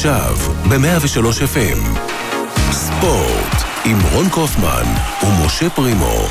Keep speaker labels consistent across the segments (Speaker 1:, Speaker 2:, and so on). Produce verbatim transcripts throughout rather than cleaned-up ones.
Speaker 1: עכשיו ב-מאה ושלוש אף אם ספורט עם רון קופמן ומשה פרימו.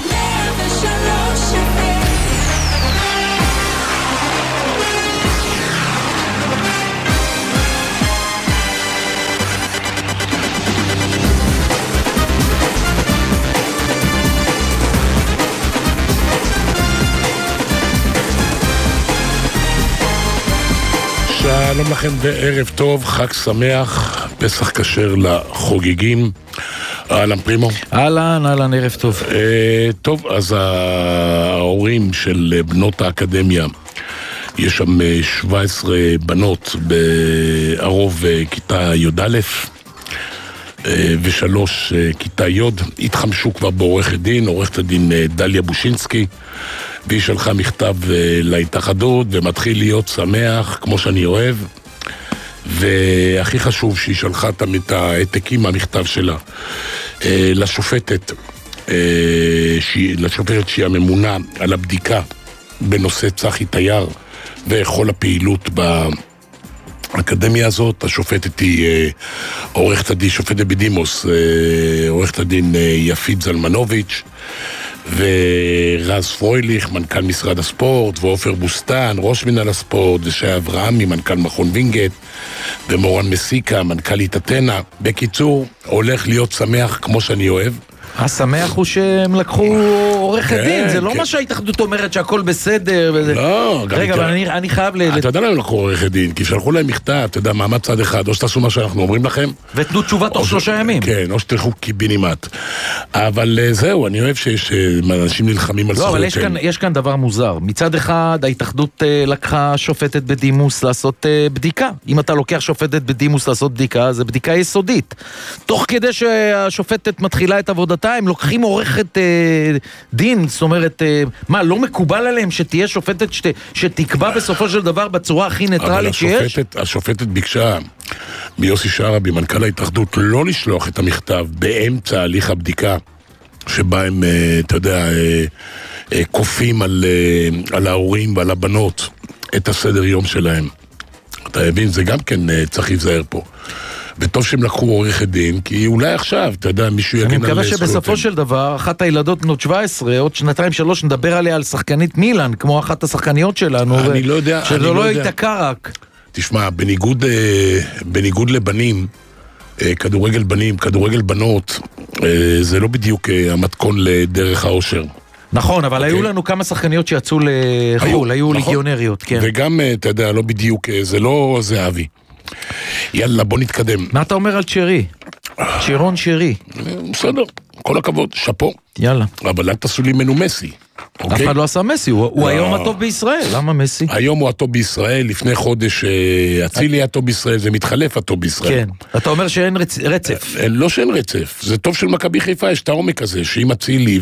Speaker 2: שלום לכם וערב טוב, חג שמח, פסח כשר לחוגגים. אהלן פרימו.
Speaker 3: אהלן, אהלן, ערב טוב.
Speaker 2: אה, טוב, אז ההורים של בנות האקדמיה, יש שם שבע עשרה בנות בערוב כיתה י"א ושלוש כיתה י', התחמשו כבר בעורכת דין, עורכת הדין דליה בושינסקי, והיא שלחה מכתב להתאחדות ומתחיל להיות שמח כמו שאני אוהב, והכי חשוב שהיא שלחה את העתקים מהמכתב שלה לשופטת, לשופטת שהיא הממונה על הבדיקה בנושא צחי תייר וכל הפעילות באקדמיה הזאת. השופטת היא עורכת הדין, שופטת בדימוס, עורכת הדין יפית זלמנוביץ', ורז פרויליך, מנכ"ל משרד הספורט, ואופר בוסטן, ראש מנהל הספורט, ושי אברהמי, מנכ"ל מכון וינגייט, ומורן מסיקה, מנכ"לית אתנה. בקיצור, הולך להיות שמח כמו שאני אוהב.
Speaker 3: השמח הוא שהם לקחו עורכת דין, זה לא מה שההתאחדות אומרת שהכל בסדר.
Speaker 2: לא,
Speaker 3: רגע, אבל אני חייב ל...
Speaker 2: אתה יודע להם לקחו עורכת דין, כי שלחו להם מכתב, אתה יודע, מעמד צד אחד, או שתעשו מה שאנחנו אומרים לכם,
Speaker 3: ותנו תשובה תוך שלושה ימים.
Speaker 2: כן, או שתלכו קיבינימט. אבל זהו, אני אוהב שיש אנשים נלחמים על זכויות.
Speaker 3: לא, אבל יש כאן דבר מוזר. מצד אחד, ההתאחדות לקחה שופטת בדימוס לעשות בדיקה. אם אתה לוקח שופטת בדימוס לעשות בדיקה, זה בדיקה יסודית. תוך כדי שהשופטת מתחילה את עבודתה, הם לוקחים עורכת אה, דין, זאת אומרת, אה, מה, לא מקובל עליהם שתהיה שופטת שת, שתקבע בסופו של דבר בצורה הכי ניטרלית שיש?
Speaker 2: אבל השופטת ביקשה מיוסי שרעבי, מנכ"ל ההתאחדות, לא לשלוח את המכתב באמצע הליך הבדיקה, שבה הם, אה, אתה יודע, אה, אה, קופים על, אה, על ההורים ועל הבנות את הסדר יום שלהם. אתה מבין, זה גם כן אה, צריך להיזהר פה. וטוב שהם לקחו עורכת דין, כי אולי עכשיו, אתה יודע, מישהו יגן על זכויותיהם.
Speaker 3: אני מקווה שבסופו של דבר, אחת הילדות בנות שבע עשרה, עוד שנתיים שלוש, נדבר עליה על שחקנית מילאן, כמו אחת השחקניות שלנו.
Speaker 2: אני לא יודע.
Speaker 3: שלא לא יתקע רק.
Speaker 2: תשמע, בניגוד, בניגוד לבנים, כדורגל בנים, כדורגל בנות, זה לא בדיוק המתכון לדרך האושר.
Speaker 3: נכון, אבל היו לנו כמה שחקניות שיצאו לחול, היו ליגיונריות, כן.
Speaker 2: וגם, אתה יודע, לא בדיוק, זה לא זהבי. יאללה, בוא נתקדם.
Speaker 3: מה אתה אומר על צ'רי? צ'ירון צ'רי.
Speaker 2: בסדר, כל הכבוד, שפו.
Speaker 3: יאללה.
Speaker 2: אבל אל תעשו לי מנו מסי.
Speaker 3: אף אחד לא עשה מסי, הוא היום הטוב בישראל, למה מסי?
Speaker 2: היום הוא הטוב בישראל, לפני חודש אצילי הטוב בישראל, זה מתחלף הטוב בישראל.
Speaker 3: כן, אתה אומר שאין רצף. לא
Speaker 2: שאין רצף, זה טוב של מכבי חיפה, יש את העומק הזה, שאם אצילי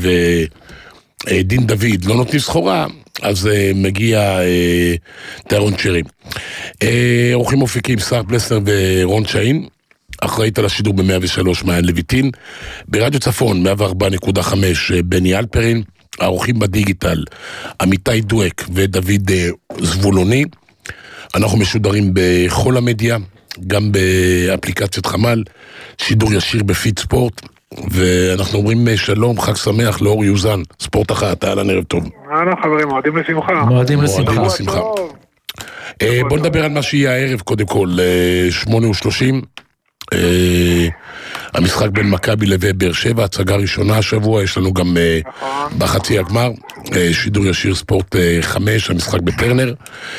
Speaker 2: ודין דוד לא נותנים סחורה, אז uh, מגיע uh, טיירון צ'רי. Uh, אורחים מופיקים, שר פלסנר ורון שאין, אחראית על השידור ב-מאה ושלוש מעיין לויטין, ברדיו צפון מאה וארבע נקודה חמש בני אלפרין, האורחים בדיגיטל עמיתי דואק ודוד uh, זבולוני. אנחנו משודרים בכל המדיה, גם באפליקציית חמל, שידור ישיר בפיד ספורט, ואנחנו אומרים שלום, חג שמח לאור יוזן, ספורט אחת, אהלן, ערב טוב.
Speaker 4: אהלן חברים, מועדים לשמחה.
Speaker 3: מועדים לשמחה.
Speaker 2: בוא נדבר על מה שיהיה הערב, קודם כל, שמונה ושלושים, המשחק בין מכבי לבאר שבע, הצגה ראשונה השבוע, יש לנו גם בחצי הגמר, שידור ישיר ספורט חמש, המשחק בטרנר.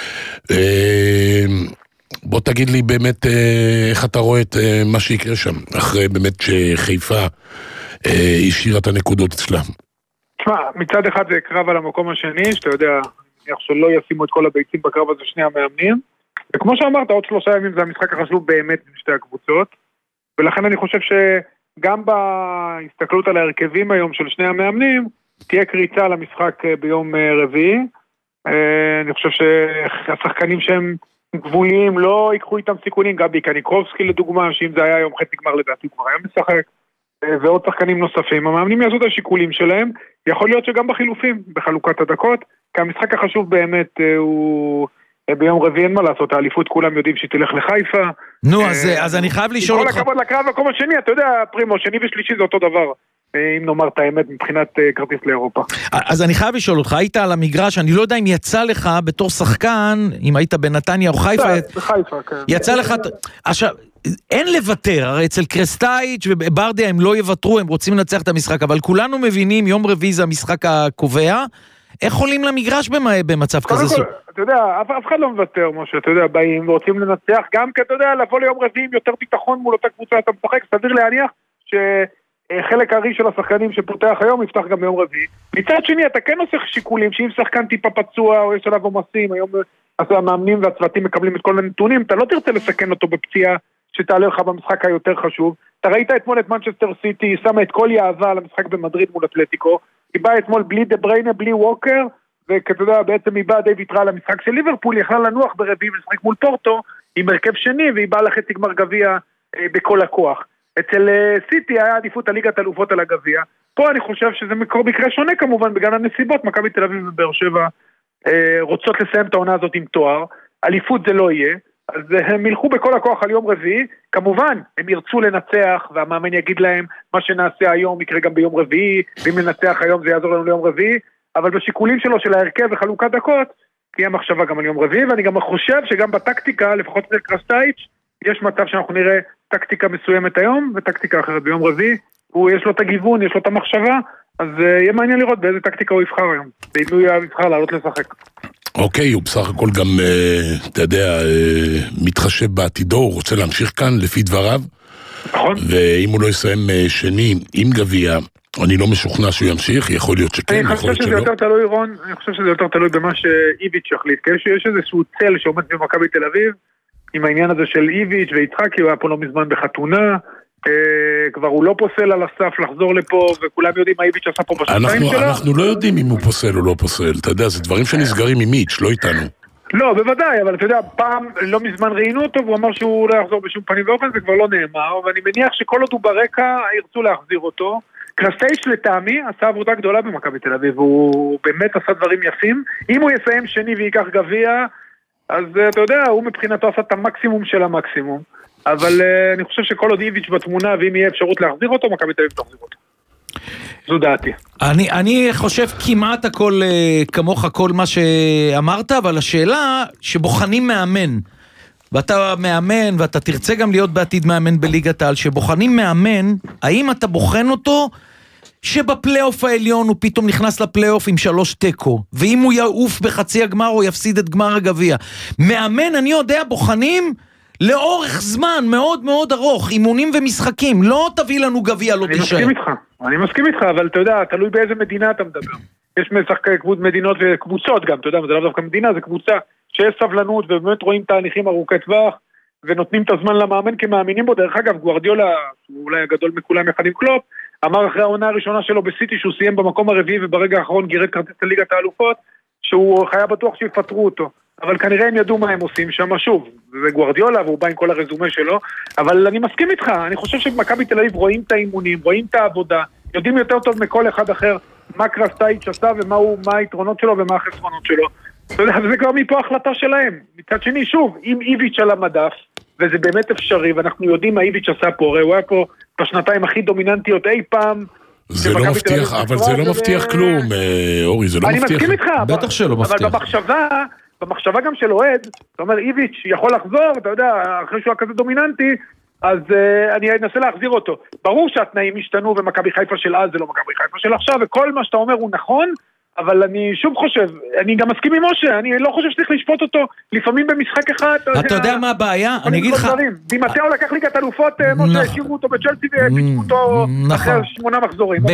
Speaker 2: בוא תגיד לי באמת איך אתה רואה את מה שיקרה שם, אחרי באמת שחיפה השאירה את הנקודות אצלה.
Speaker 4: תשמע, מצד אחד זה קרב על המקום השני, שאתה יודע, איך שלא ישימו את כל הביצים בקרב הזה שני המאמנים, וכמו שאמרת, עוד שלושה ימים זה המשחק החשוב באמת בשתי הקבוצות, ולכן אני חושב שגם בהסתכלות על ההרכבים היום של שני המאמנים, תהיה קריצה למשחק ביום רביעי. אני חושב שהשחקנים שהם גבוהים לא ייקחו איתם סיכונים, גבי קניקובסקי לדוגמה, שאם זה היה יום חצי גמר לדעתי כבר היה משחק, ועוד שחקנים נוספים. המאמנים יעשו את השיקולים שלהם, יכול להיות שגם בחילופים, בחלוקת הדקות, כי המשחק החשוב באמת הוא ביום רביעי אין מה לעשות, האליפות כולם יודעים שהיא תלך לחיפה.
Speaker 3: נו, אז אני חייב לשאול אותך.
Speaker 4: כל הכבוד לקרב הקום השני, אתה יודע, פרימו, שני ושלישי זה אותו דבר. אם נאמר את האמת מבחינת כרטיס לאירופה.
Speaker 3: אז אני חייב לשאול אותך, היית על המגרש, אני לא יודע אם יצא לך בתור שחקן, אם היית בנתניה או חיפה,
Speaker 4: בחיפה, כן.
Speaker 3: יצא לך, עכשיו, אין לוותר, הרי אצל קרסטייץ' וברדיה הם לא יוותרו, הם רוצים לנצח את המשחק, אבל כולנו מבינים, יום רביעי זה המשחק הקובע, איך עולים למגרש במצב כזה?
Speaker 4: קודם כל, אתה יודע, אף אחד לא מוותר, משה, אתה יודע, באים ורוצים לנצח, גם כי אתה יודע, לבוא ליום רביעי עם יותר ביטחון מול אותה קבוצה, אתה משחק, סביר להניח ש... חלק הרי של השחקנים שפותח היום יפתח גם ביום רביעי. מצד שני, אתה כן עושה שיקולים, שאם שחקן טיפה פצוע או יש עליו עומסים, היום המאמנים והצוותים מקבלים את כל הנתונים, אתה לא תרצה לסכן אותו בפציעה שתעלה לך במשחק היותר חשוב. אתה ראית אתמול את מנצ'סטר סיטי, היא שמה את כל יאהבה על המשחק במדריד מול אתלטיקו, היא באה אתמול בלי דה בריינה, בלי ווקר, וכתה יודע, בעצם היא באה די ויתרה למשחק של ליברפול, היא יכלה לנוח ברביעי ולשחק מול פורטו, עם הרכב שני, והיא באה לחצי גמר גביע בכל הכוח. אצל סיטי היה עדיפות הליגת אלופות על הגביע. פה אני חושב שזה מקור מקרה שונה כמובן, בגלל הנסיבות, מכבי תל אביב ובאר שבע אה, רוצות לסיים את העונה הזאת עם תואר, אליפות זה לא יהיה, אז הם ילכו בכל הכוח על יום רביעי, כמובן הם ירצו לנצח, והמאמן יגיד להם מה שנעשה היום יקרה גם ביום רביעי, ואם ננצח היום זה יעזור לנו ליום רביעי, אבל בשיקולים שלו של ההרכב וחלוקת דקות, תהיה מחשבה גם על יום רביעי, ואני גם חושב שגם בטקטיקה, לפחות אצל קרסטייץ', יש מצב שאנחנו נראה טקטיקה מסוימת היום, וטקטיקה אחרת ביום רביעי, הוא יש לו את הגיוון, יש לו את המחשבה, אז uh, יהיה מעניין לראות באיזה טקטיקה הוא יבחר היום, באם הוא יבחר לעלות לשחק.
Speaker 2: אוקיי, הוא בסך הכל גם, uh, אתה יודע, uh, מתחשב בעתידו, הוא רוצה להמשיך כאן לפי דבריו,
Speaker 4: נכון.
Speaker 2: ואם הוא לא יסיים uh, שני עם גביע, אני לא משוכנע שהוא ימשיך, יכול להיות שכן, יכול להיות שלא.
Speaker 4: אני חושב שזה יותר תלוי, רון, אני חושב שזה יותר תלוי במה שאיביץ' יחליט, כי יש איזשהו צל שעומד במכבי תל אביב, עם העניין הזה של איביץ' ויצחקי, הוא היה פה לא מזמן בחתונה, אה, כבר הוא לא פוסל על הסף לחזור לפה, וכולם יודעים מה איביץ' עשה פה בשנתיים שלו.
Speaker 2: אנחנו לא יודעים אם הוא פוסל או לא פוסל, אתה יודע, זה דברים שנסגרים עם מיץ', לא איתנו.
Speaker 4: לא, בוודאי, אבל אתה יודע, פעם לא מזמן ראינו אותו, והוא אמר שהוא לא יחזור בשום פנים ואופן, זה כבר לא נאמר, ואני מניח שכל עוד הוא ברקע, ירצו להחזיר אותו. קרסטייץ' לטעמי עשה עבודה גדולה במכבי תל אביב, הוא באמת עשה דברים יפים. אם הוא יסיים שני ויקח גביע, אז אתה יודע, הוא מבחינתו עשה את המקסימום של המקסימום, אבל uh, אני חושב שכל עוד איביץ' בתמונה, ואם יהיה אפשרות להחזיר אותו, מכבי תל אביב תחזיר אותו. זו דעתי.
Speaker 3: אני, אני חושב כמעט הכל uh, כמוך כל מה שאמרת, אבל השאלה שבוחנים מאמן, ואתה מאמן, ואתה תרצה גם להיות בעתיד מאמן בליגת העל, שבוחנים מאמן, האם אתה בוחן אותו שבפלייאוף העליון הוא פתאום נכנס לפלייאוף עם שלוש טקו, ואם הוא יעוף בחצי הגמר או יפסיד את גמר הגביע. מאמן, אני יודע, בוחנים לאורך זמן מאוד מאוד ארוך, אימונים ומשחקים, לא תביא לנו גביע, לא תשאר.
Speaker 4: אני מסכים איתך, אני מסכים איתך, אבל אתה יודע, תלוי באיזה מדינה אתה מדבר. יש משחקי מדינות וקבוצות גם, אתה יודע, זה לא דווקא מדינה, זה קבוצה שיש סבלנות, ובאמת רואים תהליכים ארוכי טווח, ונותנים את הזמן למאמן כמאמינים בו. דרך אגב, גוארדיולה, שהוא אולי הגדול מכולם יחד עם קלופ, אמר אחרי העונה הראשונה שלו בסיטי שהוא סיים במקום הרביעי וברגע האחרון גירד כרטיס לליגת האלופות, שהוא היה בטוח שיפטרו אותו. אבל כנראה הם ידעו מה הם עושים שם, שוב, זה גוארדיולה והוא בא עם כל הרזומה שלו, אבל אני מסכים איתך, אני חושב שבמכבי תל אביב רואים את האימונים, רואים את העבודה, יודעים יותר טוב מכל אחד אחר מה קרסטייץ' עשה ומה הוא, מה היתרונות שלו ומה החסרונות שלו. וזה כבר מפה החלטה שלהם. מצד שני, שוב, אם איביץ' על המדף, וזה באמת אפשרי, ואנחנו יודעים מה איביץ' עשה פה, הרי הוא היה פה בשנתיים הכי דומיננטיות אי פעם.
Speaker 2: זה לא מבטיח, אבל זה לא מבטיח כלום, אורי, זה לא מבטיח.
Speaker 4: אני מסכים איתך,
Speaker 3: בטח שלא מבטיח.
Speaker 4: אבל במחשבה, במחשבה גם של אוהד, זאת אומרת, איביץ' יכול לחזור, אתה יודע, אחרי שהוא היה כזה דומיננטי, אז אני אנסה להחזיר אותו. ברור שהתנאים השתנו, ומכבי חיפה של אז זה לא מכבי חיפה של עכשיו, וכל מה שאתה אומר הוא נכון, אבל אני שוב חושב, אני גם מסכים עם משה, אני לא חושב שצריך לשפוט אותו, לפעמים במשחק אחד,
Speaker 3: אתה יודע מה הבעיה? אני אגיד לך...
Speaker 4: דימטאו לקח ליגת אלופות, משה, השאירו אותו בצ'לסי ופיצחו אותו אחרי שמונה מחזורים.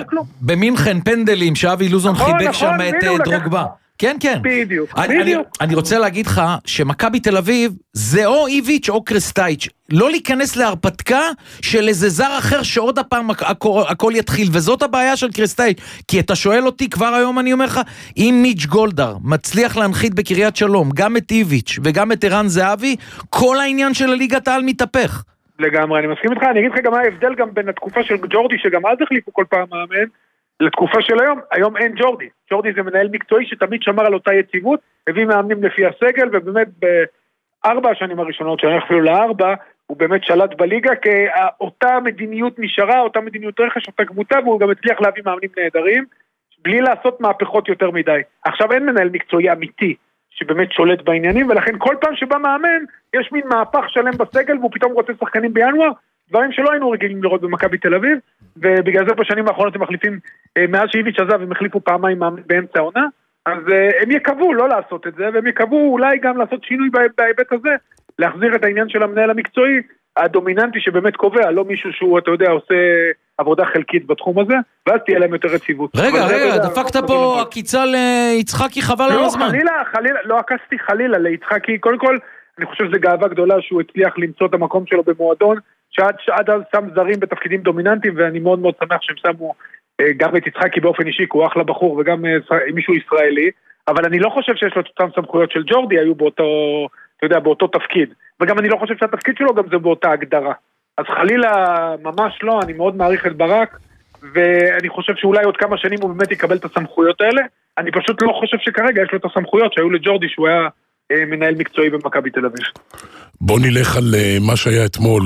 Speaker 3: במינכן פנדלים, שאבי לוזון חיבק שם את דרוגבה. כן, כן.
Speaker 4: בדיוק,
Speaker 3: אני,
Speaker 4: בדיוק.
Speaker 3: אני, אני רוצה להגיד לך שמכבי תל אביב זה או איביץ' או קרסטייץ'. לא להיכנס להרפתקה של איזה זר אחר שעוד הפעם הכל, הכל יתחיל, וזאת הבעיה של קרסטייץ'. כי אתה שואל אותי כבר היום, אני אומר לך, אם מיץ' גולדהר מצליח להנחית בקריית שלום, גם את איביץ' וגם את ערן זהבי, כל העניין של הליגת העל מתהפך.
Speaker 4: לגמרי, אני מסכים איתך, אני אגיד לך גם מה ההבדל גם בין התקופה של ג'ורדי, שגם אז החליפו כל פעם מאמן, לתקופה של היום, היום אין ג'ורדי. ג'ורדי זה מנהל מקצועי שתמיד שמר על אותה יציבות, הביא מאמנים לפי הסגל, ובאמת בארבע השנים הראשונות, שאני אפילו לארבע, הוא באמת שלט בליגה, כי אותה מדיניות נשארה, אותה מדיניות רכש, אותה קבוצה, והוא גם הצליח להביא מאמנים נהדרים, בלי לעשות מהפכות יותר מדי. עכשיו אין מנהל מקצועי אמיתי, שבאמת שולט בעניינים, ולכן כל פעם שבא מאמן, יש מין מהפך שלם בסגל, והוא פתאום רוצה שחקנים בינואר, דברים שלא היינו רגילים לראות במכבי תל אביב, ובגלל זה בשנים האחרונות הם מחליפים, מאז שאיביץ' עזב, הם החליפו פעמיים באמצע העונה, אז הם יקבו לא לעשות את זה, והם יקבו אולי גם לעשות שינוי בהיבט הזה, להחזיר את העניין של המנהל המקצועי, הדומיננטי שבאמת קובע, לא מישהו שהוא, אתה יודע, עושה עבודה חלקית בתחום הזה, ואז תהיה להם יותר רציבות.
Speaker 3: רגע, רגע, דפקת פה הקיצה ליצחקי, חבל על הזמן.
Speaker 4: לא, חלילה, חלילה, לא עקסתי חלילה ליצחקי, קודם כל, אני חושב שזה גאווה גדולה שהוא הצליח למצוא את המקום שלו במועדון, שעד אז שם זרים בתפקידים דומיננטיים, ואני מאוד מאוד שמח שהם שמו גם את יצחקי באופן אישי, הוא אחלה בחור, וגם מישהו ישראלי, אבל אני לא חושב שיש לו אותם סמכויות של ג'ורדי, היו באותו, אתה יודע, באותו תפקיד, וגם אני לא חושב שהתפקיד שלו גם זה באותה הגדרה. אז חלילה, ממש לא, אני מאוד מעריך את ברק, ואני חושב שאולי עוד כמה שנים הוא באמת יקבל את הסמכויות האלה, אני פשוט לא חושב שכרגע יש לו את הסמכויות שהיו לג'ורדי, שהוא היה מנהל מקצועי במכבי תל אביב.
Speaker 2: בוא נלך על מה שהיה אתמול,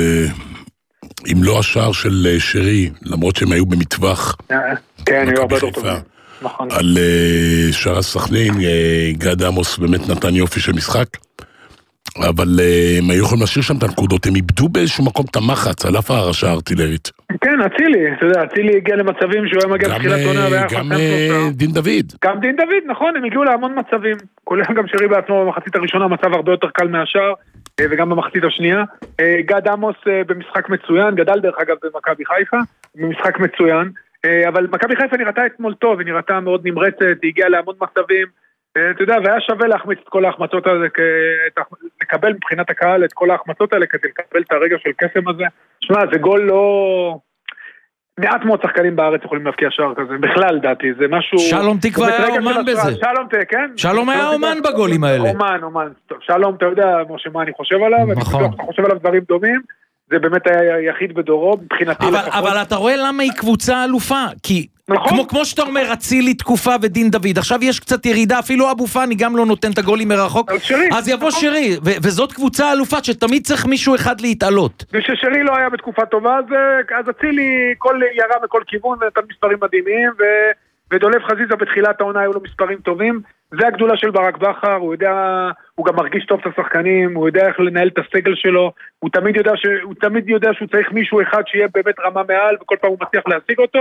Speaker 2: אם לא השער של שרי, למרות שהם היו במטווח.
Speaker 4: כן, היו הרבה יותר טובים. נכון.
Speaker 2: על שער הסכנין, גד עמוס באמת נתן יופי של משחק, אבל הם היו יכולים להשאיר שם את הנקודות, הם איבדו באיזשהו מקום את המחץ, על אף ההרשה הארטילרית. כן,
Speaker 4: אצילי, אתה יודע, אצילי הגיע למצבים שהוא היה מגיע בתחילת עונה,
Speaker 2: גם דין דוד.
Speaker 4: גם דין דוד, נכון, הם הגיעו להמון מצבים, כולל גם שרי בעצמו במחצית הראשונה, מצב הרבה יותר קל מהשאר, וגם במחצית השנייה. גד עמוס במשחק מצוין, גדל דרך אגב במכבי חיפה, במשחק מצוין, אבל מכבי חיפה נראתה אתמול טוב, היא נראתה מאוד נמרצת, היא הגיעה להמון מצבים, אתה יודע, והיה שווה להחמיץ את כל ההחמצות האלה, לקבל מבחינת הקהל את כל ההחמצות האלה, כדי לקבל את הרגע של קסם הזה. שמע, זה גול לא... מעט מאוד שחקנים בארץ יכולים להבקיע שער כזה, בכלל דעתי, זה משהו...
Speaker 3: שלום תקווה היה אומן בזה.
Speaker 4: שלום, כן?
Speaker 3: שלום היה אומן בגולים האלה.
Speaker 4: אומן, אומן. טוב, שלום, אתה יודע, משה, מה אני חושב עליו? נכון. אני חושב עליו דברים דומים. זה באמת היה יחיד בדורו, מבחינתי לפחות.
Speaker 3: אבל אתה רואה למה היא קבוצה אלופה, כי כמו, כמו שאתה אומר, אצילי תקופה ודין דוד, עכשיו יש קצת ירידה, אפילו אבו פאני גם לא נותן את הגולים מרחוק, אז יבוא שרי, ו- וזאת קבוצה אלופה שתמיד צריך מישהו אחד להתעלות.
Speaker 4: וששרי לא היה בתקופה טובה, אז, אז אצילי כל ירה מכל כיוון, נתן מספרים מדהימים, ו... ודולב חזיזה בתחילת העונה היו לו מספרים טובים, זה הגדולה של ברק בכר, הוא יודע, הוא גם מרגיש טוב את השחקנים, הוא יודע איך לנהל את הסגל שלו, הוא תמיד יודע, ש, הוא תמיד יודע שהוא צריך מישהו אחד שיהיה באמת רמה מעל, וכל פעם הוא מצליח להשיג אותו,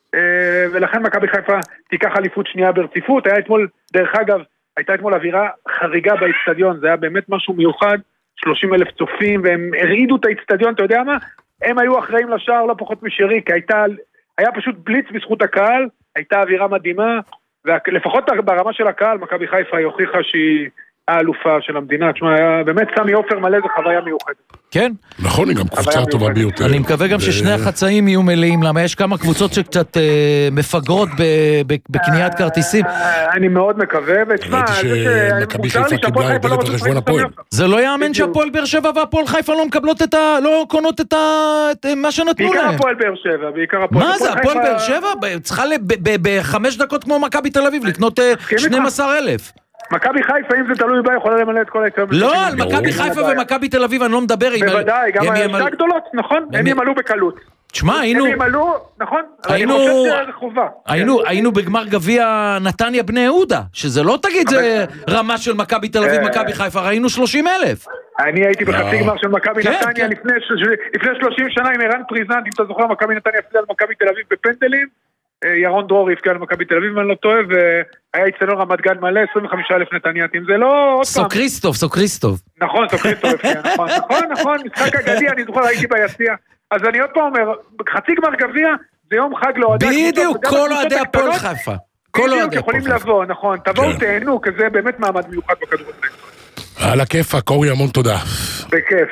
Speaker 4: ולכן מכבי חיפה תיקח אליפות שנייה ברציפות. היה אתמול, דרך אגב, הייתה אתמול אווירה חריגה באצטדיון, זה היה באמת משהו מיוחד, שלושים אלף צופים, והם הרעידו את האצטדיון, אתה יודע מה? הם היו אחראים לשער לא פחות משרי, כי הייתה, היה פשוט בליץ בזכות הקהל, הייתה אווירה מדהימה, ולפחות ברמה של הקהל, מכבי חיפה היא הוכיחה שהיא האלופה של המדינה. תשמע, היה באמת סמי עופר מלא, זה חוויה מיוחדת.
Speaker 3: כן.
Speaker 2: נכון, היא גם קבוצה טובה ביותר.
Speaker 3: אני מקווה גם ששני החצאים יהיו מלאים, למה יש כמה קבוצות שקצת מפגרות בקניית כרטיסים.
Speaker 4: אני מאוד מקווה, ותשמע,
Speaker 2: ראיתי שמכבי חיפה קיבלה הרבה יותר חשבון הפועל.
Speaker 3: זה לא יאמן שהפועל באר שבע והפועל חיפה לא מקבלות את ה... לא קונות את מה שנתנו להם.
Speaker 4: בעיקר הפועל באר שבע, בעיקר הפועל.
Speaker 3: מה זה, הפועל באר שבע? צריכה בחמש דקות כמו מכבי תל אביב לקנות שנים עשר אלף.
Speaker 4: מכבי חיפה, אם זה תלוי בה, יכולה למלא את כל היתר.
Speaker 3: לא, על מכבי חיפה ומכבי תל אביב אני לא מדבר.
Speaker 4: בוודאי, גם השתי גדולות, נכון? הם ימלאו בקלות.
Speaker 3: תשמע, היינו...
Speaker 4: הם ימלאו, נכון? אני חושב שזה חובה.
Speaker 3: היינו בגמר גביע נתניה בני יהודה, שזה לא תגיד, זה רמה של מכבי תל אביב, מכבי חיפה, ראינו שלושים אלף.
Speaker 4: אני הייתי בחצי גמר של מכבי נתניה לפני שלושים שנה עם ערן פריזנט, אם אתה זוכר, מכבי נתניה הפסידה על מכבי תל אביב בפנדלים. ירון דרור יפגע למכבי תל אביב, אני לא טועה, והיה אצלנו רמת גן מלא, עשרים וחמישה אלף נתניאתים, זה לא עוד פעם.
Speaker 3: סוקריסטוב, סוקריסטוב.
Speaker 4: נכון, סוקריסטוב, נכון, נכון, נכון, משחק אגדי, אני זוכר, הייתי ביציע. אז אני עוד פעם אומר, חצי גמר גביע, זה יום חג לאוהדי.
Speaker 3: בדיוק, כל אוהדי הפועל חיפה. כל אוהדי
Speaker 4: יכולים לבוא, נכון, תבואו תהנו, כי זה באמת מעמד מיוחד בכדורגל.
Speaker 2: על הכיף, קורי, המון תודה.
Speaker 4: בכיף,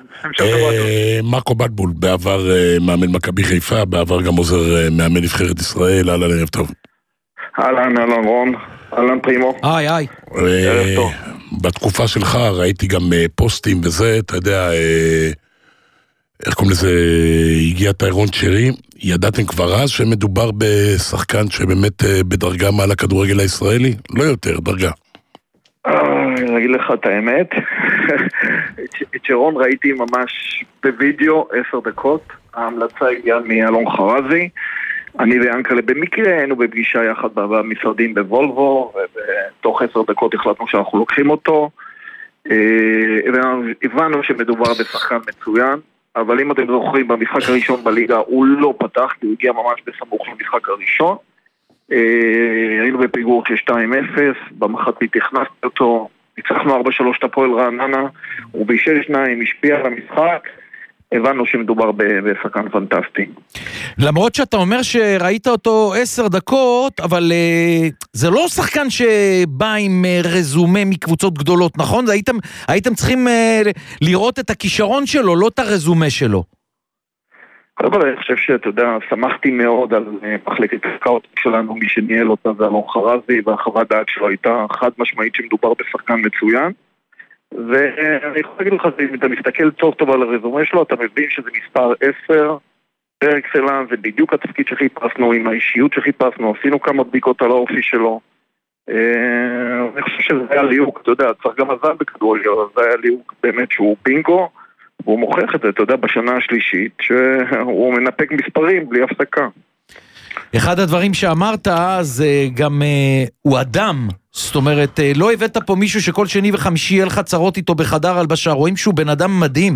Speaker 2: מרקו בטבול, בעבר מאמן מכבי חיפה, בעבר גם עוזר מאמן נבחרת ישראל. אהלן, ערב טוב.
Speaker 5: אהלן, אהלן רון, אהלן פרימו.
Speaker 3: היי, היי.
Speaker 5: ערב טוב.
Speaker 2: בתקופה שלך ראיתי גם פוסטים וזה, אתה יודע, איך קוראים לזה, הגיע טיירון צ'רי, ידעתם כבר אז שמדובר בשחקן שבאמת בדרגה מעל הכדורגל הישראלי? לא יותר, דרגה.
Speaker 5: אני אגיד לך את האמת, את שרון ראיתי ממש בווידאו עשר דקות, ההמלצה הגיעה מאלון חרזי, אני ויאנקלה במקרה היינו בפגישה יחד במשרדים בוולבו, ובתוך עשר דקות החלטנו שאנחנו לוקחים אותו, הבנו שמדובר בשחקן מצוין, אבל אם אתם זוכרים, במשחק הראשון בליגה הוא לא פתח, כי הוא הגיע ממש בסמוך למשחק הראשון, היינו בפיגור שתיים אפס, במחצית הכנסתי אותו, ניצחנו ארבע שלוש את הפועל רעננה, הוא בישל שניים, השפיע על המשחק, הבנו שמדובר בשחקן פנטסטי.
Speaker 3: למרות שאתה אומר שראית אותו עשר דקות, אבל uh, זה לא שחקן שבא עם uh, רזומה מקבוצות גדולות, נכון? הייתם, הייתם צריכים uh, לראות את הכישרון שלו, לא את הרזומה שלו.
Speaker 5: קודם כל, אני חושב שאתה יודע, שמחתי מאוד על uh, מחלקת הסקאוט שלנו, מי שניהל אותה זה אלון חרזי, והחוות דעת שלו הייתה חד משמעית שמדובר בשחקן מצוין. ואני יכול להגיד לך, אם אתה מסתכל טוב טוב על הרזומה שלו, אתה מבין שזה מספר עשר, פר אקסלנס, זה בדיוק התפקיד שחיפשנו, עם האישיות שחיפשנו, עשינו כמה בדיקות על האופי שלו. אני חושב שזה היה ליוק, אתה יודע, צריך גם מזל בכדורגל, אבל זה היה ליוק באמת שהוא בינגו, והוא מוכיח את זה, אתה יודע, בשנה השלישית, שהוא מנפק מספרים בלי הפסקה.
Speaker 3: אחד הדברים שאמרת זה גם uh, הוא אדם, זאת אומרת, uh, לא הבאת פה מישהו שכל שני וחמישי יהיה לך צרות איתו בחדר הלבשה, רואים שהוא בן אדם מדהים.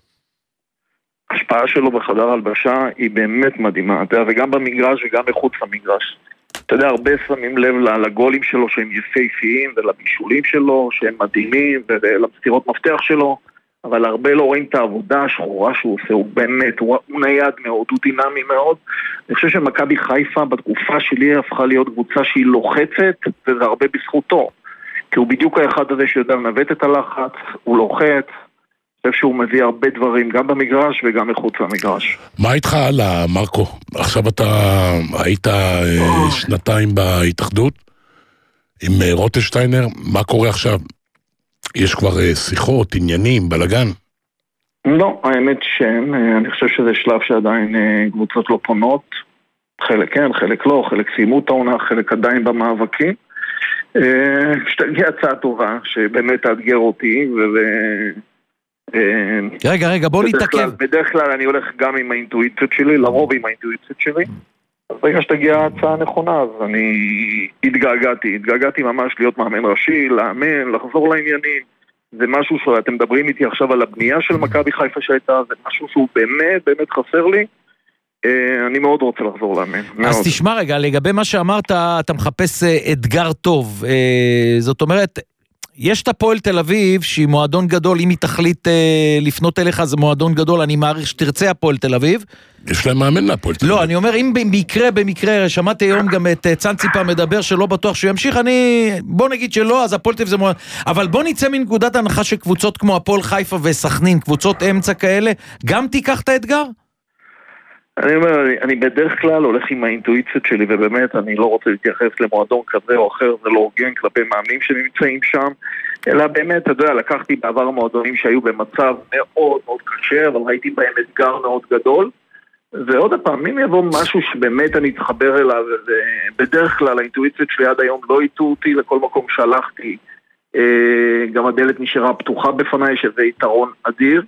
Speaker 5: ההשפעה שלו בחדר הלבשה היא באמת מדהימה, אתה יודע, וגם במגרש וגם מחוץ למגרש. אתה יודע, הרבה שמים לב לגולים שלו שהם יפהפיים, ולבישולים שלו שהם מדהימים, ולמסתירות מפתח שלו, אבל הרבה לא רואים את העבודה השחורה שהוא עושה, הוא באמת, הוא, הוא נייד מאוד, הוא דינמי מאוד. אני חושב שמכבי חיפה בתקופה שלי הפכה להיות קבוצה שהיא לוחצת, וזה הרבה בזכותו. כי הוא בדיוק האחד הזה שיודע לנווט את הלחץ, הוא לוחץ, אני חושב שהוא מביא הרבה דברים, גם במגרש וגם מחוץ למגרש.
Speaker 2: מה איתך הלאה, מרקו? עכשיו אתה היית שנתיים בהתאחדות עם רוטשטיינר, מה קורה עכשיו? יש כבר שיחות, עניינים, בלגן?
Speaker 5: לא, האמת שאין. אני חושב שזה שלב שעדיין קבוצות לא פונות. חלק כן, חלק לא, חלק סיימו את העונה, חלק עדיין במאבקים. שתגיע הצעה טובה, שבאמת תאתגר אותי, ו...
Speaker 3: רגע, רגע, בוא נתעכב.
Speaker 5: בדרך כלל אני הולך גם עם האינטואיציות שלי, לרוב עם האינטואיציות שלי. אז רגע שתגיע הצעה נכונה, אז אני התגעגעתי, התגעגעתי ממש להיות מאמן ראשי, לאמן, לחזור לעניינים. זה משהו שאתם מדברים איתי עכשיו על הבנייה של מכבי חיפה שהייתה, זה משהו שהוא באמת, באמת חסר לי. אני מאוד רוצה לחזור לאמן.
Speaker 3: אז תשמע רגע, לגבי מה שאמרת, אתה מחפש אתגר טוב. זאת אומרת, יש את הפועל תל אביב, שהיא מועדון גדול, אם היא תחליט אה, לפנות אליך, זה מועדון גדול, אני מעריך שתרצה הפועל תל אביב.
Speaker 2: יש להם מאמן להפועל תל אביב.
Speaker 3: לא, אני אומר, אם במקרה, במקרה, שמעתי היום גם את צאנציפה מדבר שלא בטוח שהוא ימשיך, אני, בוא נגיד שלא, אז הפועל תל אביב זה מועדון. אבל בוא נצא מנקודת הנחה שקבוצות כמו הפועל חיפה וסכנין, קבוצות אמצע כאלה, גם תיקח את האתגר?
Speaker 5: אני אומר, אני, אני בדרך כלל הולך עם האינטואיציות שלי, ובאמת אני לא רוצה להתייחס למועדון כזה או אחר, זה לא הוגן כלפי מאמנים שנמצאים שם, אלא באמת, אתה יודע, לקחתי בעבר מועדונים שהיו במצב מאוד מאוד קשה, אבל ראיתי בהם אתגר מאוד גדול, ועוד הפעם, אם יבוא משהו שבאמת אני אתחבר אליו, בדרך כלל האינטואיציות שלי עד היום לא איתו אותי לכל מקום שהלכתי, גם הדלת נשארה פתוחה בפניי, שזה יתרון אדיר,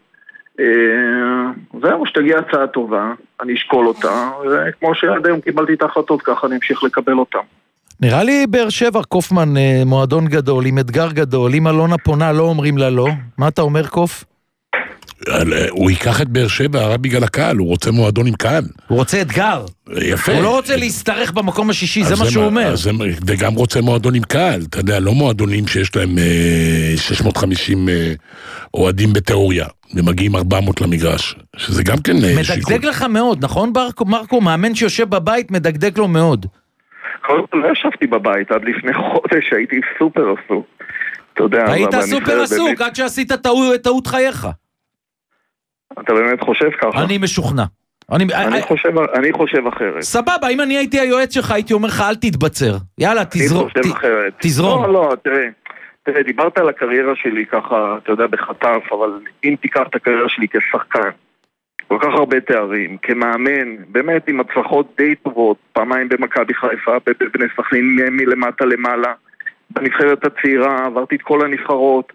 Speaker 5: זהו, שתגיע הצעה טובה, אני אשקול אותה, וכמו שעד היום קיבלתי את ההחלטות, ככה אני אמשיך לקבל אותם.
Speaker 3: נראה לי באר שבע, קופמן, מועדון גדול, עם אתגר גדול, אם אלונה פונה לא אומרים לה לא, מה אתה אומר קוף?
Speaker 2: הוא ייקח את באר שבע רק בגלל הקהל, הוא רוצה מועדון עם קהל.
Speaker 3: הוא רוצה אתגר.
Speaker 2: יפה.
Speaker 3: הוא לא רוצה להסתרך במקום השישי, זה מה שהוא אומר.
Speaker 2: וגם רוצה מועדון עם קהל, אתה יודע, לא מועדונים שיש להם שש מאות וחמישים אוהדים בתיאוריה, ומגיעים ארבע מאות למגרש, שזה גם כן שיקול.
Speaker 3: מדגדג לך מאוד, נכון מרקו? מאמן שיושב בבית מדגדג לו מאוד.
Speaker 5: לא ישבתי בבית, עד לפני חודש הייתי סופר עסוק.
Speaker 3: היית סופר עסוק, עד שעשית טעות חייך.
Speaker 5: אתה באמת חושב ככה?
Speaker 3: אני משוכנע.
Speaker 5: אני, אני, חושב, אני חושב אחרת.
Speaker 3: סבבה, אם אני הייתי היועץ שלך, הייתי אומר לך, אל תתבצר. יאללה, תזרום.
Speaker 5: אני חושב אחרת.
Speaker 3: תזרום.
Speaker 5: לא, לא, תראה, תראה, דיברת על הקריירה שלי ככה, אתה יודע, בחטף, אבל אם תיקח את הקריירה שלי כשחקן, כל כך הרבה תארים, כמאמן, באמת עם הצלחות די טובות, פעמיים במכבי חיפה, בבני סכנין מלמטה למעלה, בנבחרת הצעירה, עברתי את כל הנבחרות.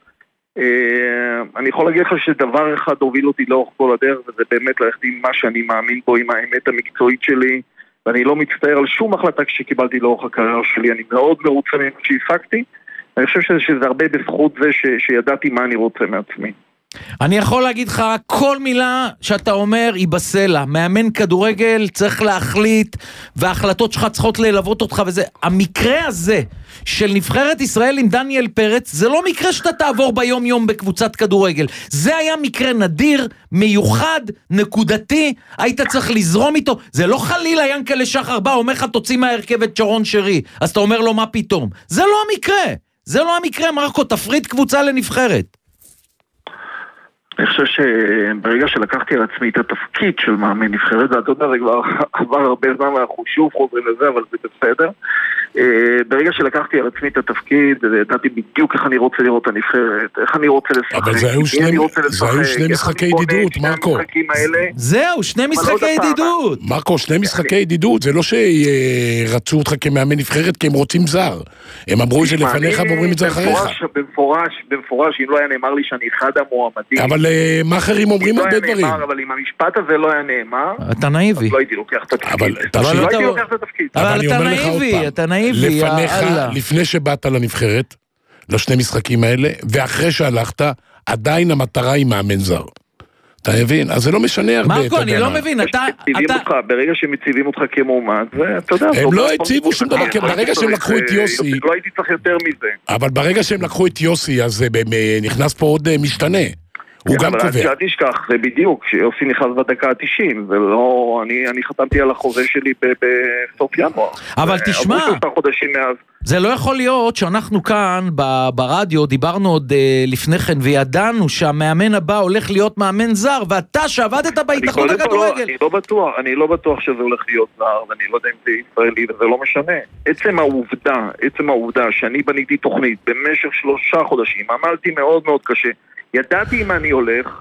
Speaker 5: אני יכול להגיד לך שדבר אחד הוביל אותי לאורך כל הדרך, וזה באמת ללכת עם מה שאני מאמין בו, עם האמת המקצועית שלי, ואני לא מצטער על שום החלטה שקיבלתי לאורך הקריירה שלי, אני מאוד מרוצה ממה שהפקתי, אני חושב שזה הרבה בזכות זה ש, שידעתי מה אני רוצה מעצמי.
Speaker 3: אני יכול להגיד לך, כל מילה שאתה אומר היא בסלע. מאמן כדורגל צריך להחליט, וההחלטות שלך צריכות ללוות אותך, וזה, המקרה הזה של נבחרת ישראל עם דניאל פרץ, זה לא מקרה שאתה תעבור ביום יום בקבוצת כדורגל. זה היה מקרה נדיר, מיוחד, נקודתי, היית צריך לזרום איתו. זה לא חלילה ינקלה שחר בא, אומר לך תוציא מהרכב את שרון שרי, אז אתה אומר לו מה פתאום. זה לא המקרה, זה לא המקרה, מרקו, תפריד קבוצה לנבחרת.
Speaker 5: אני חושב שברגע שלקחתי על עצמי את התפקיד של מאמן נבחרת, ואתה יודע, זה כבר עבר הרבה זמן, אנחנו שוב חוזרים לזה, אבל זה בסדר. ברגע שלקחתי על עצמי את התפקיד, ידעתי בדיוק איך אני רוצה לראות את הנבחרת, איך אני רוצה לשחק.
Speaker 2: אבל זה היו שני משחקי ידידות, מרקו.
Speaker 3: זהו, שני משחקי ידידות.
Speaker 2: מרקו, שני משחקי ידידות, זה לא שרצו אותך כמאמן נבחרת, כי הם רוצים זר. הם אמרו את זה לפניך ואומרים את זה אחריך.
Speaker 5: במפורש, במפורש, אם לא היה נאמר לי שאני אחד המועמדים.
Speaker 2: אבל מאחרים אומרים הרבה דברים.
Speaker 5: אבל אם המשפט הזה לא היה נאמר,
Speaker 3: אתה נאיבי.
Speaker 5: לא הייתי לוקח את התפקיד.
Speaker 2: אבל
Speaker 5: לא הייתי לוקח את התפקיד.
Speaker 3: אבל אתה נאיבי, אתה נאיבי.
Speaker 2: לפני שבאת לנבחרת, לשני משחקים האלה, ואחרי שהלכת, עדיין המטרה היא מאמן זר. אתה מבין? אז זה לא משנה הרבה.
Speaker 3: מרקו, אני לא מבין, אתה...
Speaker 5: ברגע שמציבים אותך כמועמד, אתה יודע...
Speaker 2: הם לא הציבו שום דבר, ברגע שהם לקחו את יוסי...
Speaker 5: לא הייתי צריך יותר מזה.
Speaker 2: אבל ברגע שהם לקחו את יוסי, אז נכנס פה עוד משתנה. הוא גם קובע.
Speaker 5: אבל אל תשכח, זה בדיוק, שיוסי נכנס בדקה ה-תשעים, ולא, אני, אני חתמתי על החוזה שלי בסוף ינואר.
Speaker 3: אבל תשמע, זה לא יכול להיות שאנחנו כאן ברדיו דיברנו עוד לפני כן, וידענו שהמאמן הבא הולך להיות מאמן זר, ואתה שעבדת בהתאחדות הכדורגל.
Speaker 5: אני לא בטוח, אני לא בטוח שזה הולך להיות זר, ואני לא יודע אם זה ישראלי, וזה לא משנה. עצם העובדה, עצם העובדה שאני בניתי תוכנית במשך שלושה חודשים, עמלתי מאוד מאוד קשה, ידעתי אם אני הולך,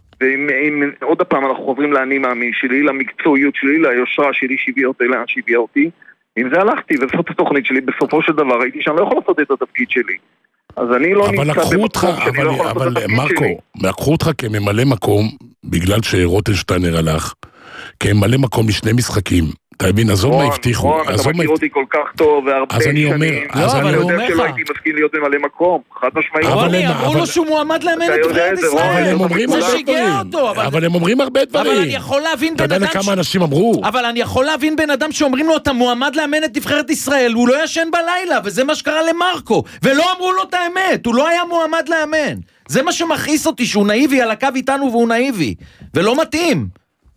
Speaker 5: ועוד הפעם אנחנו חוברים לאני מאמין שלי, למקצועיות שלי, ליושרה שלי שהביאה אותי לאן שהביאה אותי, עם זה הלכתי, וזאת התוכנית שלי, בסופו של דבר הייתי שאני לא יכול לעשות את התפקיד שלי. אז אני לא נמצא במקום שאני לא יכול לעשות את התפקיד
Speaker 2: מרקו,
Speaker 5: שלי.
Speaker 2: לקחו אותך כממלא מקום, בגלל שרוטנשטיינר הלך, כממלא מקום לשני משחקים. אתה מבין, עזוב מה הבטיחו.
Speaker 5: רון, אתה מכיר אותי כל כך טוב והרבה שנים.
Speaker 2: אז אני אומר,
Speaker 5: אני יודע שלא הייתי מסכים להיות ממלא מקום, חד משמעית.
Speaker 3: רוני, אמרו לו שהוא מועמד לאמן את נבחרת ישראל. זה שיגע אותו.
Speaker 2: אבל הם אומרים הרבה דברים.
Speaker 3: אבל אני יכול להבין בן אדם...
Speaker 2: אתה יודע לכמה אנשים אמרו?
Speaker 3: אבל אני יכול להבין בן אדם שאומרים לו, אתה מועמד לאמן את נבחרת ישראל, הוא לא ישן בלילה, וזה מה שקרה למרקו. ולא אמרו לו את האמת, הוא לא היה מועמד לאמן. זה מה שמכעיס אותי, שהוא נאיבי על הקו איתנו והוא נאיבי. ולא מתאים.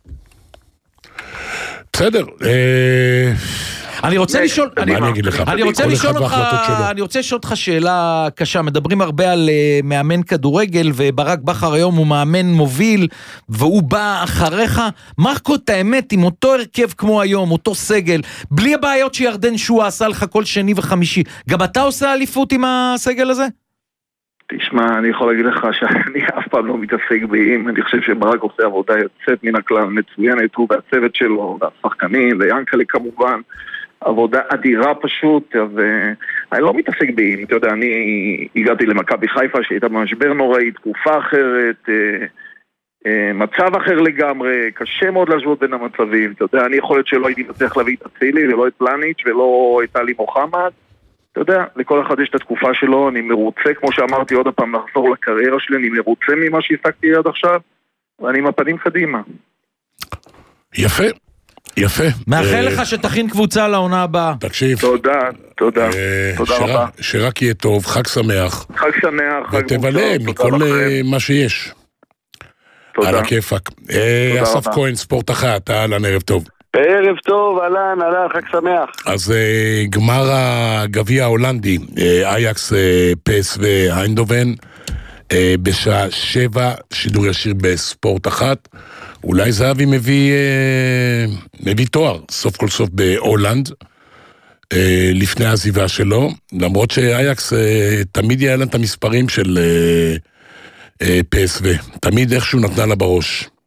Speaker 2: בסדר,
Speaker 3: אני רוצה לשאול, אני רוצה לשאול אותך, אני רוצה לשאול אותך שאלה קשה, מדברים הרבה על מאמן כדורגל, וברק בכר היום הוא מאמן מוביל, והוא בא אחריך, מרקו את האמת עם אותו הרכב כמו היום, אותו סגל, בלי הבעיות שירדן שואה עשה לך כל שני וחמישי, גם אתה עושה אליפות עם הסגל הזה?
Speaker 5: תשמע, אני יכול להגיד לך שאני אף פעם לא מתעסק באם, אני חושב שברק עושה עבודה יוצאת מן הכלל מצוינת, הוא והצוות שלו, והשחקנים, ויאנקלה כמובן, עבודה אדירה פשוט, אז uh, אני לא מתעסק באם, אתה יודע, אני הגעתי למכבי חיפה שהייתה במשבר נוראי, תקופה אחרת, uh, uh, מצב אחר לגמרי, קשה מאוד להשוות בין המצבים, אתה יודע, אני יכול להיות שלא הייתי מצליח להביא את הצילי, ולא את פלניץ' ולא את אלי מוחמד, אתה יודע, לכל אחד יש את התקופה שלו, אני מרוצה, כמו שאמרתי עוד הפעם, לחזור לקריירה שלי, אני מרוצה ממה שהפסקתי עד עכשיו, ואני עם הפנים קדימה.
Speaker 2: יפה, יפה.
Speaker 3: מאחל לך שתכין קבוצה לעונה הבאה.
Speaker 2: תקשיב.
Speaker 5: תודה, תודה. תודה רבה.
Speaker 2: שרק יהיה טוב, חג שמח.
Speaker 5: חג שמח, חג
Speaker 2: ותבלה מכל מה שיש.
Speaker 5: תודה.
Speaker 2: על הכיפק. אסף כהן, ספורט אחת, אהלן, ערב טוב.
Speaker 6: ערב טוב, אהלן, אהלן, חג שמח.
Speaker 2: אז uh, גמר הגביע ההולנדי, uh, אייקס, uh, פס והיינדובן, uh, בשעה שבע, שידור ישיר בספורט אחת. אולי זהבי מביא, uh, מביא תואר, סוף כל סוף בהולנד, uh, לפני העזיבה שלו, למרות שאייקס uh, תמיד היה לה את המספרים של uh, uh, פס ותמיד איכשהו נתנה לה בראש.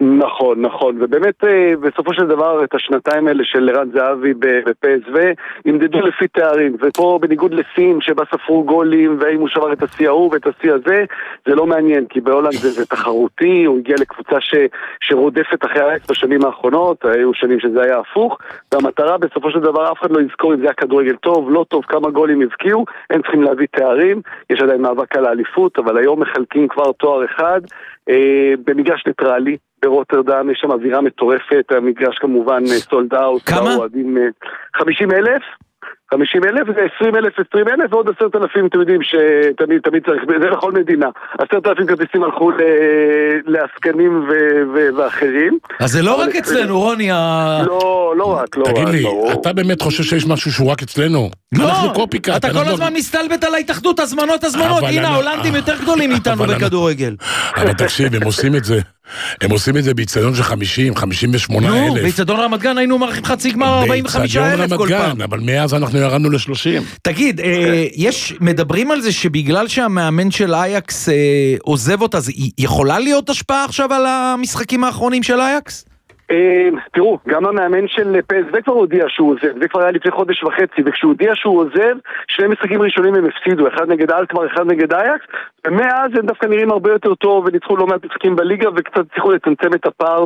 Speaker 6: נכון, נכון, ובאמת בסופו של דבר את השנתיים האלה של ערן זהבי בפ אס וי ימדדו לפי תארים, ופה בניגוד לסין שבה ספרו גולים והאם הוא שבר את השיא ההוא ואת השיא הזה, זה לא מעניין, כי בהולנד זה, זה תחרותי, הוא הגיע לקבוצה ש, שרודפת אחרי האקס בשנים האחרונות, היו שנים שזה היה הפוך, והמטרה בסופו של דבר אף אחד לא יזכור אם זה היה כדורגל טוב, לא טוב, כמה גולים הבקיעו, הם צריכים להביא תארים, יש עדיין מאבק על האליפות, אבל היום מחלקים כבר תואר אחד, אה, במגרש ניטרלי, ברוטרדם, יש שם אווירה מטורפת, המגרש כמובן סולד אאוט.
Speaker 3: כמה?
Speaker 6: חמישים אלף, חמישים אלף, זה עשרים אלף, עשרים אלף, ועוד עשרת אלפים, אתם יודעים שתמיד תמיד צריך, זה לכל מדינה. עשרת אלפים כרטיסים הלכו לעסקנים ואחרים.
Speaker 3: אז זה לא רק אצלנו, רוני.
Speaker 6: לא, לא רק, לא רק.
Speaker 2: תגיד לי, אתה באמת חושב שיש משהו שהוא רק אצלנו?
Speaker 3: לא, אתה כל הזמן מסתלבט על ההתאחדות, הזמנות, הזמנות. הנה, ההולנדים יותר גדולים מאיתנו בכדורגל.
Speaker 2: אבל תקשיב, הם עושים את זה. הם עושים את זה באצטדיון של חמישים, חמישים ושמונה אלף.
Speaker 3: נו, באצטדיון רמת גן היינו מארחים חצי גמר ארבעים וחמישה אלף כל פעם.
Speaker 2: אבל מאז אנחנו ירדנו ל-שלושים.
Speaker 3: תגיד, יש, מדברים על זה שבגלל שהמאמן של אייקס עוזב אותה, אז יכולה להיות השפעה עכשיו על המשחקים האחרונים של אייקס?
Speaker 6: תראו, גם המאמן של פ אס וי כבר הודיע שהוא עוזב, זה כבר היה לפני חודש וחצי, וכשהוא הודיע שהוא עוזב, שני משחקים ראשונים הם הפסידו, אחד נגד אלקמר, אחד נגד אייקס, ומאז הם דווקא נראים הרבה יותר טוב, וניצחו לא מעט משחקים בליגה, וקצת צריכו לצמצם את הפער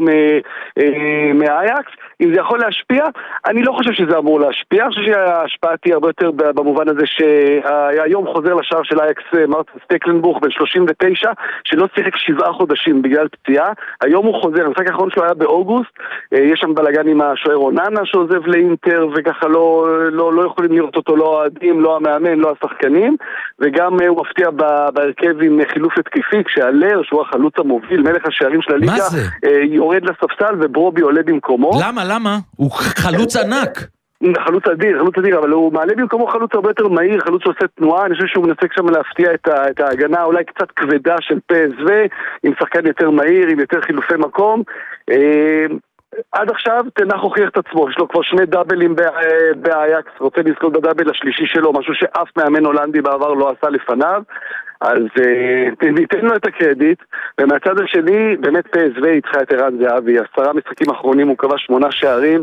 Speaker 6: מהאייקס. אם זה יכול להשפיע, אני לא חושב שזה אמור להשפיע, אני חושב שההשפעה תהיה הרבה יותר במובן הזה שהיום חוזר לשער של אייקס מרטין סטקלנבוך בן שלושים ותשע, שלא שיחק שבעה חודשים בגלל פציעה, היום הוא חוזר, המשחק האחרון שלו היה באוגוסט, יש שם בלגן עם השוער אוננה שעוזב לאינטר, וככה לא, לא, לא יכולים לראות אותו, לא העדים, לא המאמן, לא השחקנים, וגם הוא מפתיע בהרכב עם חילוף התקפי, כשהלר, שהוא החלוץ המוביל, מלך השערים של הליגה, יורד לספסל וברובי עולה במקומו.
Speaker 3: למה? למה? הוא חלוץ ענק.
Speaker 6: חלוץ אדיר, חלוץ אדיר, אבל הוא מעלה במקומו חלוץ הרבה יותר מהיר, חלוץ שעושה תנועה, אני חושב שהוא מנסה שם להפתיע את, ה, את ההגנה אולי קצת כבדה של פ אס וי, עם שחקן יותר מהיר, עם יותר חילופי מקום. עד עכשיו תנח הוכיח את עצמו, יש לו כבר שני דאבלים באייקס, רוצה לזכות בדאבל השלישי שלו, משהו שאף מאמן הולנדי בעבר לא עשה לפניו, אז ניתן לו את הקרדיט, ומהצד השני באמת פ אס וי התחילה את ערן זהבי, עשרה משחקים אחרונים הוא קבע שמונה שערים,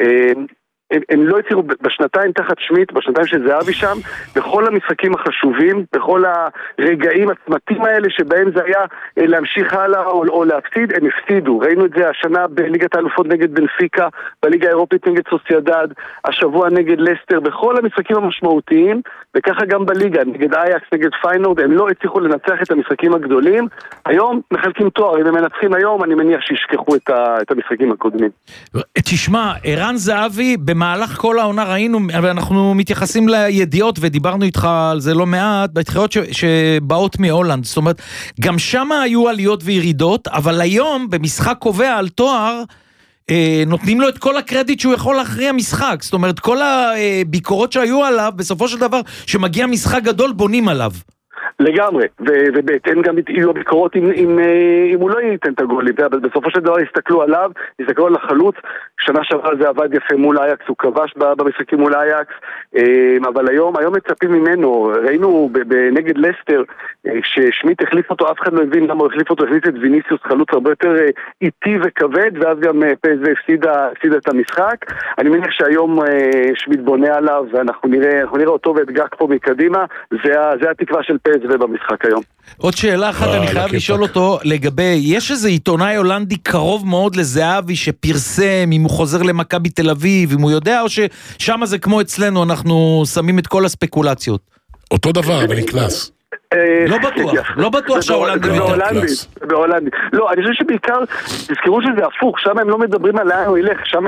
Speaker 6: הם, הם לא הצליחו בשנתיים תחת שמיט, בשנתיים של זהבי שם, בכל המשחקים החשובים, בכל הרגעים הצמתים האלה שבהם זה היה להמשיך הלאה או, או להפסיד, הם הפסידו. ראינו את זה השנה בליגת האלופות נגד בנפיקה, בליגה האירופית נגד סוסיידד, השבוע נגד לסטר, בכל המשחקים המשמעותיים, וככה גם בליגה, נגד אייקס, נגד פיינורד, הם לא הצליחו לנצח את המשחקים הגדולים. היום מחלקים תואר, אם הם מנצחים היום, אני מניח שישכחו את, ה, את המשחקים הקודמים.
Speaker 3: תשמע, ערן זהבי, במהלך כל העונה ראינו, ואנחנו מתייחסים לידיעות, ודיברנו איתך על זה לא מעט, בהתחלות ש, שבאות מהולנד, זאת אומרת, גם שם היו עליות וירידות, אבל היום, במשחק קובע על תואר, אה, נותנים לו את כל הקרדיט שהוא יכול להכריע משחק, זאת אומרת, כל הביקורות שהיו עליו, בסופו של דבר, שמגיע משחק גדול, בונים עליו.
Speaker 6: לגמרי, ובהתאם גם יהיו הביקורות אם, אם, אם הוא לא ייתן את הגולים, אבל בסופו של דבר יסתכלו עליו, יסתכלו על החלוץ, שנה שעברה זה עבד יפה מול אייקס, הוא כבש במשחקים מול אייקס, אבל היום, היום מצפים ממנו, ראינו בנגד לסטר, כששמיט החליף אותו, אף אחד לא הבין למה הוא החליף אותו, החליף את ויניסיוס, חלוץ הרבה יותר איטי וכבד, ואז גם פ אס וי הפסידה, הפסידה את המשחק. אני מניח שהיום שמיט בונה עליו, ואנחנו נראה, אנחנו נראה אותו ואת גג פה מקדימה, זה, זה התקווה של פ אס וי במשחק היום.
Speaker 3: עוד שאלה אחת, אני חייב לשאול אותו לגבי, יש איזה עיתונאי הולנדי קרוב מאוד לזהבי שפרסם אם הוא חוזר למכבי תל אביב, אם הוא יודע, או ששם זה כמו אצלנו, אנחנו שמים את כל הספקולציות?
Speaker 2: אותו דבר, אבל נקלס.
Speaker 3: לא בטוח, לא בטוח שההולנדים יותר קלאס.
Speaker 6: בהולנדית. לא, אני חושב שבעיקר, תזכרו שזה הפוך, שם הם לא מדברים על לאן הוא ילך, שם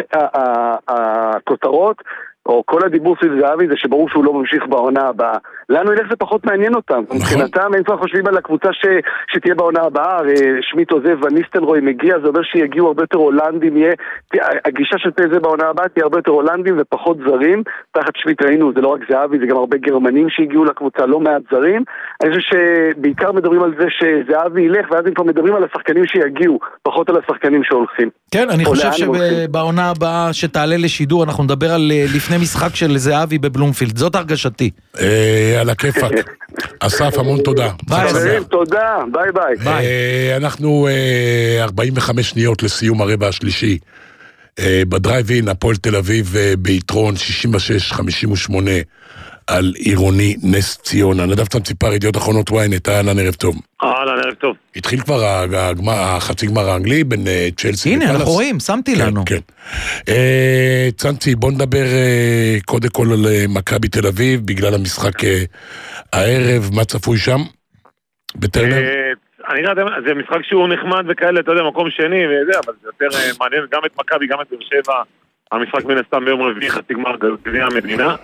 Speaker 6: הכותרות, או כל הדיבור של זהבי זה שברור שהוא לא ממשיך בעונה הבאה. לנו ילך זה פחות מעניין אותם. מבחינתם הם כבר חושבים על הקבוצה ש... שתהיה בעונה הבאה, שמיט עוזב וניסטלרוי מגיע, זה אומר שיגיעו הרבה יותר הולנדים, יהיה... הגישה של פ אס וי בעונה הבאה תהיה הרבה יותר הולנדים ופחות זרים. תחת שמיט ראינו, זה לא רק זהבי, זה גם הרבה גרמנים שהגיעו לקבוצה, לא מעט זרים. אני חושב שבעיקר מדברים על זה שזהבי ילך, ואז הם כבר מדברים על השחקנים שיגיעו, פחות על השחקנים שהולכים.
Speaker 3: כן, אני חושב שבעונה הבאה שתעלה לשידור, אנחנו נדבר על לפני לפני משחק של זהבי בבלומפילד, זאת הרגשתי.
Speaker 2: על הכיפק. אסף, המון תודה.
Speaker 6: חברים, תודה, ביי ביי.
Speaker 2: אנחנו ארבעים וחמש שניות לסיום הרבע השלישי. בדרייב-אין, הפועל תל אביב ביתרון שישים ושש חמישים ושמונה על עירוני נס ציונה. נדב צנציפר, ידיעות אחרונות וויינט, אהלן, ערב טוב.
Speaker 7: אהלן, ערב טוב.
Speaker 2: התחיל כבר החצי גמר האנגלי בין צ'לסי
Speaker 3: הנה, אנחנו רואים, שמתי לנו.
Speaker 2: כן, כן. צנצי, בוא נדבר קודם כל על מכבי תל אביב, בגלל המשחק הערב, מה צפוי שם? בטרנר?
Speaker 7: אני יודע, זה משחק שהוא נחמד וכאלה, אתה יודע, מקום שני וזה, אבל זה יותר מעניין גם את מכבי, גם את באר שבע, המשחק מן הסתם ביום רביעי, חצי גמר גביע המדינה.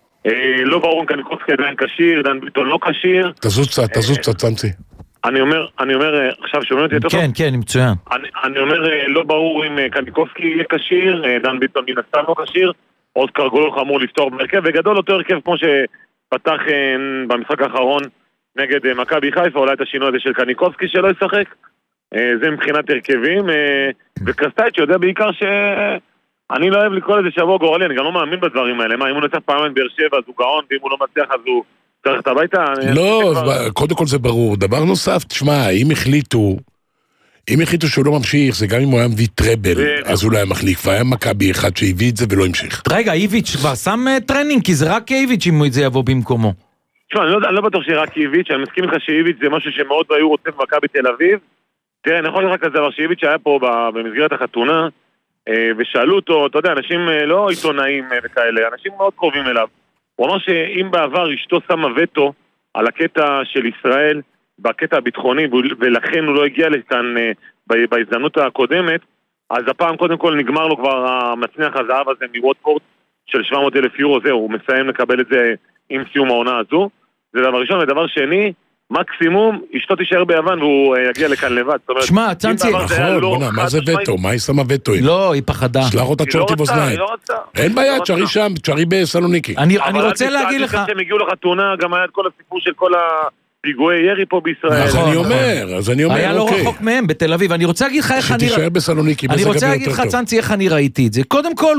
Speaker 7: לא ברור, קניקובסקי עדיין כשיר, דן ביטון לא כשיר.
Speaker 2: תזוז קצת, תזוז קצת, צנצי.
Speaker 7: אני אומר, אני אומר, עכשיו שומעים אותי יותר טוב?
Speaker 3: כן, כן, מצוין.
Speaker 7: אני, אני אומר, לא ברור אם קניקובסקי יהיה כשיר, דן ביטון מן הסתם לא כשיר, עוד קרגולוך אמור לפתור בהרכב, וגדול אותו הרכב כמו שפתח במשחק האחרון נגד מכבי חיפה, אולי את השינוי הזה של קניקובסקי שלא ישחק. זה מבחינת הרכבים, וקרסטייץ' יודע בעיקר ש... אני לא אוהב לקרוא לזה שבוע גורלי, אני גם לא מאמין בדברים האלה. מה, אם הוא נצח פעם באר שבע, אז הוא גאון, ואם הוא לא מצליח, אז הוא צריך את הביתה?
Speaker 2: לא, קודם כל זה ברור. דבר נוסף, תשמע, אם החליטו, אם החליטו שהוא לא ממשיך, זה גם אם הוא היה מביא טראבל, אז הוא לא היה מחליף, והיה מכבי אחד שהביא את זה ולא המשיך.
Speaker 3: רגע, איביץ' כבר שם טרנינג, כי זה רק איביץ' אם זה יבוא במקומו.
Speaker 7: תשמע, אני לא בטוח שרק איביץ', אני מסכים לך שאיביץ' זה משהו שמאוד היו רוצים במכבי תל אביב. תראה, אני יכול רק לדבר שאיביץ' היה פה במסגרת החתונה, ושאלו אותו, אתה יודע, אנשים לא עיתונאים וכאלה, אנשים מאוד קרובים אליו. הוא אמר שאם בעבר אשתו שמה וטו על הקטע של ישראל, בקטע הביטחוני, ולכן הוא לא הגיע לכאן בהזדמנות הקודמת, אז הפעם קודם כל נגמר לו כבר המצניח הזהב הזה מווטפורד של שבע מאות אלף יורו, זהו, הוא מסיים לקבל את זה עם סיום העונה הזו. זה דבר ראשון, ודבר שני, מקסימום, אשתו תישאר ביוון והוא יגיע לכאן לבד.
Speaker 3: שמע, צנצי,
Speaker 2: נכון, בונה, מה זה וטו? מה היא שמה וטו?
Speaker 3: לא, היא פחדה.
Speaker 2: שלח אותה צ'ורטי בוזניים. אין בעיה, תשארי שם, תשארי בסלוניקי.
Speaker 3: אני רוצה להגיד לך...
Speaker 7: אבל הם הגיעו לחתונה, גם היה את כל הסיפור של כל הפיגועי ירי פה בישראל.
Speaker 2: אז אני אומר, אז אני אומר,
Speaker 3: היה לא רחוק מהם בתל אביב. אני רוצה להגיד לך איך אני...
Speaker 2: שתישאר בסלוניקי,
Speaker 3: אני רוצה להגיד לך, צנצי, איך אני ראיתי את זה. קודם כל,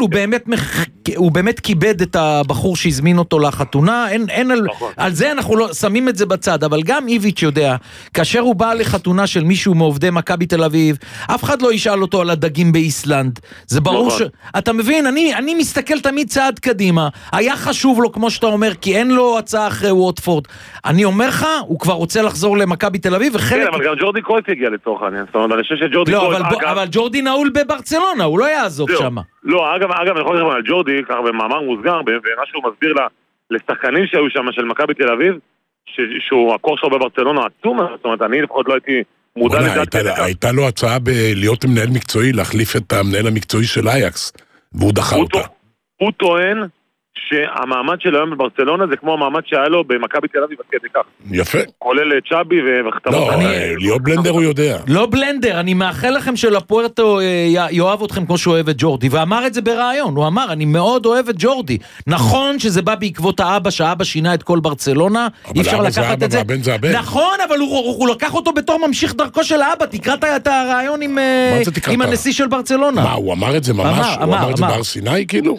Speaker 3: הוא באמת כיבד את הבחור שהזמין אותו לחתונה. אין על זה אנחנו לא שמים את זה בצד, אבל גם איביץ' יודע, כאשר הוא בא לחתונה של מישהו מעובדי מכבי תל אביב, אף אחד לא ישאל אותו על הדגים באיסלנד. זה ברור ש... אתה מבין, אני מסתכל תמיד צעד קדימה. היה חשוב לו, כמו שאתה אומר, כי אין לו הצעה אחרי ווטפורד. אני אומר לך, הוא כבר רוצה לחזור למכבי תל אביב, וחלק...
Speaker 7: כן, אבל גם ג'ורדי קרויף הגיע לצורך העניין, זאת אומרת, אני חושב שג'ורדי
Speaker 3: קרויף... לא, אבל ג'ורדי נעול בברצלונה, הוא לא יעזוב שם.
Speaker 7: לא, אגב, אגב, אני יכול לדבר על ג'ורדי, ככה במאמר מוסגר, ומה שהוא מסביר לשחקנים שהיו שם של מכבי תל אביב, שהוא הקור שלו בברצלונה עצום, זאת אומרת, אני לפחות לא הייתי מודע לדעת...
Speaker 2: הייתה לו הצעה להיות מנהל מקצועי, להחליף את המנהל המקצועי של אייקס, והוא דחה אותה.
Speaker 7: הוא טוען שהמעמד שלו היום בברצלונה זה כמו המעמד שהיה לו במכבי תל אביב עד כדי כך.
Speaker 2: יפה.
Speaker 7: כולל צ'אבי וחתמות.
Speaker 2: לא, להיות בלנדר הוא יודע.
Speaker 3: לא בלנדר, אני מאחל לכם שלפוארטו יאהב אתכם כמו שהוא אוהב את ג'ורדי, ואמר את זה ברעיון, הוא אמר, אני מאוד אוהב את ג'ורדי. נכון שזה בא בעקבות האבא, שהאבא שינה את כל ברצלונה, אי אפשר לקחת את זה. נכון, אבל הוא לקח אותו בתור ממשיך דרכו של האבא, תקראת את הרעיון עם הנשיא של ברצלונה.
Speaker 2: מה, הוא אמר את זה ממש? הוא אמר את זה בהר סיני כאילו?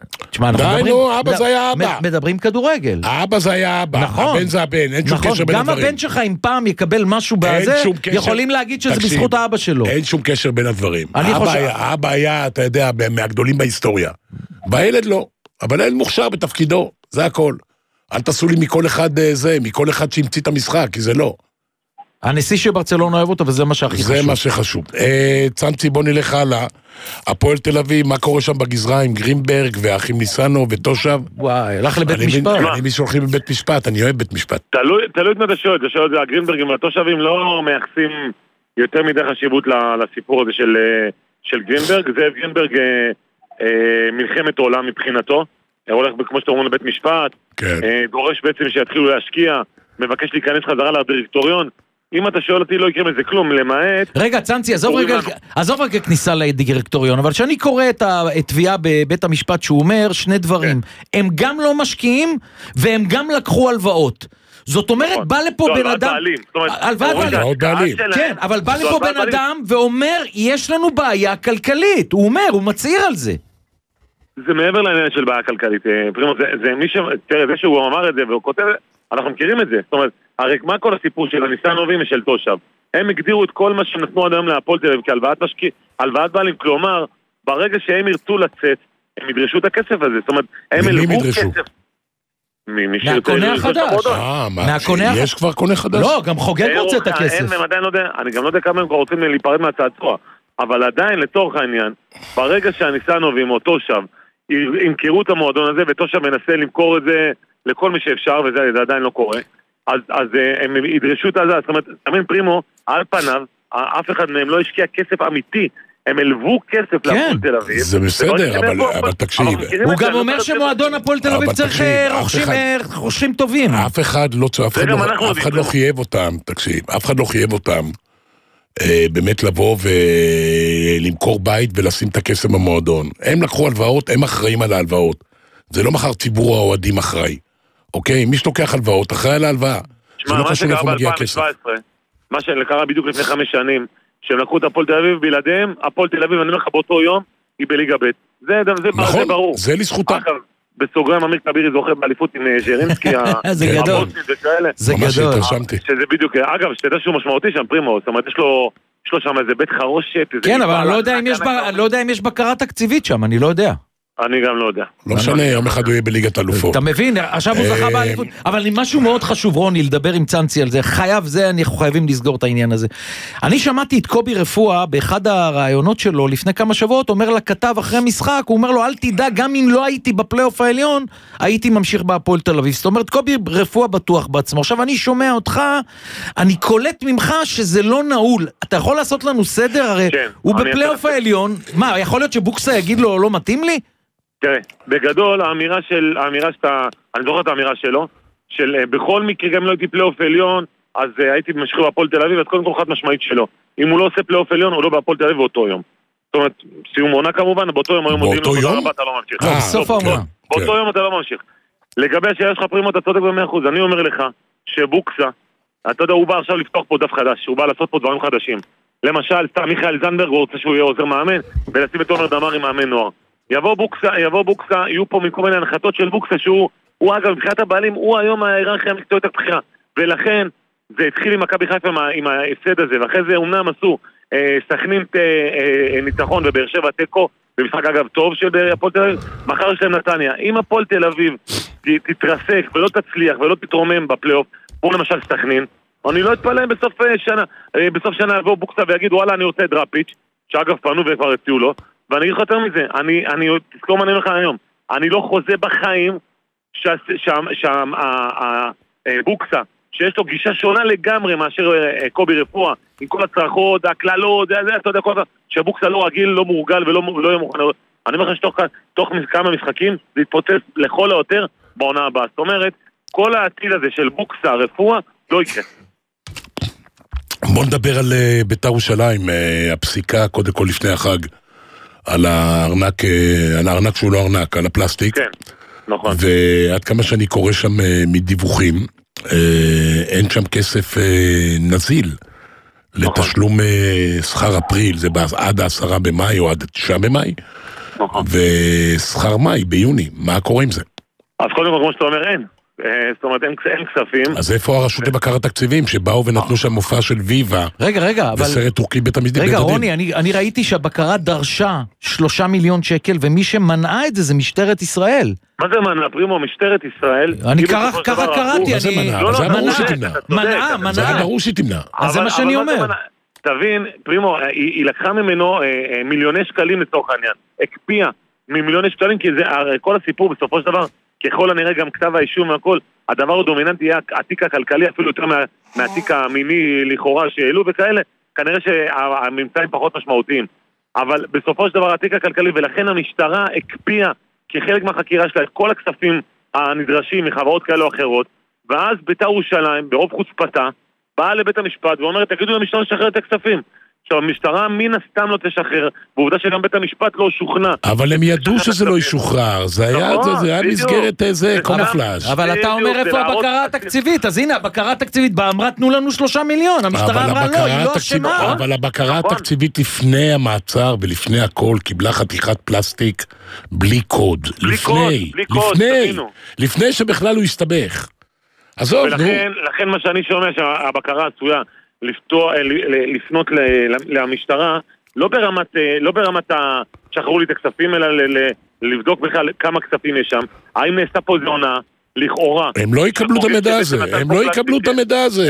Speaker 3: די
Speaker 2: נו, אבא זה היה אבא.
Speaker 3: מדברים כדורגל.
Speaker 2: האבא זה היה אבא, הבן זה הבן, אין שום קשר בין הדברים.
Speaker 3: גם הבן שלך אם פעם יקבל משהו בזה, יכולים להגיד שזה בזכות האבא שלו.
Speaker 2: אין שום קשר בין הדברים. האבא היה, אתה יודע, מהגדולים בהיסטוריה. בילד לא, אבל הילד מוכשר בתפקידו, זה הכל. אל תעשו לי מכל אחד זה, מכל אחד שהמציא את המשחק, כי זה לא.
Speaker 3: הנשיא שברצלונה אוהב אותו, וזה מה שהכי חשוב.
Speaker 2: זה מה שחשוב. צנצי, בוא נלך הלאה. הפועל תל אביב, מה קורה שם בגזרה עם גרינברג והאחים ניסנו ותושב?
Speaker 3: וואי, הלך לבית משפט.
Speaker 2: אני מי שהולכים לבית משפט, אני אוהב בית משפט.
Speaker 7: תלוי את מה אתה שואל, אתה שואל את זה, הגרינברגים והתושבים לא מייחסים יותר מדי חשיבות לסיפור הזה של גרינברג. זה גרינברג מלחמת העולם מבחינתו, הולך כמו שאתה אומר לבית משפט, דורש בעצם שיתחילו להשקיע, מבקש להיכנס חזרה לדירקטוריון. אם אתה שואל אותי לא יקרה מזה כלום, למעט...
Speaker 3: רגע, צנצי, עזוב רגע, עזוב רגע כניסה לדירקטוריון, אבל שאני קורא את התביעה בבית המשפט שהוא אומר שני דברים, הם גם לא משקיעים, והם גם לקחו הלוואות. זאת אומרת, בא לפה בן אדם...
Speaker 2: הלוואות בעלים.
Speaker 3: כן, אבל בא לפה בן אדם ואומר, יש לנו בעיה כלכלית. הוא אומר, הוא מצעיר על זה.
Speaker 7: זה מעבר לעניין של בעיה כלכלית, פרימו, זה, זה מי ש... תראה, זה שהוא אמר את זה והוא כותב, אנחנו מכירים את זה, זאת אומרת, הרי מה כל הסיפור של הניסנובים ושל תושב? הם הגדירו את כל מה שנתנו עד היום להפועל תל אביב כהלוואת משקיע, הלוואת בעלים, כלומר, ברגע שהם ירצו לצאת, הם ידרשו את הכסף הזה, זאת אומרת, הם אלבו כסף.
Speaker 3: מהקונה החדש. מהקונה החדש.
Speaker 2: יש כבר קונה חדש?
Speaker 3: לא, גם חוגג רוצה את הכסף.
Speaker 7: אני גם לא יודע כמה הם כבר רוצים להיפרד מהצעצוע, אבל עדיין, לצורך העניין, ברגע שהניסנובים או תושב ימכרו את המועדון הזה, ותושב מנסה למכור את זה לכל מי שאפשר, וזה עדיין לא קורה, אז, אז הם ידרשו את הזה. זאת אומרת, תמיד פרימו, על פניו, אף אחד מהם לא השקיע כסף אמיתי, הם אלבו כסף להפועל תל אביב.
Speaker 2: זה בסדר, אבל, אבל תקשיב.
Speaker 3: הוא גם אומר שמועדון הפועל תל אביב צריך רוכשים טובים.
Speaker 2: אף אחד לא, אף אחד לא, אף אחד לא חייב אותם, תקשיב, אף אחד לא חייב אותם באמת לבוא ולמכור בית ולשים את הכסף במועדון. הם לקחו הלוואות, הם אחראים על ההלוואות. זה לא מחר ציבור האוהדים אחראי. אוקיי? מי שלוקח הלוואות, אחראי על ההלוואה. זה לא חשוב איפה מגיע הכסף.
Speaker 7: מה שקרה בדיוק לפני חמש שנים, שהם לקחו את הפועל תל אביב בלעדיהם, הפועל תל אביב, אני אומר לך, באותו יום, היא בליגה ב'. זה, זה,
Speaker 2: נכון,
Speaker 7: זה ברור.
Speaker 2: זה לזכותה.
Speaker 7: אגב, בסוגריים אמיר כבירי זוכה באליפות עם ז'רינסקי,
Speaker 3: זה גדול. זה גדול.
Speaker 7: שזה בדיוק, אגב, שתדע שהוא משמעותי שם, פרימו, זאת אומרת, יש לו, יש לו שם איזה בית חרושת.
Speaker 3: כן, אבל אני לא יודע אם יש בקרה תקציבית שם, אני לא יודע.
Speaker 7: אני גם לא יודע.
Speaker 2: לא משנה, יום אחד הוא יהיה בליגת אלופות.
Speaker 3: אתה מבין, עכשיו הוא זכה באליפות, אבל משהו מאוד חשוב, רוני, לדבר עם צאנצי על זה, חייב זה, אנחנו חייבים לסגור את העניין הזה. אני שמעתי את קובי רפואה, באחד הרעיונות שלו, לפני כמה שבועות, אומר לכתב אחרי משחק, הוא אומר לו, אל תדע, גם אם לא הייתי בפלייאוף העליון, הייתי ממשיך בהפועל תל אביב. זאת אומרת, קובי רפואה בטוח בעצמו. עכשיו, אני שומע אותך, אני קולט ממך שזה לא נעול. אתה יכול לעשות לנו סדר? הרי הוא בפלייאוף העליון. מה, יכול להיות שבוקסה יגיד לו, לא מתאים לי?
Speaker 7: תראה, בגדול, האמירה של, האמירה שאתה, אני זוכר את האמירה שלו, של בכל מקרה גם לא הייתי פלייאוף עליון, אז uh, הייתי במשחק בהפועל תל אביב, אז קודם כל חד משמעית שלו. אם הוא לא עושה פלייאוף עליון, הוא לא בהפועל תל אביב באותו יום. זאת אומרת, סיום עונה כמובן, באותו יום היום מודיעים לו, באותו יום? אתה לא ממשיך.
Speaker 3: אה, בסוף העונה.
Speaker 7: באותו יום אתה לא ממשיך. לגבי השאלה שלך פרימו, אתה צודק ב-מאה אחוז. אני אומר לך שבוקסה, אתה יודע, הוא בא עכשיו לפתוח פה דף חדש, הוא בא לעשות פה דברים חדשים. למשל, סתם מיכאל זנברג, הוא רוצה שהוא יהיה עוזר מאמן, ולשים את עומר דמרי מאמן נוער. יבוא בוקסה, יבוא בוקסה, יהיו פה מכל מיני הנחתות של בוקסה שהוא, הוא אגב, מבחינת הבעלים, הוא היום ההיררכיה המקצועית הבכירה, ולכן זה התחיל עם מכבי חיפה עם ההפסד הזה, ואחרי זה אומנם עשו אה, סכנין אה, אה, ניצחון ובאר שבע תיקו, במשחק אגב טוב של הפועל תל אביב, מחר יש להם נתניה. אם הפועל תל אביב תתרסק ולא תצליח ולא תתרומם בפלייאוף, כמו למשל סכנין, אני לא אתפלא בסוף שנה, אה, בסוף שנה יבוא בוקסה ויגיד וואלה אני רוצה דראפיץ', שאגב פנו וכבר הציעו לו, ואני אגיד לך יותר מזה, אני, אני, תזכור מה אני אומר לך היום, אני לא חוזה בחיים שהבוקסה, שיש לו גישה שונה לגמרי מאשר קובי רפואה, עם כל הצרכות, הכללות, אתה יודע, שהבוקסה לא רגיל, לא מורגל ולא לא יהיה מוכן. אני אומר לך שתוך כמה משחקים זה יתפוצץ לכל היותר בעונה הבאה. זאת אומרת, כל העתיד הזה של בוקסה, רפואה, לא יקרה.
Speaker 2: בוא נדבר על בית"ר ירושלים, הפסיקה קודם כל לפני החג. על הארנק, על הארנק שהוא לא ארנק, על הפלסטיק.
Speaker 7: כן, נכון.
Speaker 2: ועד כמה שאני קורא שם מדיווחים, אין שם כסף נזיל לתשלום שכר אפריל, זה עד העשרה במאי או עד תשעה במאי, ושכר מאי ביוני, מה קורה עם זה?
Speaker 7: אז קודם כל כמו שאתה אומר אין. זאת אומרת, אין כספים.
Speaker 2: אז איפה הרשות לבקר התקציבים שבאו ונתנו שם מופע של ויבה?
Speaker 3: רגע, רגע, אבל...
Speaker 2: וסרט טורקי בית המסדיר.
Speaker 3: רגע, רוני, אני, אני ראיתי שהבקרה דרשה שלושה מיליון שקל, ומי שמנעה את זה זה משטרת ישראל.
Speaker 7: מה זה מנעה, פרימו? משטרת ישראל?
Speaker 3: אני ככה קראתי,
Speaker 2: מה זה מנעה? זה ברור שתמנע.
Speaker 3: מנעה, מנעה.
Speaker 2: זה ברור שתמנע.
Speaker 3: אז זה מה שאני אומר.
Speaker 7: תבין, פרימו, היא לקחה ממנו מיליוני שקלים לצורך העניין. הקפיאה ממיליוני שקלים, כי זה כל הסיפור בסופו של דבר ככל הנראה גם כתב האישום והכל, הדבר הדומיננטי יהיה התיק הכלכלי, אפילו יותר מה, מהתיק המיני לכאורה שהעלו וכאלה, כנראה שהממצאים פחות משמעותיים. אבל בסופו של דבר התיק הכלכלי, ולכן המשטרה הקפיאה כחלק מהחקירה שלה את כל הכספים הנדרשים מחברות כאלה או אחרות, ואז בית"ר ירושלים, ברוב חוצפתה, באה לבית המשפט ואומרת, תגידו למשטרה לשחרר את הכספים. עכשיו, המשטרה מן הסתם לא תשחרר, ועובדה שגם בית המשפט לא שוכנע.
Speaker 2: אבל הם ידעו שזה לא ישוחרר, זה היה מסגרת איזה קומופלאז'.
Speaker 3: אבל אתה אומר איפה הבקרה התקציבית, אז הנה, הבקרה התקציבית באה, אמרה תנו לנו שלושה מיליון, המשטרה אמרה לא, היא לא אשמה.
Speaker 2: אבל הבקרה התקציבית לפני המעצר ולפני הכל קיבלה חתיכת פלסטיק בלי קוד. לפני, לפני, לפני שבכלל הוא הסתבך. עזוב, נו.
Speaker 7: ולכן מה שאני שומע שהבקרה עשויה לפנות למשטרה, לא ברמת, לא ברמת שחררו לי את הכספים, אלא לבדוק בכלל כמה כספים יש שם. האם נעשתה פה זונה, לכאורה.
Speaker 2: הם לא יקבלו את המידע הזה, הם לא יקבלו את המידע הזה.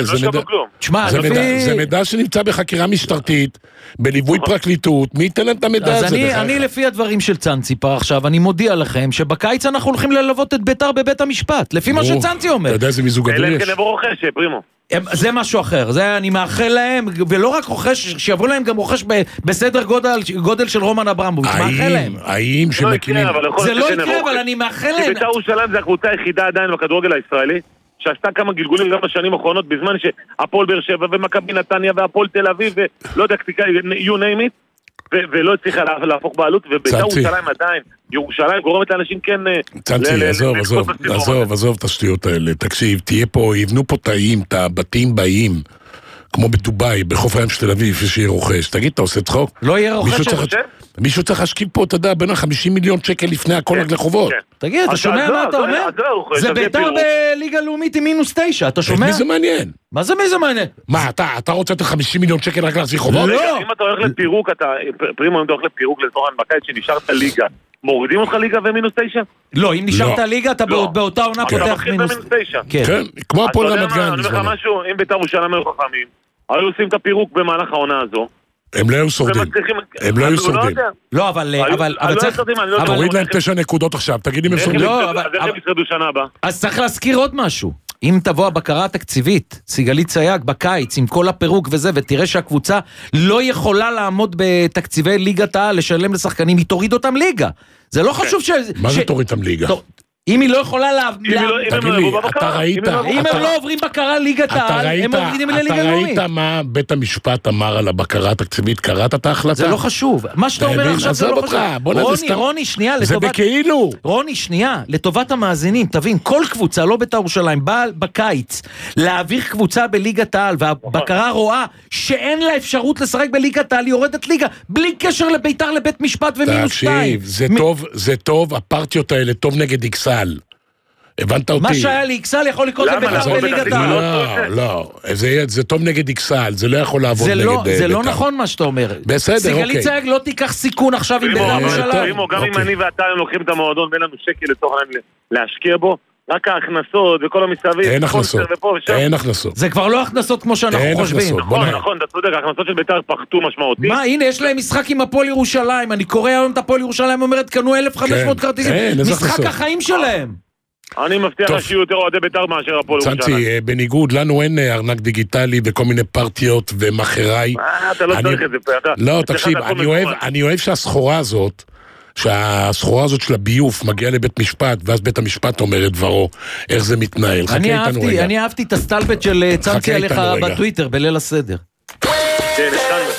Speaker 2: זה מידע שנמצא בחקירה משטרתית, בליווי פרקליטות, מי ייתן להם את המידע הזה?
Speaker 3: אז אני לפי הדברים של צנציפר עכשיו, אני מודיע לכם שבקיץ אנחנו הולכים ללוות את ביתר בבית המשפט, לפי מה שצנצי אומר.
Speaker 2: אתה יודע איזה מיזוג אוויר יש?
Speaker 7: אלא אם כן יבוא רוכש, פרימו.
Speaker 3: זה משהו אחר, זה אני מאחל להם, ולא רק רוכש, שיבוא להם גם רוכש בסדר גודל של רומן אברמוביץ', מאחל להם.
Speaker 2: האם שמקימים...
Speaker 3: זה לא יקרה, אבל אני מאחל להם.
Speaker 7: בית"ר ירושלים זה הקבוצה היחידה עדיין בכדורגל הישראלי, שעשתה כמה גלגולים גם בשנים האחרונות, בזמן שהפועל באר שבע ומכבי נתניה והפועל תל אביב, ולא יודע, you name it, ולא הצליחה להפוך בעלות, ובית"ר ירושלים עדיין, ירושלים גורמת לאנשים כן...
Speaker 2: צנצי, עזוב, עזוב, עזוב, עזוב את השטויות האלה, תקשיב, תהיה פה, יבנו פה תאים, את הבתים באים, כמו בדוביי, בחוף הים של תל אביב, שיהיה רוכש, תגיד, אתה עושה צחוק?
Speaker 3: לא יהיה רוכש,
Speaker 2: מישהו צריך להשקיע פה, אתה יודע, בין ה-חמישים מיליון שקל לפני הכל לחובות.
Speaker 3: תגיד, אתה שומע מה אתה אומר? זה בית"ר בליגה לאומית עם מינוס תשע, אתה שומע?
Speaker 2: מי זה מעניין?
Speaker 3: מה זה מי זה מעניין?
Speaker 2: מה, אתה רוצה את ה-חמישים מיליון שקל רק להחזיר חובות?
Speaker 3: לא!
Speaker 7: אם אתה הולך לפירוק, פרימו, אם אתה הולך לפירוק לצורך בקיץ שנשארת ליגה, מורידים אותך ליגה ומינוס תשע?
Speaker 3: לא, אם נשארת ליגה, אתה באותה עונה פותח מינוס
Speaker 7: תשע.
Speaker 2: כן, כמו הפועל רמת גן.
Speaker 7: אני אומר לך משהו, אם בית"ר ירושלים היו חכמים, היו עושים את הפירוק במהלך העונה הזו.
Speaker 2: הם לא היו שורדים. הם לא היו שורדים.
Speaker 3: לא, אבל... אבל צריך...
Speaker 2: תוריד להם תשע נקודות עכשיו, תגיד אם הם שורדים.
Speaker 7: לא, אבל... איך הם ישרדו שנה הבאה?
Speaker 3: אז צריך להזכיר עוד משהו. אם תבוא הבקרה התקציבית, סיגלית סייג בקיץ, עם כל הפירוק וזה, ותראה שהקבוצה לא יכולה לעמוד בתקציבי ליגת העל, לשלם לשחקנים, היא תוריד אותם ליגה. זה לא חשוב ש...
Speaker 2: מה זה תוריד אותם ליגה?
Speaker 3: אם היא לא יכולה לה...
Speaker 2: תגיד לי, אתה ראית...
Speaker 3: אם הם לא עוברים בקרה ליגת העל, הם מורידים לליגה לאומית.
Speaker 2: אתה ראית מה בית המשפט אמר על הבקרה התקציבית? קראת את ההחלטה?
Speaker 3: זה לא חשוב. מה שאתה אומר עכשיו זה לא חשוב. רוני, רוני, שנייה, לטובת...
Speaker 2: זה בכאילו.
Speaker 3: רוני, שנייה, לטובת המאזינים, תבין, כל קבוצה, לא בית"ר ירושלים, באה בקיץ להעביר קבוצה בליגת העל, והבקרה רואה שאין לה אפשרות לשחק בליגת העל, היא יורדת ליגה, בלי קשר לבית"ר לבית משפט ומינוס שתיים.
Speaker 2: זה טוב, הפרטיות האלה, טוב נגד איקסל. הבנת אותי.
Speaker 3: מה שהיה לי איקסל יכול לקרות לבית"ר בליגת העל.
Speaker 2: לא, לא, זה טוב נגד איקסל, זה לא יכול לעבוד נגד בית"ר.
Speaker 3: זה לא נכון מה שאתה אומר.
Speaker 2: בסדר, אוקיי.
Speaker 3: סיגלית סייג לא תיקח סיכון עכשיו עם בית"ר ירושלים.
Speaker 7: גם אם אני ואתה לוקחים את המועדון ואין לנו שקל לתוך להשקיע בו, רק ההכנסות וכל המסביב.
Speaker 2: אין הכנסות, אין הכנסות.
Speaker 3: זה כבר לא הכנסות כמו שאנחנו חושבים.
Speaker 7: נכון, נכון, אתה צודק, ההכנסות של בית"ר פחתו משמעותית.
Speaker 3: מה, הנה, יש להם משחק עם הפועל ירושלים, אני קורא היום את הפועל ירושלים, אומרת, קנו אלף וחמש מאות כרטיסים. משחק החיים שלהם.
Speaker 7: אני מבטיח לך שיהיו יותר אוהדי בית"ר מאשר הפועל ירושלים.
Speaker 2: צנצי, בניגוד, לנו אין ארנק דיגיטלי וכל מיני פרטיות ומחריי.
Speaker 7: אתה לא צריך את זה.
Speaker 2: לא, תקשיב, אני אוהב שהסחורה הזאת, שהסחורה הזאת של הביוף מגיעה לבית משפט, ואז בית המשפט אומר את דברו, איך זה מתנהל. חכה איתנו רגע.
Speaker 3: אני אהבתי את הסטלבט של צנצי עליך בטוויטר, בליל הסדר.
Speaker 7: כן, התחלנו.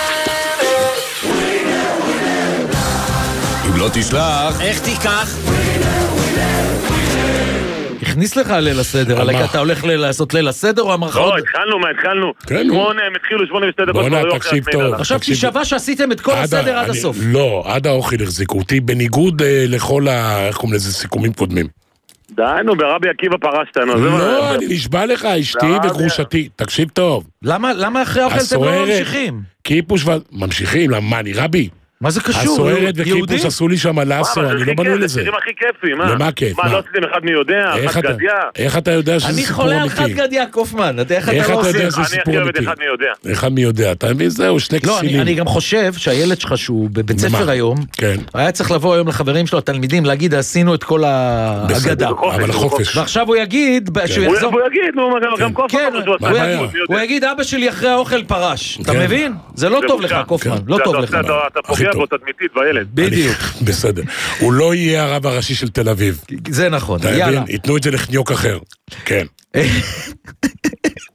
Speaker 1: אם לא תשלח...
Speaker 8: איך תיקח?
Speaker 3: הכניס לך ליל הסדר, עליך אתה הולך לעשות ליל הסדר או המרכאות?
Speaker 7: לא, התחלנו, מה, התחלנו. שמונה, הם התחילו שמונה ושתי דקות.
Speaker 2: בוא'נה, תקשיב טוב.
Speaker 3: עכשיו תשווה שעשיתם את כל הסדר עד הסוף.
Speaker 2: לא, עד האוכל החזיקו אותי, בניגוד לכל ה... איך קוראים לזה סיכומים קודמים.
Speaker 7: דיינו, ברבי עקיבא פרשתנו.
Speaker 2: לא, אני נשבע לך, אשתי וגרושתי. תקשיב טוב.
Speaker 3: למה אחרי האוכל אתם לא ממשיכים?
Speaker 2: קיפוש ממשיכים, למה, מה, אני רבי?
Speaker 3: מה זה קשור?
Speaker 2: הסוערת וקיפוס עשו לי שם לאסו, אני לא בנוי לזה.
Speaker 7: זה הכי כיפי, מה?
Speaker 2: למה כיף?
Speaker 7: מה, לא עשיתם אחד מי יודע, אחד גדיה?
Speaker 2: איך אתה יודע שזה סיפור אמיתי?
Speaker 3: אני חולה על אחד גדיה, קופמן, איך
Speaker 2: אתה לא עושה? אני
Speaker 7: הכי אוהב את אחד מי יודע.
Speaker 2: אחד מי יודע, אתה מבין? זהו, שני כסילים.
Speaker 3: לא, אני גם חושב שהילד שלך שהוא בבית ספר היום,
Speaker 2: כן.
Speaker 3: היה צריך לבוא היום לחברים שלו, התלמידים, להגיד, עשינו את כל ההגדה.
Speaker 2: אבל החופש.
Speaker 3: ועכשיו הוא יגיד, שהוא יחזור...
Speaker 7: הוא יגיד, גם קופמן.
Speaker 3: הוא יגיד, אבא שלי אחרי האוכל פרש. אתה מבין? זה לא טוב לך, קופמן, לא טוב לך.
Speaker 7: אתה פוגע בו תדמיתית בילד.
Speaker 3: בדיוק.
Speaker 2: בסדר. הוא לא יהיה הרב הראשי של תל אביב.
Speaker 3: זה נכון.
Speaker 2: יאללה. ייתנו את זה לחניוק אחר. כן.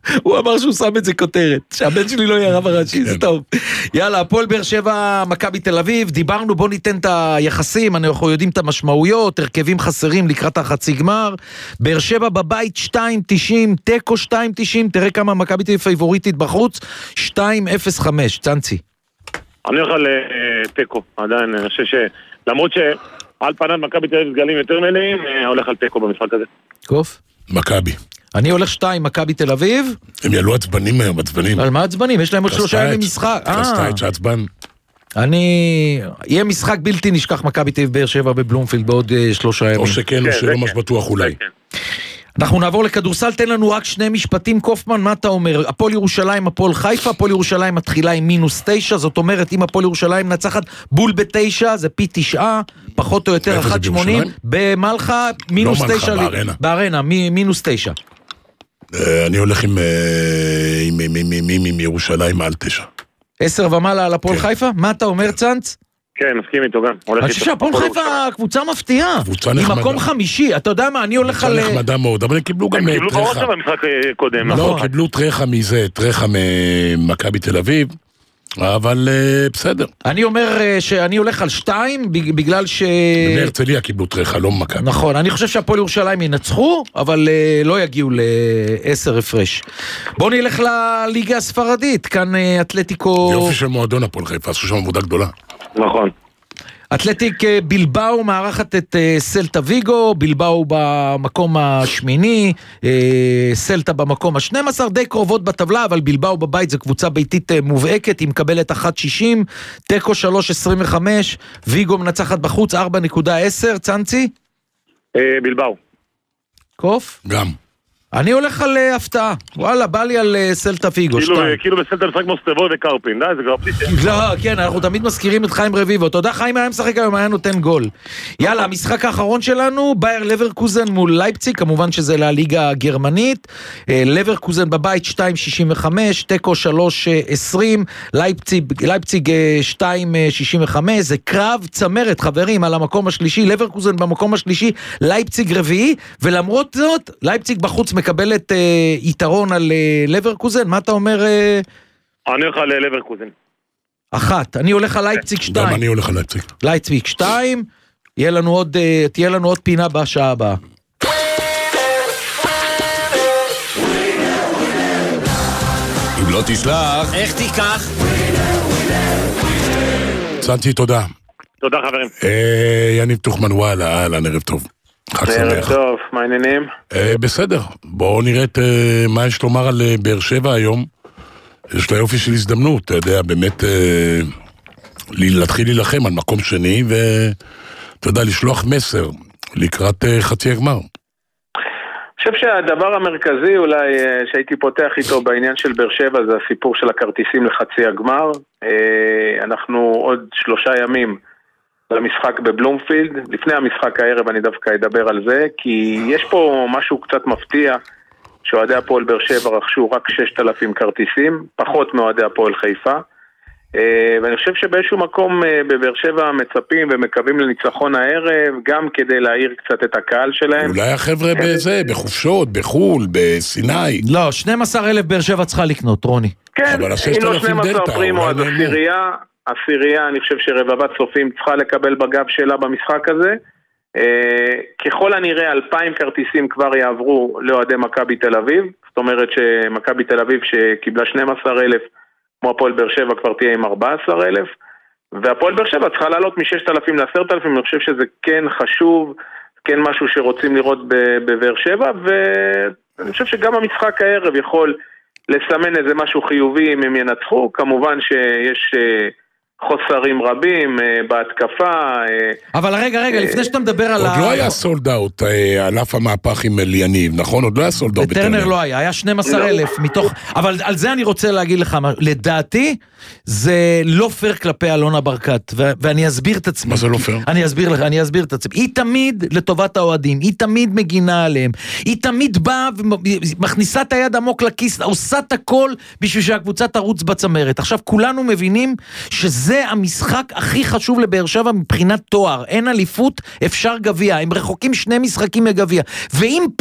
Speaker 3: הוא אמר שהוא שם את זה כותרת, שהבן שלי לא יהיה הרב הראשי, זה טוב. יאללה, הפועל באר שבע, מכבי תל אביב, דיברנו, בוא ניתן את היחסים, אנחנו יודעים את המשמעויות, הרכבים חסרים לקראת החצי גמר, באר שבע בבית שתיים תשעים, טקו שתיים תשעים, תראה כמה מכבי תל אביב פייבוריטית בחוץ, שתיים אפס חמש, צנצי.
Speaker 7: אני הולך על טקו, עדיין, אני חושב שלמרות שעל פניו מכבי תל אביב גלים יותר מלאים, הולך על טקו במשחק הזה.
Speaker 3: קוף?
Speaker 2: מכבי.
Speaker 3: אני הולך שתיים, מכבי תל אביב.
Speaker 2: הם יעלו עצבנים היום, עצבנים.
Speaker 3: על מה עצבנים? יש להם עוד שלושה ימים משחק.
Speaker 2: קרסטייץ' עצבן.
Speaker 3: אני... יהיה משחק בלתי נשכח מכבי תל אביב באר שבע בבלומפילד בעוד שלושה ימים.
Speaker 2: או שכן, או שלא ממש בטוח אולי.
Speaker 3: אנחנו נעבור לכדורסל, תן לנו רק שני משפטים, קופמן, מה אתה אומר? הפועל ירושלים, הפועל חיפה, הפועל ירושלים מתחילה עם מינוס תשע, זאת אומרת, אם הפועל ירושלים נצחת בול בתשע, זה פי תשעה, פחות או יותר אחת שמונים, במלחה, מינוס תשע, בארנה, מינוס תשע.
Speaker 2: אני הולך עם ירושלים על תשע.
Speaker 3: עשר ומעלה על הפועל חיפה? מה אתה אומר, צנץ?
Speaker 7: כן, מסכים איתו גם.
Speaker 3: אני חושב שהפועל חיפה קבוצה מפתיעה.
Speaker 2: קבוצה נחמדה.
Speaker 3: עם מקום חמישי, אתה יודע מה, אני הולך על...
Speaker 2: קבוצה נחמדה מאוד, אבל הם קיבלו גם...
Speaker 7: הם קיבלו בראש במשחק קודם.
Speaker 2: לא, קיבלו טרחה מזה, טרחה ממכבי תל אביב, אבל בסדר.
Speaker 3: אני אומר שאני הולך על שתיים, בגלל ש...
Speaker 2: בני הרצליה קיבלו טרחה, לא מכבי.
Speaker 3: נכון, אני חושב שהפועל ירושלים ינצחו, אבל לא יגיעו לעשר הפרש. בואו נלך לליגה הספרדית, כאן אתלטיקו...
Speaker 2: יופי של מועדון הפועל חיפה, עשו שם עבודה גדולה.
Speaker 7: נכון.
Speaker 3: אתלטיק בלבאו מארחת את סלטה ויגו, בלבאו במקום השמיני, סלטה במקום ה-שתים עשרה, די קרובות בטבלה, אבל בלבאו בבית זו קבוצה ביתית מובהקת, היא מקבלת אחת שישים, טקו שלוש עשרים וחמש, ויגו מנצחת בחוץ ארבע נקודה עשר, צנצי?
Speaker 7: בלבאו.
Speaker 3: קוף?
Speaker 2: גם.
Speaker 3: אני הולך על הפתעה, וואלה, בא לי על סלטה פיגו,
Speaker 7: שתיים. כאילו בסלטה משחק מוסטבוי וקרפין, די, זה כבר פליטה.
Speaker 3: לא, כן, אנחנו תמיד מזכירים את חיים רביבו, אתה יודע, חיים היה משחק היום, היה נותן גול. יאללה, המשחק האחרון שלנו, בייר לברקוזן מול לייפציג, כמובן שזה לליגה הגרמנית, לברקוזן בבית שתיים שישים וחמש, טקו שלוש עשרים, לייפציג שתיים שישים וחמש, זה קרב צמרת, חברים, על המקום השלישי, לברקוזן במקום השלישי, לייפציג רביעי, ולמרות זאת, לייפציג בחוץ מקבלת אה, יתרון על אה, לברקוזן, מה אתה אומר? אה...
Speaker 7: אני הולך על לברקוזן.
Speaker 3: אחת, אני הולך על לייפציג שתיים.
Speaker 2: גם אני הולך על לייפציג.
Speaker 3: לייפציג שתיים, יהיה לנו עוד, אה, תהיה לנו עוד פינה בשעה הבאה.
Speaker 1: אם לא תשלח,
Speaker 8: איך תיקח?
Speaker 2: צנצי, תודה.
Speaker 7: תודה חברים.
Speaker 2: אה, יניב תוכמן, וואלה, אהלן, ערב טוב.
Speaker 7: ערב טוב, מה העניינים?
Speaker 2: בסדר, בואו נראה מה יש לומר על באר שבע היום. יש לה יופי של הזדמנות, אתה יודע, באמת להתחיל להילחם על מקום שני, ואתה יודע, לשלוח מסר לקראת חצי הגמר.
Speaker 9: אני חושב שהדבר המרכזי אולי שהייתי פותח איתו בעניין של באר שבע זה הסיפור של הכרטיסים לחצי הגמר. אנחנו עוד שלושה ימים למשחק בבלומפילד, לפני המשחק הערב אני דווקא אדבר על זה, כי יש פה משהו קצת מפתיע, שאוהדי הפועל באר שבע רכשו רק ששת אלפים כרטיסים, פחות מאוהדי הפועל חיפה, ואני חושב שבאיזשהו מקום בבאר שבע מצפים ומקווים לניצחון הערב, גם כדי להעיר קצת את הקהל שלהם.
Speaker 2: אולי החבר'ה בזה, בחופשות, בחול, בסיני.
Speaker 3: לא, שנים עשר אלף באר שבע צריכה לקנות, רוני.
Speaker 9: כן, אם לא שנים עשר פרימו, אז עשירייה, עשירייה, אני חושב שרבבת צופים צריכה לקבל בגב שלה במשחק הזה. ככל הנראה אלפיים כרטיסים כבר יעברו לאוהדי מכבי תל אביב, זאת אומרת שמכבי תל אביב שקיבלה שנים עשר אלף, כמו הפועל באר שבע כבר תהיה עם ארבעה עשר אלף, והפועל באר שבע צריכה לעלות מ-ששת אלפים ל-עשרת אלפים, אני חושב שזה כן חשוב, כן משהו שרוצים לראות בבאר שבע, ואני חושב שגם המשחק הערב יכול לסמן איזה משהו חיובי אם הם ינצחו, כמובן שיש חוסרים רבים בהתקפה.
Speaker 3: אבל רגע, רגע, לפני שאתה מדבר על...
Speaker 2: עוד לא היה סולד אאוט על אף המהפך עם ליניב, נכון? עוד לא היה סולד אאוט
Speaker 3: בטרנר. בטרנר לא היה, היה שנים עשר אלף מתוך... אבל על זה אני רוצה להגיד לך, לדעתי, זה לא פייר כלפי אלונה ברקת, ואני אסביר את עצמי.
Speaker 2: מה זה לא פייר?
Speaker 3: אני אסביר לך, אני אסביר את עצמי. היא תמיד לטובת האוהדים, היא תמיד מגינה עליהם, היא תמיד באה ומכניסה את היד עמוק לכיס, עושה את הכל בשביל שהקבוצה תרוץ בצמרת. עכשיו, כולנו מבינים שזה המשחק הכי חשוב לבאר שבע מבחינת תואר. אין אליפות, אפשר גביע. הם רחוקים שני משחקים מגביע. ואם פה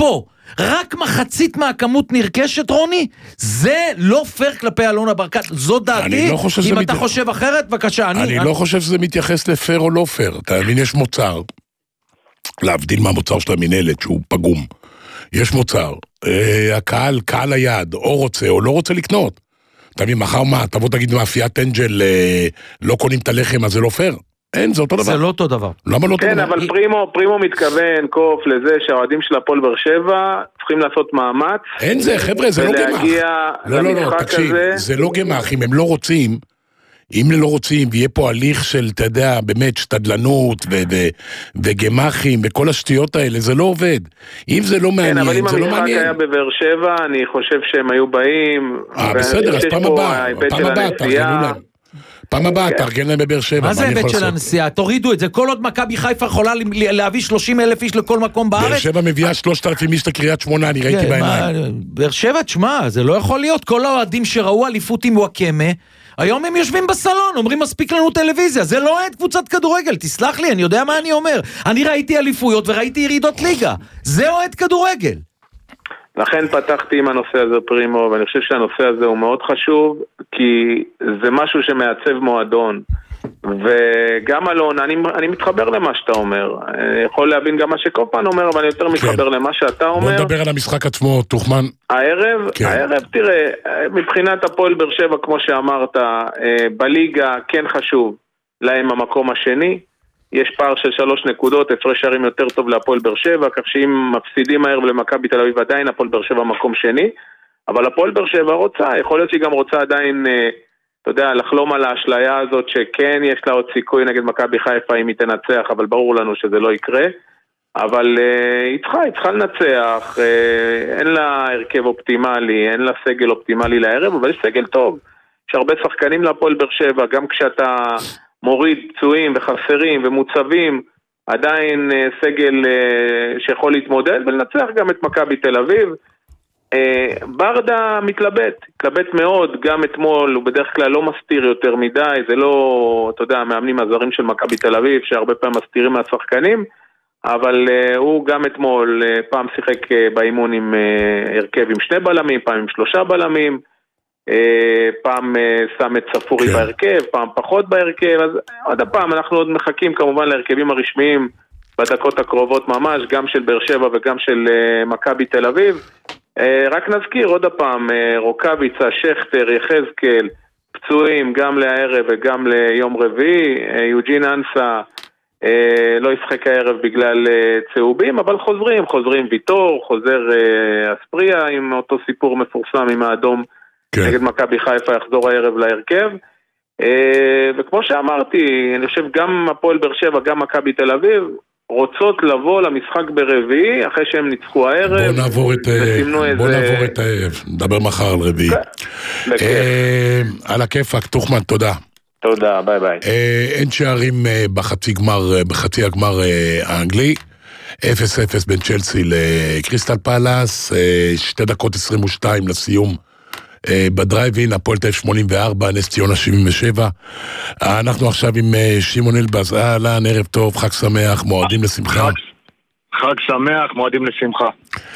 Speaker 3: רק מחצית מהכמות נרכשת, רוני, זה לא פייר כלפי אלונה ברקת, זו דעתי,
Speaker 2: לא
Speaker 3: אם אתה
Speaker 2: מת...
Speaker 3: חושב אחרת, בבקשה, אני...
Speaker 2: אני, אני לא חושב שזה מתייחס לפייר או לא פייר, אתה מבין, יש מוצר, להבדיל מהמוצר של המנהלת, שהוא פגום, יש מוצר, אה, הקהל, קהל היעד, או רוצה או לא רוצה לקנות, אתה מבין, מחר מה, תבוא תגיד מאפיית אנג'ל, אה, לא קונים את הלחם, אז זה לא פייר? אין, זה אותו דבר.
Speaker 3: זה לא אותו דבר.
Speaker 2: למה לא אותו דבר?
Speaker 9: כן, אבל פרימו, פרימו מתכוון, קוף, לזה שהאוהדים של הפועל באר שבע צריכים לעשות מאמץ.
Speaker 2: אין זה, חבר'ה, זה לא גמח.
Speaker 9: ולהגיע
Speaker 2: לא, לא, לא, תקשיב, זה לא גמח, אם הם לא רוצים, אם לא רוצים, ויהיה פה הליך של, אתה יודע, באמת, שתדלנות, וגמחים, וכל השטויות האלה, זה לא עובד. אם זה לא מעניין, זה לא מעניין.
Speaker 9: כן, אבל אם המשחק היה בבאר שבע, אני חושב שהם היו באים.
Speaker 2: אה, בסדר, אז פעם הבאה, פעם הבאה, תארגנו להם. פעם הבאה, תארגן להם בבאר שבע.
Speaker 3: מה זה היבט של הנסיעה? תורידו את זה. כל עוד מכבי חיפה יכולה להביא שלושים אלף איש לכל מקום בארץ.
Speaker 2: באר שבע מביאה שלושת אלפים איש לקריית שמונה, אני ראיתי בעיניים.
Speaker 3: באר שבע, תשמע, זה לא יכול להיות. כל האוהדים שראו אליפות עם וואקמה, היום הם יושבים בסלון, אומרים מספיק לנו טלוויזיה. זה לא עד קבוצת כדורגל, תסלח לי, אני יודע מה אני אומר. אני ראיתי אליפויות וראיתי ירידות ליגה. זה עד כדורגל.
Speaker 9: לכן פתחתי עם הנושא הזה פרימו, ואני חושב שהנושא הזה הוא מאוד חשוב, כי זה משהו שמעצב מועדון, וגם אלון, אני, אני מתחבר למה שאתה אומר, אני יכול להבין גם מה שקופמן אומר, אבל אני יותר מתחבר כן. למה שאתה אומר.
Speaker 2: בוא נדבר על המשחק עצמו, תוכמן.
Speaker 9: הערב, כן. הערב, תראה, מבחינת הפועל באר שבע, כמו שאמרת, בליגה כן חשוב להם המקום השני, יש פער של שלוש נקודות, הפרש שערים יותר טוב להפועל באר שבע, כך שאם מפסידים מהר ולמכבי תל אביב עדיין, הפועל באר שבע מקום שני, אבל הפועל באר שבע רוצה, יכול להיות שהיא גם רוצה עדיין, אתה יודע, לחלום על האשליה הזאת, שכן יש לה עוד סיכוי נגד מכבי חיפה אם היא תנצח, אבל ברור לנו שזה לא יקרה, אבל היא צריכה, היא צריכה לנצח, אין לה הרכב אופטימלי, אין לה סגל אופטימלי לערב, אבל יש סגל טוב, יש הרבה שחקנים להפועל באר שבע, גם כשאתה מוריד פצועים וחסרים ומוצבים, עדיין סגל שיכול להתמודד ולנצח גם את מכבי תל אביב. ברדה מתלבט, מתלבט מאוד, גם אתמול, הוא בדרך כלל לא מסתיר יותר מדי, זה לא, אתה יודע, המאמנים הזרים של מכבי תל אביב, שהרבה פעמים מסתירים מהשחקנים, אבל הוא גם אתמול פעם שיחק באימון עם הרכב עם שני בלמים, פעם עם שלושה בלמים, פעם שם את ספורי בהרכב, פעם פחות בהרכב, אז עוד הפעם אנחנו עוד מחכים כמובן להרכבים הרשמיים בדקות הקרובות ממש, גם של באר שבע וגם של מכבי תל אביב. רק נזכיר עוד הפעם, רוקביצה, שכטר, יחזקאל, פצועים גם לערב וגם ליום רביעי, יוג'ין אנסה לא ישחק הערב בגלל צהובים, אבל חוזרים, חוזרים ויטור, חוזר אספריה עם אותו סיפור מפורסם עם האדום, כן. נגד מכבי חיפה יחזור הערב להרכב, וכמו שאמרתי, אני חושב גם הפועל באר שבע, גם מכבי תל אביב, רוצות לבוא למשחק ברביעי, אחרי שהם ניצחו הערב.
Speaker 2: בוא נעבור את, בוא נעבור את הערב, נדבר מחר על רביעי. על הכיפק, תוכמן, תודה.
Speaker 9: תודה, ביי ביי.
Speaker 2: אין שערים בחצי גמר, בחצי הגמר האנגלי, אפס אפס בין צ'לסי לקריסטל פלאס, שתי דקות עשרים ושתיים לסיום, בדרייב-אין, הפועל תל אביב שמונים וארבע, נס ציונה שבעים ושבע. אנחנו עכשיו עם שמעון אלבז, אהלן, ערב טוב, חג שמח, מועדים לשמחה.
Speaker 8: חג שמח, מועדים לשמחה.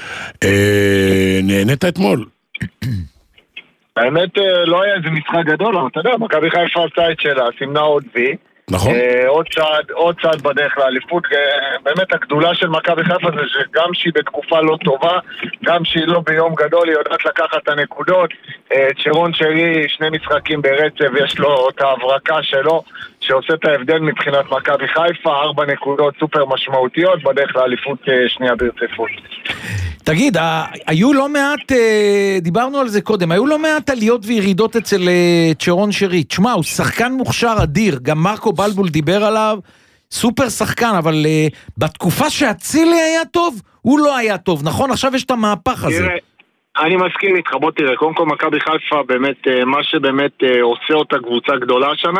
Speaker 2: נהנית אתמול?
Speaker 8: האמת לא היה איזה משחק גדול, אבל אתה יודע, מכבי חיפה עשתה את שלה, סימנה עוד וי.
Speaker 2: נכון.
Speaker 8: עוד צעד, עוד צעד בדרך לאליפות. באמת הגדולה של מכבי חיפה זה שגם שהיא בתקופה לא טובה, גם שהיא לא ביום גדול, היא יודעת לקחת את הנקודות. צ'רון שרי, שני משחקים ברצף, יש לו את ההברקה שלו, שעושה את ההבדל מבחינת מכבי חיפה, ארבע נקודות סופר משמעותיות בדרך לאליפות שנייה ברציפות.
Speaker 3: תגיד, היו לא מעט, דיברנו על זה קודם, היו לא מעט עליות וירידות אצל צ'רון שרי. תשמע, הוא שחקן מוכשר אדיר, גם מרקו בלבול דיבר עליו, סופר שחקן, אבל בתקופה שהצילי היה טוב, הוא לא היה טוב, נכון? עכשיו יש את המהפך הזה.
Speaker 8: אני מסכים איתך, בוא תראה, קודם כל מכבי חיפה באמת, מה שבאמת עושה אותה קבוצה גדולה השנה,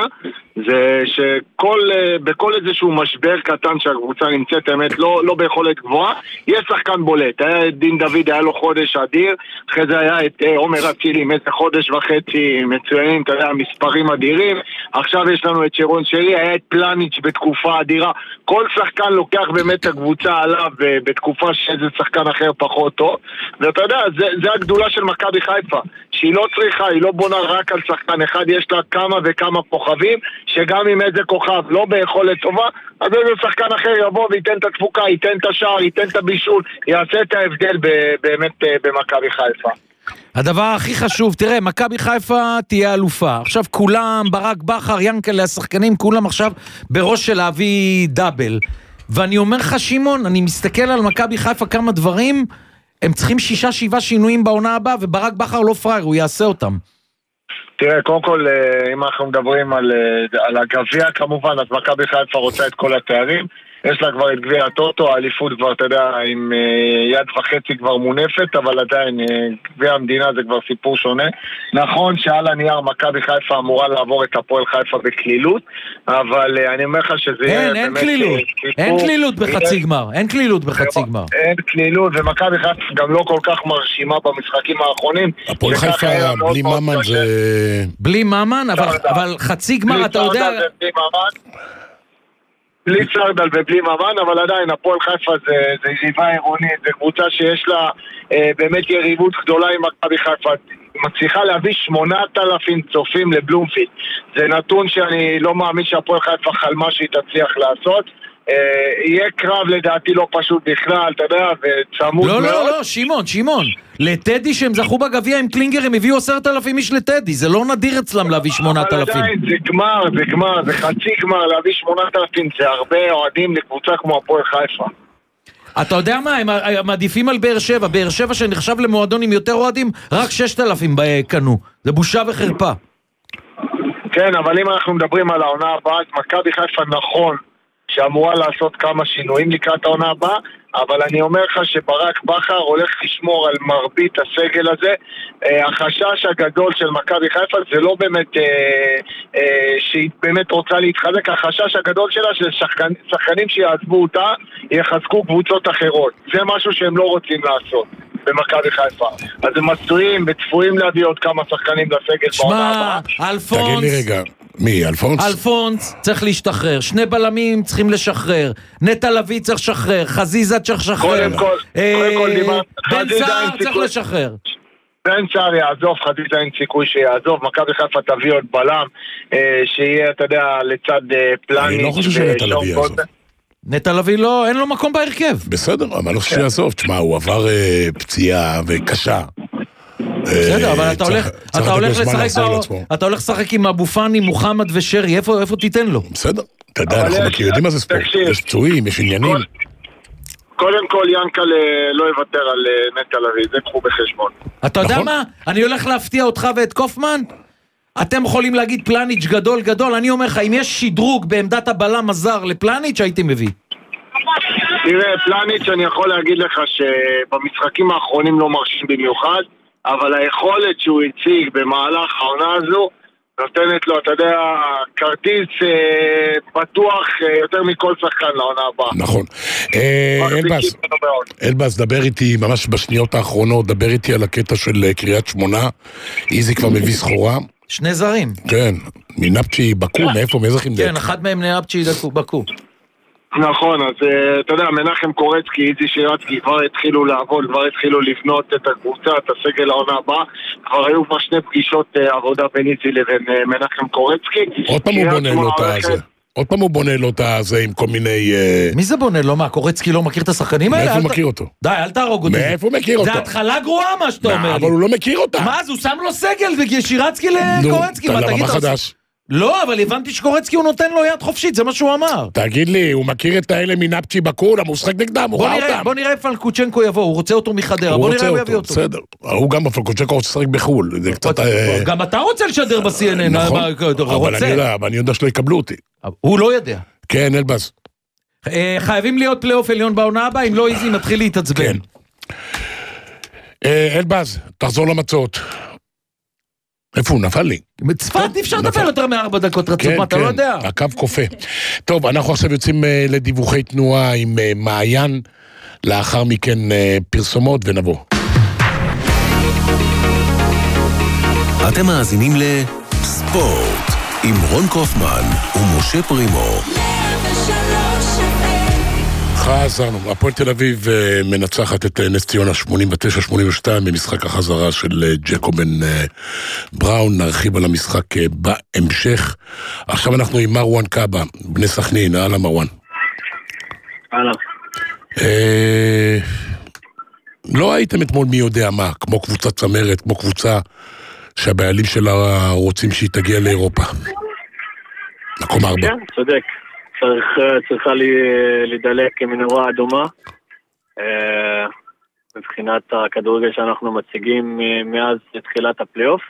Speaker 8: זה שכל, בכל איזשהו משבר קטן שהקבוצה נמצאת, האמת, לא, לא ביכולת גבוהה, יש שחקן בולט. היה את דין דוד, היה לו חודש אדיר, אחרי זה היה את עומר אצילי, איזה חודש וחצי מצוינים, אתה יודע, מספרים אדירים, עכשיו יש לנו את שרון שרי, היה את פלניץ' בתקופה אדירה, כל שחקן לוקח באמת את הקבוצה עליו בתקופה שאיזה שחקן אחר פחות טוב, ואתה יודע, זה, זה הגדולה של מכבי חיפה, שהיא לא צריכה, היא לא בונה רק על שחקן אחד, יש לה כמה וכמה כוכבים, שגם עם איזה כוכב לא ביכולת טובה, אז איזה שחקן אחר יבוא וייתן את התפוקה, ייתן את השער, ייתן את הבישול, יעשה את ההבדל באמת במכבי חיפה.
Speaker 3: הדבר הכי חשוב, תראה, מכבי חיפה תהיה אלופה. עכשיו כולם, ברק בכר, ינקלה, השחקנים, כולם עכשיו בראש של להביא דאבל. ואני אומר לך, שמעון, אני מסתכל על מכבי חיפה כמה דברים, הם צריכים שישה, שבעה שינויים בעונה הבאה, וברק בכר לא פרייר, הוא יעשה אותם.
Speaker 8: תראה, קודם כל, אם אנחנו מדברים על, על הגביע כמובן, אז מכבי חיפה רוצה את כל התארים, יש לה כבר את גביע הטוטו, האליפות כבר, אתה יודע, עם יד וחצי כבר מונפת, אבל עדיין גביע המדינה זה כבר סיפור שונה. נכון שעל הנייר מכבי חיפה אמורה לעבור את הפועל חיפה בכלילות, אבל אני אומר לך שזה
Speaker 3: אין, אין כלילות, אין כלילות בחצי גמר, אין כלילות בחצי גמר.
Speaker 8: אין כלילות, ומכבי חיפה גם לא כל כך מרשימה במשחקים האחרונים.
Speaker 2: הפועל חיפה בלי ממן זה...
Speaker 3: בלי ממן, אבל חצי גמר, אתה יודע...
Speaker 8: בלי סרדל ובלי ממן, אבל עדיין הפועל חיפה זה, זה יריבה עירונית, זה קבוצה שיש לה אה, באמת יריבות גדולה עם מכבי חיפה, מצליחה להביא שמונת אלפים צופים לבלומפילד, זה נתון שאני לא מאמין שהפועל חיפה חלמה שהיא תצליח לעשות, אה, יהיה קרב לדעתי לא פשוט בכלל, אתה יודע, וצמוד
Speaker 3: לא,
Speaker 8: מאוד.
Speaker 3: לא, לא, שמעון, שמעון, לטדי שהם זכו בגביע עם קלינגר, הם הביאו עשרת אלפים איש לטדי, זה לא נדיר אצלם להביא שמונת אלפים.
Speaker 8: אבל עדיין, זה גמר, זה גמר, זה חצי גמר, להביא שמונת אלפים, זה הרבה אוהדים לקבוצה כמו הפועל חיפה.
Speaker 3: אתה יודע מה, הם מעדיפים על באר שבע, באר שבע שנחשב למועדון עם יותר אוהדים, רק ששת אלפים קנו, זה בושה וחרפה.
Speaker 8: כן, אבל אם אנחנו מדברים על העונה הבאה, אז מכבי חיפה נכון, שאמורה לעשות כמה שינויים לקראת העונה הבאה, אבל אני אומר לך שברק בכר הולך לשמור על מרבית הסגל הזה. החשש הגדול של מכבי חיפה זה לא באמת אה, אה, שהיא באמת רוצה להתחזק, החשש הגדול שלה של שחקנים, שחקנים שיעזבו אותה יחזקו קבוצות אחרות, זה משהו שהם לא רוצים לעשות במכבי חיפה, אז הם מצויים וצפויים להביא עוד כמה שחקנים לסגל בעונה הבאה.
Speaker 3: שמע, אלפונס
Speaker 2: תגיד לי רגע, מי? אלפונס?
Speaker 3: אלפונס צריך להשתחרר, שני בלמים צריכים לשחרר, נטע לביא צריך לשחרר, חזיזה צריך לשחרר,
Speaker 8: קודם כל, קודם כל דימה,
Speaker 3: בן סער צריך לשחרר.
Speaker 8: בן סער יעזוב, חזיזה אין סיכוי שיעזוב, מכבי חיפה תביא עוד בלם, שיהיה, אתה יודע, לצד פלניץ'.
Speaker 2: אני לא חושב שנטע לביא יעזוב.
Speaker 3: נטע לביא לא, אין לו מקום בהרכב.
Speaker 2: בסדר, אבל אני לא חושב שיעזוב, תשמע, הוא עבר פציעה וקשה.
Speaker 3: בסדר, אבל אתה הולך, אתה הולך לשחק, אתה הולך לשחק עם אבו פאני, מוחמד ושרי, איפה, איפה תיתן לו?
Speaker 2: בסדר, אתה יודע, אנחנו יודעים מה זה ספורט, יש פצועים, יש עניינים.
Speaker 8: קודם כל ינקל לא יוותר על נטע לביא, זה קחו בחשבון.
Speaker 3: אתה יודע מה? אני הולך להפתיע אותך ואת קופמן? אתם יכולים להגיד פלניץ' גדול גדול, אני אומר לך, אם יש שדרוג בעמדת הבלם הזר לפלניץ' הייתי מביא.
Speaker 8: תראה, פלניץ' אני יכול להגיד לך שבמשחקים האחרונים לא מרשים במיוחד, אבל היכולת שהוא הציג במהלך העונה הזו נותנת לו, אתה יודע, כרטיס אה, פתוח אה, יותר מכל שחקן לעונה הבאה.
Speaker 2: נכון. אלבאס, אלבאס, דבר איתי ממש בשניות האחרונות, דבר איתי על הקטע של קריית שמונה, איזי כבר מביא סחורה.
Speaker 3: שני זרים.
Speaker 2: כן, מנפצ'י בקו, מאיפה, מאיזה חמדק?
Speaker 3: כן, אחד מהם נפצ'י בקו.
Speaker 8: נכון, אז אתה יודע, מנחם קורצקי, איזי שירצקי, כבר התחילו לעבוד, כבר התחילו לבנות את הקבוצה, את הסגל העונה הבאה, כבר היו כבר שני פגישות עבודה בין איזי לבין מנחם קורצקי.
Speaker 2: עוד פעם הוא בונה לו את הזה. עוד פעם הוא בונה לו את הזה עם כל מיני...
Speaker 3: מי זה בונה לו? מה, קורצקי לא מכיר את השחקנים האלה?
Speaker 2: מאיפה הוא מכיר אותו?
Speaker 3: די, אל תהרוג אותי.
Speaker 2: מאיפה הוא מכיר אותו?
Speaker 3: זה התחלה גרועה מה שאתה אומר לי.
Speaker 2: אבל הוא לא מכיר אותה.
Speaker 3: מה, אז הוא שם לו סגל ושירצקי לקורצקי.
Speaker 2: נו, למה, מה חדש?
Speaker 3: לא, אבל הבנתי שקורצקי הוא נותן לו יד חופשית, זה מה שהוא אמר.
Speaker 2: תגיד לי, הוא מכיר את האלה מנפצ'י בקול, הוא משחק נגדם, הוא ראה אותם.
Speaker 3: בוא נראה פלקוצ'נקו יבוא, הוא רוצה אותו מחדרה, בוא נראה הוא יביא אותו.
Speaker 2: בסדר, הוא גם פלקוצ'נקו רוצה לשחק בחול, זה קצת...
Speaker 3: גם אתה רוצה לשדר ב-סי אן אן,
Speaker 2: נכון, אבל אני יודע, אבל אני יודע שלא יקבלו אותי.
Speaker 3: הוא לא יודע.
Speaker 2: כן, אלבאס.
Speaker 3: חייבים להיות פלייאוף עליון בעונה הבאה, אם לא איזי מתחיל להתעצבן.
Speaker 2: אלבאס, תחזור למצות. איפה הוא? נפל לי.
Speaker 3: בצפת אי אפשר לדבר יותר מארבע דקות רצוף, מה אתה לא יודע?
Speaker 2: הקו קופה. טוב, אנחנו עכשיו יוצאים לדיווחי תנועה עם מעיין, לאחר מכן פרסומות ונבוא.
Speaker 1: אתם מאזינים לספורט עם רון קופמן ומשה פרימו.
Speaker 2: חזרנו, הפועל תל אביב מנצחת את נס ציונה שמונים ותשע שמונים ושתיים במשחק החזרה של ג'קובן בראון. נרחיב על המשחק בהמשך. עכשיו אנחנו עם מרואן קאבה, בני סכנין. אהלן מרואן.
Speaker 10: אהלן.
Speaker 2: לא הייתם אתמול מי יודע מה, כמו קבוצה צמרת, כמו קבוצה שהבעלים שלה רוצים שהיא תגיע לאירופה. מקום ארבע.
Speaker 10: כן, צודק. צריך, צריכה לי, לדלק מנורה אדומה מבחינת הכדורגל שאנחנו מציגים מאז תחילת הפלייאוף.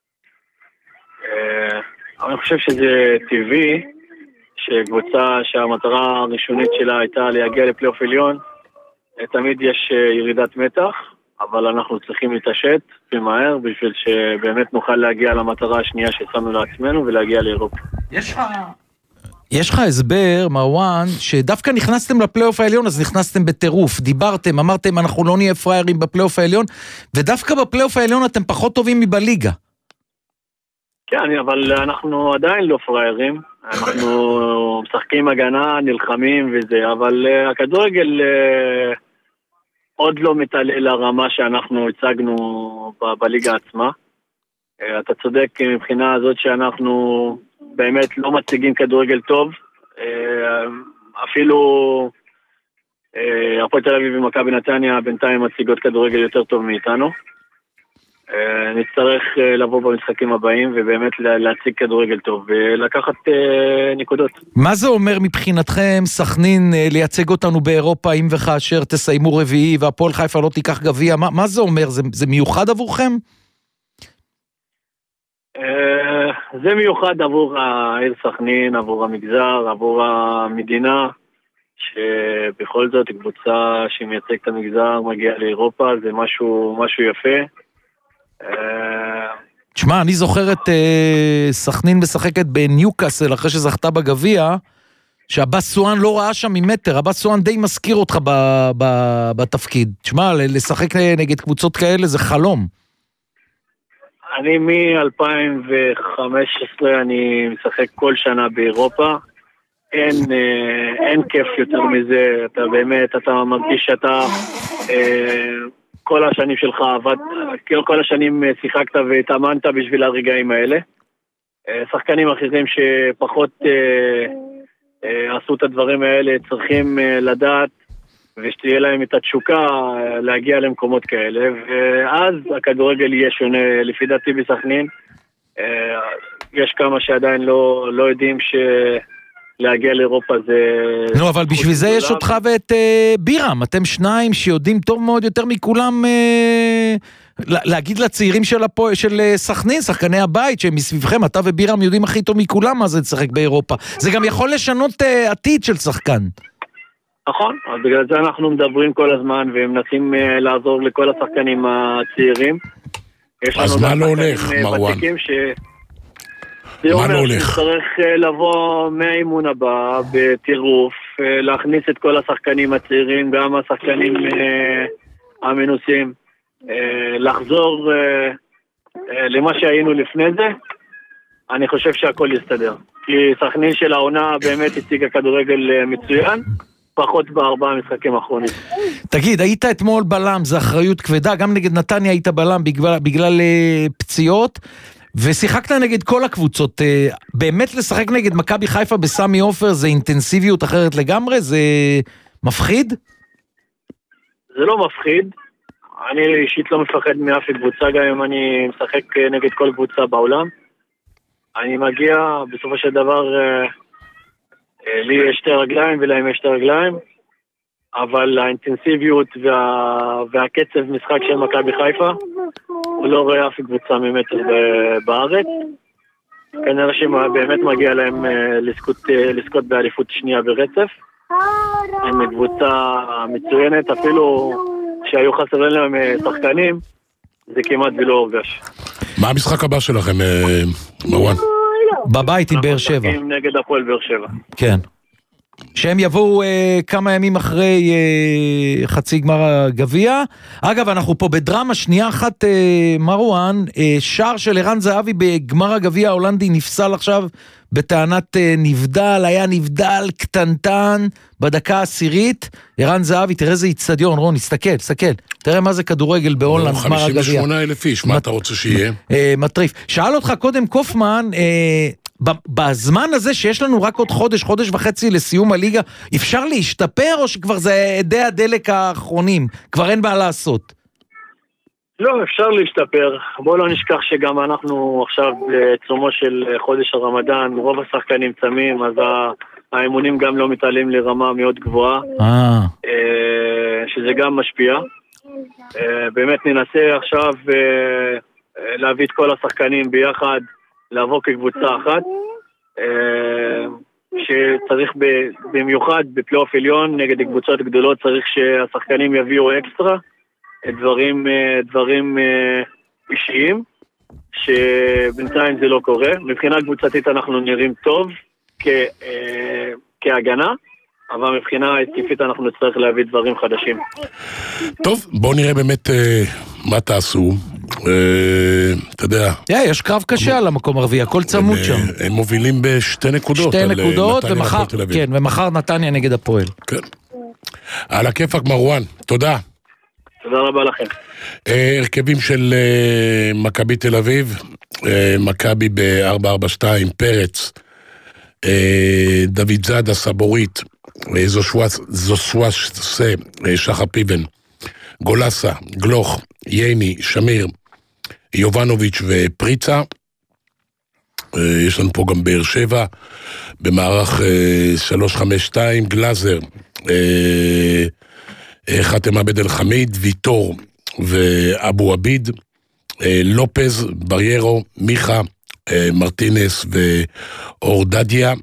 Speaker 10: אני חושב שזה טבעי שקבוצה שהמטרה הראשונית שלה הייתה להגיע לפלייאוף עליון, תמיד יש ירידת מתח, אבל אנחנו צריכים להתעשת ומהר בשביל שבאמת נוכל להגיע למטרה השנייה ששמנו לעצמנו ולהגיע לאירופה.
Speaker 3: יש לך... יש לך הסבר, מרואן, שדווקא נכנסתם לפלייאוף העליון, אז נכנסתם בטירוף, דיברתם, אמרתם, אנחנו לא נהיה פריירים בפלייאוף העליון, ודווקא בפלייאוף העליון אתם פחות טובים מבליגה.
Speaker 10: כן, אבל אנחנו עדיין לא פריירים, אנחנו משחקים הגנה, נלחמים וזה, אבל הכדורגל עוד לא מתעלה לרמה שאנחנו הצגנו בליגה עצמה. אתה צודק מבחינה הזאת שאנחנו באמת לא מציגים כדורגל טוב, אפילו הפועל תל אביב ומכבי נתניה בינתיים מציגות כדורגל יותר טוב מאיתנו. נצטרך לבוא במשחקים הבאים ובאמת להציג כדורגל טוב ולקחת נקודות.
Speaker 3: מה זה אומר מבחינתכם סכנין לייצג אותנו באירופה אם וכאשר תסיימו רביעי והפועל חיפה לא תיקח גביע? מה, מה זה אומר? זה, זה מיוחד עבורכם?
Speaker 10: זה מיוחד עבור העיר סכנין, עבור המגזר, עבור המדינה, שבכל זאת קבוצה שמייצג את המגזר מגיעה לאירופה, זה משהו, משהו יפה.
Speaker 3: תשמע, אני זוכר את סכנין משחקת בניוקאסל אחרי שזכתה בגביע, שהבאס סואן לא ראה שם ממטר, הבאס סואן די מזכיר אותך בתפקיד. תשמע, לשחק נגד קבוצות כאלה זה חלום.
Speaker 10: אני מ-אלפיים וחמש עשרה אני משחק כל שנה באירופה, אין, אין כיף יותר מזה, אתה באמת, אתה מרגיש שאתה כל השנים שלך עבד, כל השנים שיחקת והתאמנת בשביל הרגעים האלה. שחקנים אחרים שפחות עשו את הדברים האלה צריכים לדעת ושתהיה להם את התשוקה להגיע למקומות כאלה, ואז הכדורגל יהיה שונה. לפי דעתי בסכנין יש כמה שעדיין לא, לא יודעים שלהגיע לאירופה זה...
Speaker 3: נו, אבל בשביל זה יש אותך ואת בירם, אתם שניים שיודעים טוב מאוד יותר מכולם להגיד לצעירים של, הפו, של סכנין, שחקני הבית שהם מסביבכם, אתה ובירם יודעים הכי טוב מכולם מה זה לשחק באירופה. זה גם יכול לשנות עתיד של שחקן.
Speaker 10: נכון, אז בגלל זה אנחנו מדברים כל הזמן ומנסים לעזור לכל השחקנים הצעירים.
Speaker 2: אז מה לא הולך, מרואן?
Speaker 10: ש... זה אומר שצריך לבוא מהאימון הבא בטירוף, להכניס את כל השחקנים הצעירים, גם השחקנים המנוסים, לחזור למה שהיינו לפני זה. אני חושב שהכל יסתדר, כי סכנין של העונה באמת הציגה כדורגל מצוין, פחות בארבעה משחקים האחרונים.
Speaker 3: תגיד, היית אתמול בלם, זה אחריות כבדה, גם נגד נתניה היית בלם בגלל, בגלל פציעות, ושיחקת נגד כל הקבוצות. באמת לשחק נגד מכבי חיפה בסמי עופר זה אינטנסיביות אחרת לגמרי? זה מפחיד?
Speaker 10: זה לא מפחיד. אני אישית לא מפחד מאף קבוצה, גם אם אני משחק נגד כל קבוצה בעולם. אני מגיע, בסופו של דבר, לי יש שתי רגליים ולהם יש שתי רגליים, אבל האינטנסיביות וה... והקצב משחק של מכבי חיפה, הוא לא רואה אף קבוצה ממטר בארץ. כנראה שבאמת מגיע להם לזכות, לזכות באליפות שנייה ברצף. הם קבוצה מצוינת, אפילו שהיו חסרים להם שחקנים, זה כמעט ולא הורגש.
Speaker 2: מה המשחק הבא שלכם, מרואן?
Speaker 3: בבית עם באר שבע.
Speaker 10: נגד הפועל באר שבע.
Speaker 3: כן. שהם יבואו אה, כמה ימים אחרי אה, חצי גמר הגביע. אגב, אנחנו פה בדרמה, שנייה אחת, אה, מרואן, אה, שער של ערן זהבי בגמר הגביע ההולנדי נפסל עכשיו בטענת אה, נבדל, היה נבדל קטנטן בדקה העשירית. ערן זהבי, תראה איזה אצטדיון, רון, הסתכל, הסתכל. תראה מה זה כדורגל בהולנד, גמר הגביע.
Speaker 2: חמישים ושמונה אלף איש, מה אתה רוצה שיהיה?
Speaker 3: אה, מטריף. שאל אותך קודם קופמן, אה, בזמן הזה שיש לנו רק עוד חודש, חודש וחצי לסיום הליגה, אפשר להשתפר או שכבר זה עדי הדלק האחרונים? כבר אין מה לעשות.
Speaker 10: לא, אפשר להשתפר. בואו לא נשכח שגם אנחנו עכשיו בעצומו של חודש הרמדאן, רוב השחקנים צמים, אז האימונים גם לא מתעלים לרמה מאוד גבוהה, שזה גם משפיע. באמת ננסה עכשיו להביא את כל השחקנים ביחד, לעבור כקבוצה אחת, שצריך במיוחד בפלייאוף עליון נגד קבוצות גדולות, צריך שהשחקנים יביאו אקסטרה, דברים, דברים אישיים, שבינתיים זה לא קורה. מבחינה קבוצתית אנחנו נראים טוב כ, כהגנה, אבל מבחינה התקפית אנחנו נצטרך להביא דברים חדשים.
Speaker 2: טוב, בואו נראה באמת מה תעשו. אתה יודע,
Speaker 3: יש קרב קשה על המקום הרביעי, הכל צמוד שם.
Speaker 2: הם מובילים בשתי נקודות.
Speaker 3: שתי נקודות, ומחר נתניה נגד הפועל. כן.
Speaker 2: על הכיפק מרואן, תודה.
Speaker 10: תודה רבה לכם.
Speaker 2: הרכבים של מכבי תל אביב, מכבי ב-ארבע ארבע שתיים, פרץ, דוד זאדה, סבורית, זוסואש, שחר פיבן, גולסה, גלוך, ייני, שמיר, יובנוביץ' ופריצה. יש לנו פה גם באר שבע, במערך שלוש חמש שתיים, גלאזר, חתם עבד אל חמיד, ויטור ואבו עביד, לופז, בריירו, מיכה, מרטינס ואורדדיה,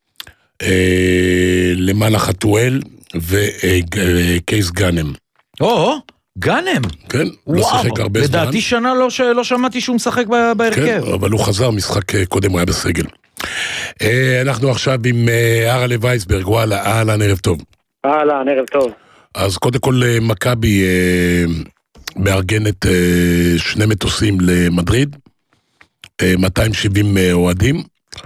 Speaker 2: למעלה חתואל וקייס גאנם.
Speaker 3: או, גאנם.
Speaker 2: כן, לא שחק הרבה זמן.
Speaker 3: לדעתי שנה לא שמעתי שהוא משחק בהרכב.
Speaker 2: כן, אבל הוא חזר, משחק קודם הוא היה בסגל. אנחנו עכשיו עם ארלה וייסברג, וואלה, אהלן, ערב טוב.
Speaker 11: אהלן, ערב טוב.
Speaker 2: אז קודם כל מכבי מארגנת שני מטוסים למדריד, מאתיים שבעים אוהדים,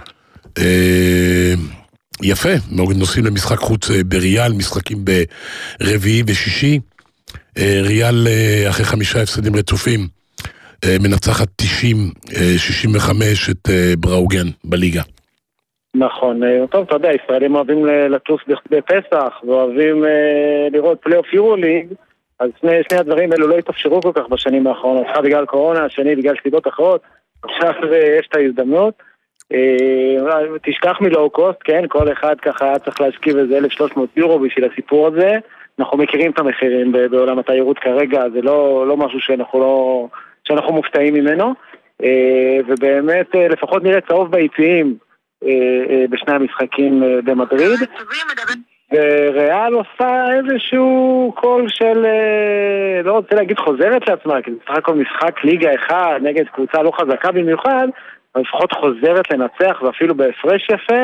Speaker 2: יפה, נוסעים למשחק חוץ בריאל, משחקים ברביעי ושישי, ריאל אחרי חמישה הפסדים רצופים, מנצחת תשעים שישים וחמש את בראוגן בליגה.
Speaker 11: נכון, טוב, אתה יודע, ישראלים אוהבים לטוס בפסח, ואוהבים לראות פלייאוף יורוליג, אז שני, שני הדברים האלו לא התאפשרו כל כך בשנים האחרונות, אחד בגלל קורונה, השני בגלל סיבות אחרות, עכשיו יש את ההזדמנות, תשכח מלואו קוסט, כן, כל אחד ככה היה צריך להשקיע איזה אלף ושלוש מאות יורו בשביל הסיפור הזה, אנחנו מכירים את המחירים בעולם התיירות כרגע, זה לא, לא משהו שאנחנו, לא, שאנחנו מופתעים ממנו, ובאמת לפחות נראה צהוב ביציעים, בשני המשחקים במדריד, וריאל עושה איזשהו קול של, לא רוצה להגיד חוזרת לעצמה, כי זה סך הכל משחק ליגה אחד נגד קבוצה לא חזקה במיוחד, אבל לפחות חוזרת לנצח ואפילו בהפרש יפה,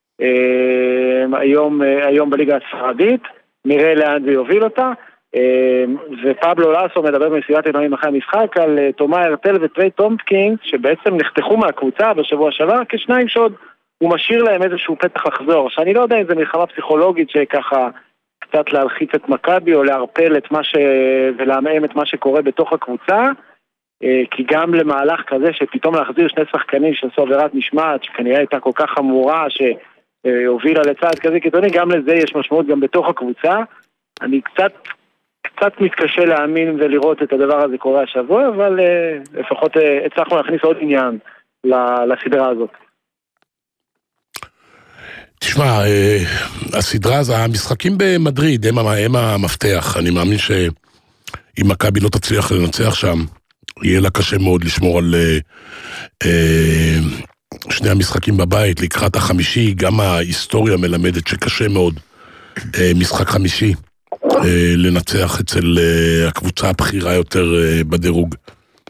Speaker 11: היום, היום בליגה הספרדית, נראה לאן זה יוביל אותה, ופבלו לסו מדבר במסיבת עיתונאים אחרי המשחק על תומא הרטל וטרי טומפקינס, שבעצם נחתכו מהקבוצה בשבוע שעבר כשניים שעוד הוא משאיר להם איזשהו פתח לחזור, שאני לא יודע אם זה מלחמה פסיכולוגית שככה קצת להלחיץ את מכבי או להרפל את מה ש... ולהמאם את מה שקורה בתוך הקבוצה, כי גם למהלך כזה שפתאום להחזיר שני שחקנים שעשו עבירת משמעת שכנראה הייתה כל כך חמורה שהובילה לצעד כזה קיצוני, גם לזה יש משמעות גם בתוך הקבוצה. אני קצת קצת מתקשה להאמין ולראות את הדבר הזה קורה השבוע, אבל לפחות הצלחנו להכניס עוד עניין לסדרה הזאת.
Speaker 2: תשמע, הסדרה, המשחקים במדריד הם, הם המפתח. אני מאמין שאם מכבי לא תצליח לנצח שם, יהיה לה קשה מאוד לשמור על אה, שני המשחקים בבית לקראת החמישי. גם ההיסטוריה מלמדת שקשה מאוד אה, משחק חמישי אה, לנצח אצל אה, הקבוצה הבכירה יותר אה, בדירוג.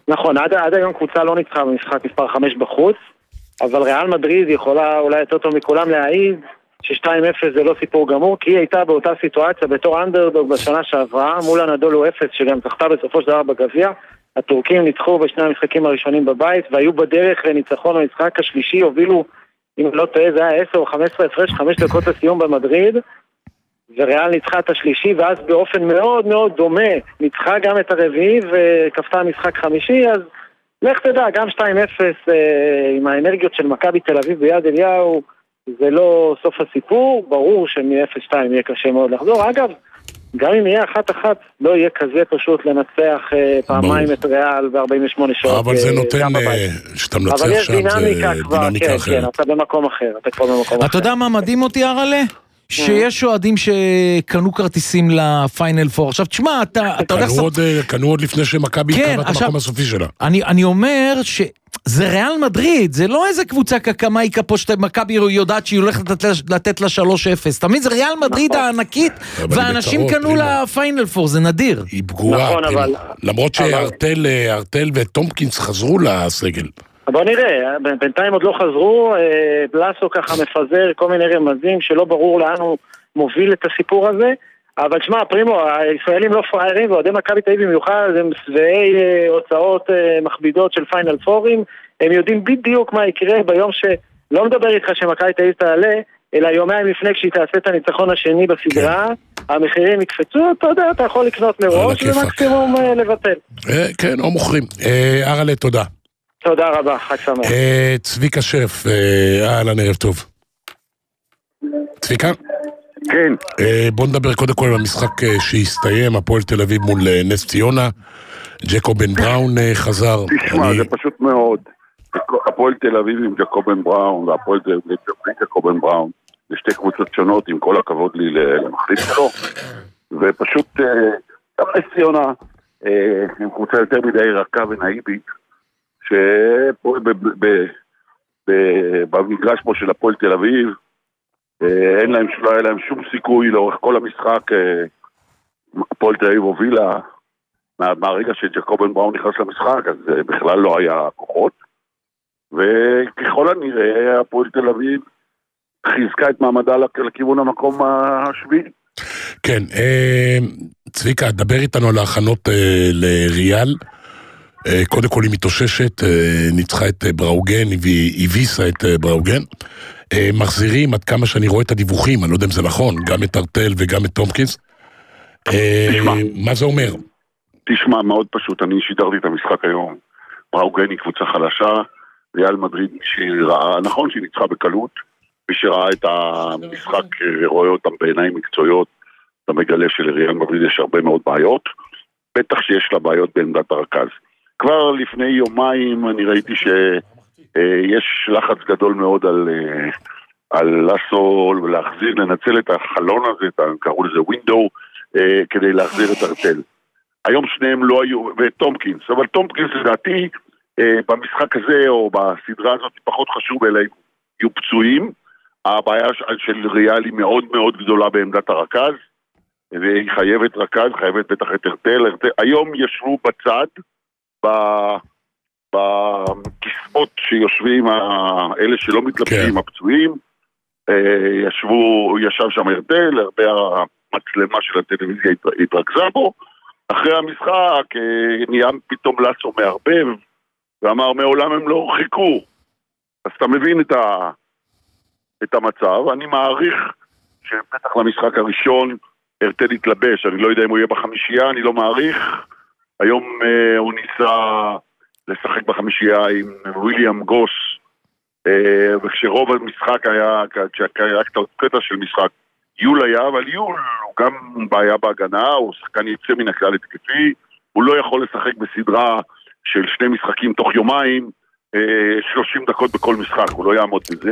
Speaker 11: נכון, עד, עד היום קבוצה לא ניצחה במשחק מספר חמש בחוץ, אבל ריאל מדריד יכולה אולי יותר טוב מכולם להעיד ש-שתיים אפס זה לא סיפור גמור, כי היא הייתה באותה סיטואציה בתור אנדרדוג בשנה שעברה, מול הנדולו אפס שגם זכתה בסופו של דבר בגביע. הטורקים ניצחו בשני המשחקים הראשונים בבית, והיו בדרך לניצחון המשחק השלישי, הובילו, אם לא טועה, זה היה עשר או חמש עשרה הפרש, חמש דקות לסיום במדריד, וריאל ניצחה את השלישי, ואז באופן מאוד מאוד דומה, ניצחה גם את הרביעי, וכפתה משחק חמישי, אז לך תדע, גם שתיים אפס אה, עם האנרגיות של מכבי תל אביב ביד אליהו, זה לא סוף הסיפור, ברור שמ-אפס שתיים יהיה קשה מאוד לחזור. אגב, גם אם יהיה אחת אחת, לא יהיה כזה פשוט לנצח אה, פעמיים את ריאל ב-ארבעים ושמונה שעות.
Speaker 2: אבל זה נותן, שאתה מנצח שם, זה דינמיקה אחרת.
Speaker 11: כן, אתה במקום אחר, אתה כבר במקום אחר.
Speaker 3: אתה יודע מה מדהים אותי, ארלה? שיש אוהדים שקנו כרטיסים לפיינל פור. עכשיו, תשמע, אתה...
Speaker 2: קנו עוד לפני שמכבי קבעה את המקום הסופי שלה.
Speaker 3: אני אומר שזה ריאל מדריד, זה לא איזה קבוצה קקמייקה פה שמכבי יודעת שהיא הולכת לתת לה שלוש אפס. תמיד זה ריאל מדריד הענקית, ואנשים קנו לפיינל פור, זה נדיר.
Speaker 2: היא פגורה, למרות שארטל וטומקינס חזרו לסגל.
Speaker 11: בוא נראה, בינתיים עוד לא חזרו, בלסו ככה מפזר כל מיני רמזים שלא ברור לאן הוא מוביל את הסיפור הזה, אבל שמע, פרימו, הישראלים לא פריירים, ועודי מכבי תל אביב במיוחד, הם שבעי הוצאות מכבידות של פיינל פורים, הם יודעים בדיוק מה יקרה ביום שלא מדבר איתך שמכבי תל אביב תעלה, אלא יומיים לפני כשהיא תעשה את הניצחון השני בסדרה, המחירים יקפצו, אתה יודע, אתה יכול לקנות מראש ומקסימום לבטל.
Speaker 2: כן, או מוכרים. ארלה, תודה.
Speaker 11: תודה רבה, חג שמח.
Speaker 2: צביקה שף, אהלן, ערב טוב. צביקה?
Speaker 12: כן.
Speaker 2: בוא נדבר קודם כל על המשחק שהסתיים, הפועל תל אביב מול נס ציונה, ג'קובן בראון חזר.
Speaker 12: תשמע, זה פשוט מאוד. הפועל תל אביב עם ג'קובן בראון, והפועל תל אביב עם ג'קובן בראון, זה שתי קבוצות שונות, עם כל הכבוד לי למחליף שלו, ופשוט, נס ציונה, עם קבוצה יותר מדי רכה ונאיבית, שפה במגרש פה של הפועל תל אביב אין להם, לא היה להם שום סיכוי לאורך כל המשחק. הפועל תל אביב הובילה מהרגע שג'קובן בראון נכנס למשחק, אז בכלל לא היה כוחות, וככל הנראה הפועל תל אביב חיזקה את מעמדה לכיוון המקום השביעי.
Speaker 2: כן, צביקה, דבר איתנו על ההכנות לריאל. קודם כל היא מתאוששת, ניצחה את בראוגן, הביסה את בראוגן. מחזירים, עד כמה שאני רואה את הדיווחים, אני לא יודע אם זה נכון, גם את ארטל וגם את טומקינס. מה זה אומר?
Speaker 12: תשמע, מאוד פשוט, אני שידרתי את המשחק היום. בראוגן היא קבוצה חלשה, ריאל מדריד שהיא ראה, נכון שהיא ניצחה בקלות, ושראה את המשחק ורואה אותם בעיניים מקצועיות, אתה מגלה שלריאל מדריד יש הרבה מאוד בעיות, בטח שיש לה בעיות בעמדת הרכז. כבר לפני יומיים אני ראיתי שיש לחץ גדול מאוד על, על לסו ולהחזיר, לנצל את החלון הזה, קראו לזה ווינדו, כדי להחזיר את ארטל. היום שניהם לא היו, וטומקינס, אבל טומקינס לדעתי במשחק הזה או בסדרה הזאת פחות חשוב, אלא יהיו פצועים. הבעיה של ריאל היא מאוד מאוד גדולה בעמדת הרכז, והיא חייבת רכז, חייבת בטח את ארטל. היום ישבו בצד, בכספות שיושבים אלה שלא מתלבשים, הפצועים, ישבו, ישב שם ארטל, הרבה המצלמה של הטלוויזיה התרכזה בו. אחרי המשחק נהיה פתאום לסו מערבב ואמר מעולם הם לא חיכו. אז אתה מבין את, ה, את המצב. אני מעריך שבטח למשחק הראשון ארטל יתלבש, אני לא יודע אם הוא יהיה בחמישייה, אני לא מעריך. היום אה, הוא ניסה לשחק בחמישייה עם וויליאם גוס, אה, וכשרוב המשחק היה, כשהיה קטע של משחק, יול היה, אבל יול הוא גם בעיה בהגנה, הוא שחקן יצא מן הכלל התקפי, הוא לא יכול לשחק בסדרה של שני משחקים תוך יומיים, אה, שלושים דקות בכל משחק, הוא לא יעמוד בזה.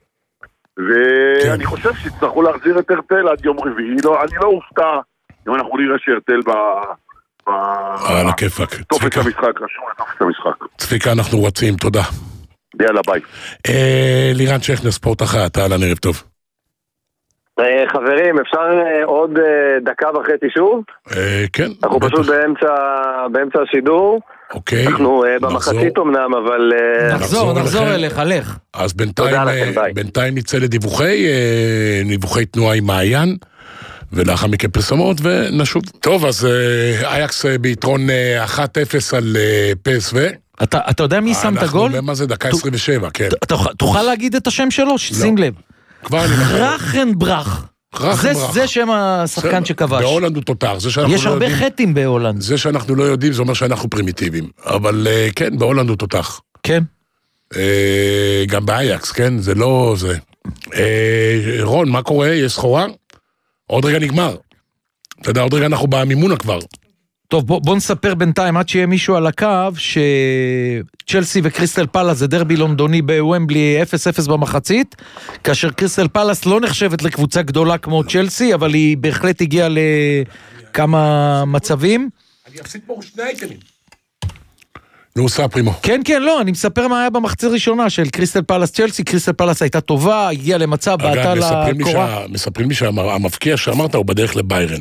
Speaker 12: ואני חושב שצטרכו להחזיר את ארטל עד יום רביעי, לא, אני לא אופתע אם אנחנו נראה שארטל ב...
Speaker 2: על הכיפק.
Speaker 12: תופץ המשחק, רשום לתופץ המשחק.
Speaker 2: צביקה, אנחנו רצים, תודה.
Speaker 12: יאללה, ביי.
Speaker 2: לירן שכנר, ספורט אחת, אהלן, ערב טוב.
Speaker 13: חברים, אפשר עוד דקה וחצי שוב?
Speaker 2: כן.
Speaker 13: אנחנו פשוט באמצע השידור.
Speaker 2: אוקיי.
Speaker 6: אנחנו במחצית אמנם, אבל...
Speaker 3: נחזור, נחזור אליך, לך.
Speaker 2: אז בינתיים נצא לדיווחי, דיווחי תנועה עם מעיין, ולאחר מכן פרסומות, ונשוב. טוב, אז אייקס ביתרון אחת אפס על פי אס וי.
Speaker 3: אתה יודע מי שם את הגול?
Speaker 2: אנחנו מה זה, דקה עשרים ושבע, כן.
Speaker 3: תוכל להגיד את השם שלו? שים לב. רכנברח. זה שם השחקן שכבש.
Speaker 2: בהולנד הוא תותח.
Speaker 3: יש הרבה חטים בהולנד.
Speaker 2: זה שאנחנו לא יודעים, זה אומר שאנחנו פרימיטיביים. אבל כן, בהולנד הוא תותח.
Speaker 3: כן.
Speaker 2: גם באייקס, כן? זה לא זה. רון, מה קורה? יש סחורה? עוד רגע נגמר. אתה יודע, עוד רגע אנחנו במימונה כבר.
Speaker 3: טוב, בוא, בוא נספר בינתיים, עד שיהיה מישהו על הקו, שצ'לסי וקריסטל פלאס זה דרבי לונדוני בוומבלי אפס אפס במחצית, כאשר קריסטל פלאס לא נחשבת לקבוצה גדולה כמו צ'לסי, אבל היא בהחלט הגיעה לכמה מצבים.
Speaker 2: אני אפסיד פה שני אייטמים. נו, סע פרימו.
Speaker 3: כן, כן, לא, אני מספר מה היה במחצית ראשונה של קריסטל פלאס צ'לסי, קריסטל פלאס הייתה טובה, הגיעה למצב, בעטה לקורה.
Speaker 2: מספרים לי שהמפקיע שאמרת הוא בדרך לביירן.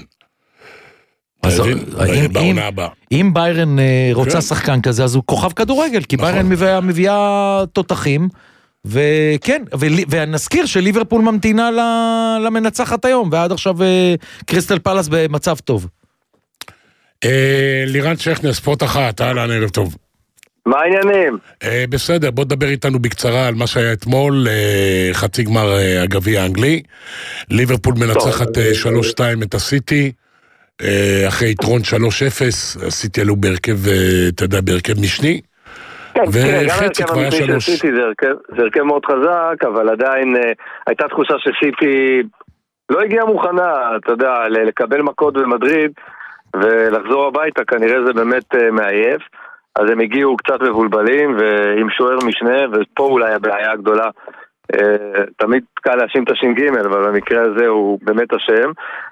Speaker 3: אם ביירן רוצה שחקן כזה, אז הוא כוכב כדורגל, כי ביירן מביאה תותחים, וכן, ונזכיר שליברפול ממתינה למנצחת היום, ועד עכשיו קריסטל פלאס במצב טוב.
Speaker 2: לירן שכנר, ספורט אחת, אהלן, ערב טוב.
Speaker 6: מה העניינים?
Speaker 2: בסדר, בוא תדבר איתנו בקצרה על מה שהיה אתמול, חצי גמר הגביע האנגלי, ליברפול מנצחת שלוש שתיים את הסיטי, אחרי יתרון שלוש אפס, הסיטי עלו בהרכב, אתה יודע, בהרכב משני, וחצי כבר היה שלוש.
Speaker 6: זה הרכב מאוד חזק, אבל עדיין הייתה תחושה שסיטי לא הגיעה מוכנה, אתה יודע, לקבל מכות במדריד, ולחזור הביתה, כנראה זה באמת מעייף, אז הם הגיעו קצת מבולבלים, ועם שוער משנה, ופה אולי הבעיה הגדולה, תמיד קל להאשים את הש"ג, אבל במקרה הזה הוא באמת אשם,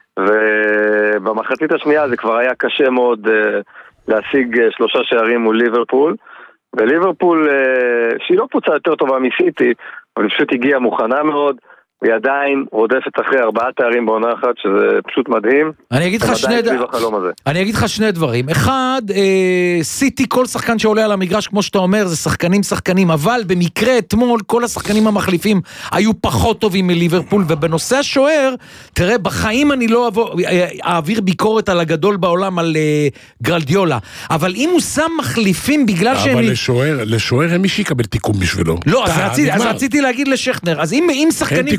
Speaker 6: ובמחצית השנייה זה כבר היה קשה מאוד להשיג שלושה שערים מול ליברפול, וליברפול, שהיא לא קבוצה יותר טובה מסיטי, אבל פשוט הגיעה מוכנה מאוד, והיא עדיין רודפת אחרי ארבעה תארים בעונה אחת, שזה פשוט מדהים.
Speaker 3: אני אגיד לך שני, ד... אני אגיד לך שני דברים. אחד, אה, סיטי, כל שחקן שעולה על המגרש, כמו שאתה אומר, זה שחקנים שחקנים, אבל במקרה אתמול, כל השחקנים המחליפים היו פחות טובים מליברפול, ובנושא השוער, תראה, בחיים אני לא אעבור, אעביר ביקורת על הגדול בעולם, על אה, גרלדיולה, אבל אם הוא שם מחליפים בגלל שהם...
Speaker 2: אבל לשוער, לשוער אין מי שיקבל תיקום בשבילו.
Speaker 3: לא, אז, רציתי, אז רציתי להגיד לשכנר, אז אם, אם שחקנים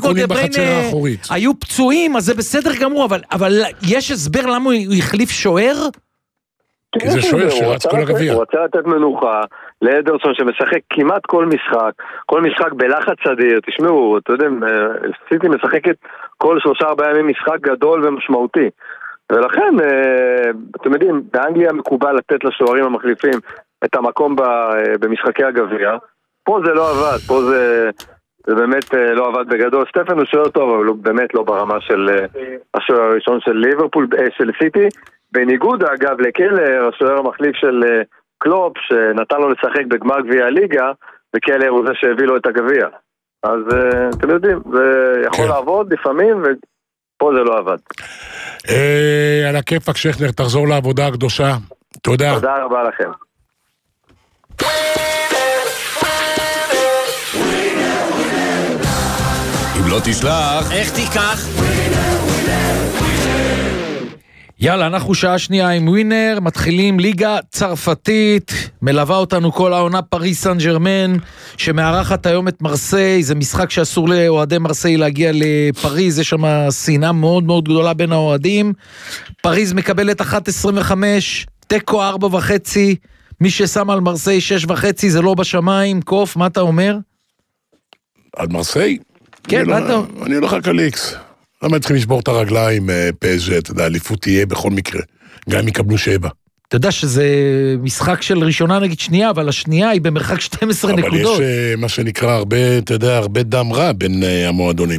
Speaker 3: היו פצועים, אז זה בסדר גמור, אבל, אבל יש הסבר למה הוא החליף שוער?
Speaker 2: כי זה שוער שרץ כל הגביע.
Speaker 6: הוא רוצה לתת מנוחה לאדרסון שמשחק כמעט כל משחק, כל משחק בלחץ אדיר, תשמעו, אתם יודעים, סיטי משחקת כל שלושה ארבעה ימים משחק גדול ומשמעותי, ולכן, אתם יודעים, באנגליה מקובל לתת לשוערים המחליפים את המקום במשחקי הגביע, פה זה לא עבד, פה זה... זה באמת לא עבד בגדול. סטפן הוא שוער טוב, אבל הוא באמת לא ברמה של השוער הראשון של ליברפול, של סיטי. בניגוד, אגב, לקלר, השוער המחליף של קלופ, שנתן לו לשחק בגמר גביע הליגה, וקלר הוא זה שהביא לו את הגביע. אז אתם יודעים, זה יכול לעבוד לפעמים, ופה זה לא עבד.
Speaker 2: על הכיפק, שכנר, תחזור לעבודה הקדושה. תודה.
Speaker 6: תודה רבה לכם.
Speaker 1: לא תשלח,
Speaker 13: איך תיקח?
Speaker 3: יאללה, אנחנו שעה שנייה עם ווינר, מתחילים ליגה צרפתית, מלווה אותנו כל העונה פריס סן ז'רמן, שמארחת היום את מרסיי, זה משחק שאסור לאוהדי מרסיי להגיע לפריז, יש שם שנאה מאוד מאוד גדולה בין האוהדים, פריז מקבלת אחת עשרים וחמש, תיקו ארבע וחצי, מי ששם על מרסיי שש וחצי, זה לא בשמיים, קוף, מה אתה אומר?
Speaker 2: על מרסיי?
Speaker 3: כן, מה אתה...
Speaker 2: אני הולך רק על איקס. למה צריכים לשבור את הרגליים, פז' אתה יודע, אליפות תהיה בכל מקרה. גם אם יקבלו שבע.
Speaker 3: אתה יודע שזה משחק של ראשונה נגיד שנייה, אבל השנייה היא במרחק שתים עשרה נקודות.
Speaker 2: אבל יש מה שנקרא הרבה, אתה יודע, הרבה דם רע בין המועדונים.
Speaker 3: כן,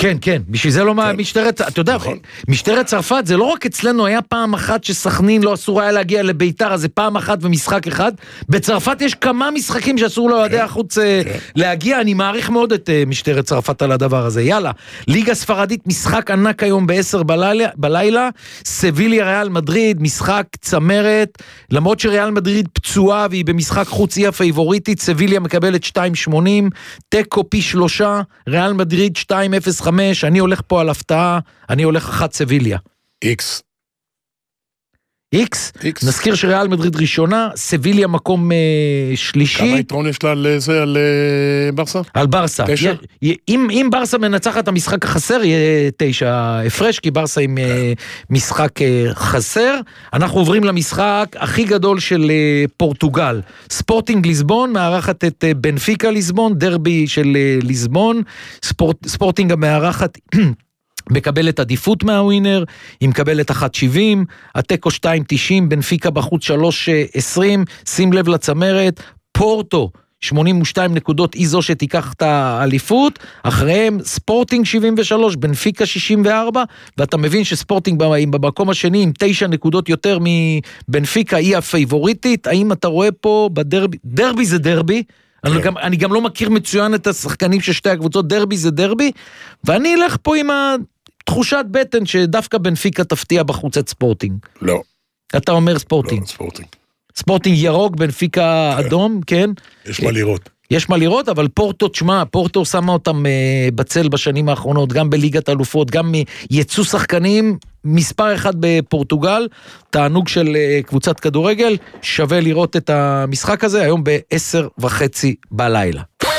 Speaker 3: כן, כן, בשביל זה לא כן. משטרת, אתה יודע, נכון. משטרת צרפת זה לא רק אצלנו, היה פעם אחת שסכנין לא אסור היה להגיע לביתר, אז זה פעם אחת ומשחק אחד, בצרפת יש כמה משחקים שאסור לאוהדי החוץ כן. להגיע, אני מעריך מאוד את משטרת צרפת על הדבר הזה, יאללה, ליגה ספרדית, משחק ענק היום ב-עשר בלילה, בלילה, סביליה ריאל מדריד, משחק צמרת, למרות שריאל מדריד פצועה והיא במשחק חוץ היא הפייבוריטית, סביליה מקבלת שתיים שמונים, טקו פי שלושה, ריאל מדריד שתיים אפס חמש, אני הולך פה על הפתעה, אני הולך אחת סביליה.
Speaker 2: איקס.
Speaker 3: איקס? נזכיר שריאל מדריד ראשונה, סביליה מקום uh, שלישי.
Speaker 2: כמה יתרון יש לה על זה, על uh, ברסה?
Speaker 3: על ברסה. י, י, אם, אם ברסה מנצחת את המשחק החסר, יהיה תשע הפרש, כי ברסה עם uh, משחק uh, חסר. אנחנו עוברים למשחק הכי גדול של uh, פורטוגל. ספורטינג ליסבון, מארחת את uh, בנפיקה ליסבון, דרבי של uh, ליסבון, ספורט, ספורטינג המארחת... מקבלת עדיפות מהווינר, היא מקבלת אחת שבעים, הטקו שתיים תשעים, בנפיקה בחוץ שלוש עשרים, שים לב לצמרת, פורטו שמונים ושתיים נקודות, היא זו שתיקח את האליפות, אחריהם ספורטינג שבעים ושלוש, בנפיקה שישים וארבע, ואתה מבין שספורטינג במקום השני עם תשע נקודות יותר מבנפיקה, היא הפייבוריטית, האם אתה רואה פה בדרבי, דרבי זה דרבי, אני גם, אני גם לא מכיר מצוין את השחקנים של שתי הקבוצות, דרבי זה דרבי, ואני אלך פה עם התחושת בטן שדווקא בנפיקה תפתיע בחוץ את ספורטינג.
Speaker 2: לא.
Speaker 3: אתה אומר ספורטינג.
Speaker 2: לא, ספורטינג.
Speaker 3: ספורטינג ירוק, בנפיקה כן. אדום, כן.
Speaker 2: יש מה לראות.
Speaker 3: יש מה לראות, אבל פורטו, תשמע, פורטו שמה אותם uh, בצל בשנים האחרונות, גם בליגת אלופות, גם מייצוא שחקנים, מספר אחד בפורטוגל, תענוג של uh, קבוצת כדורגל, שווה לראות את המשחק הזה, היום בעשר וחצי בלילה.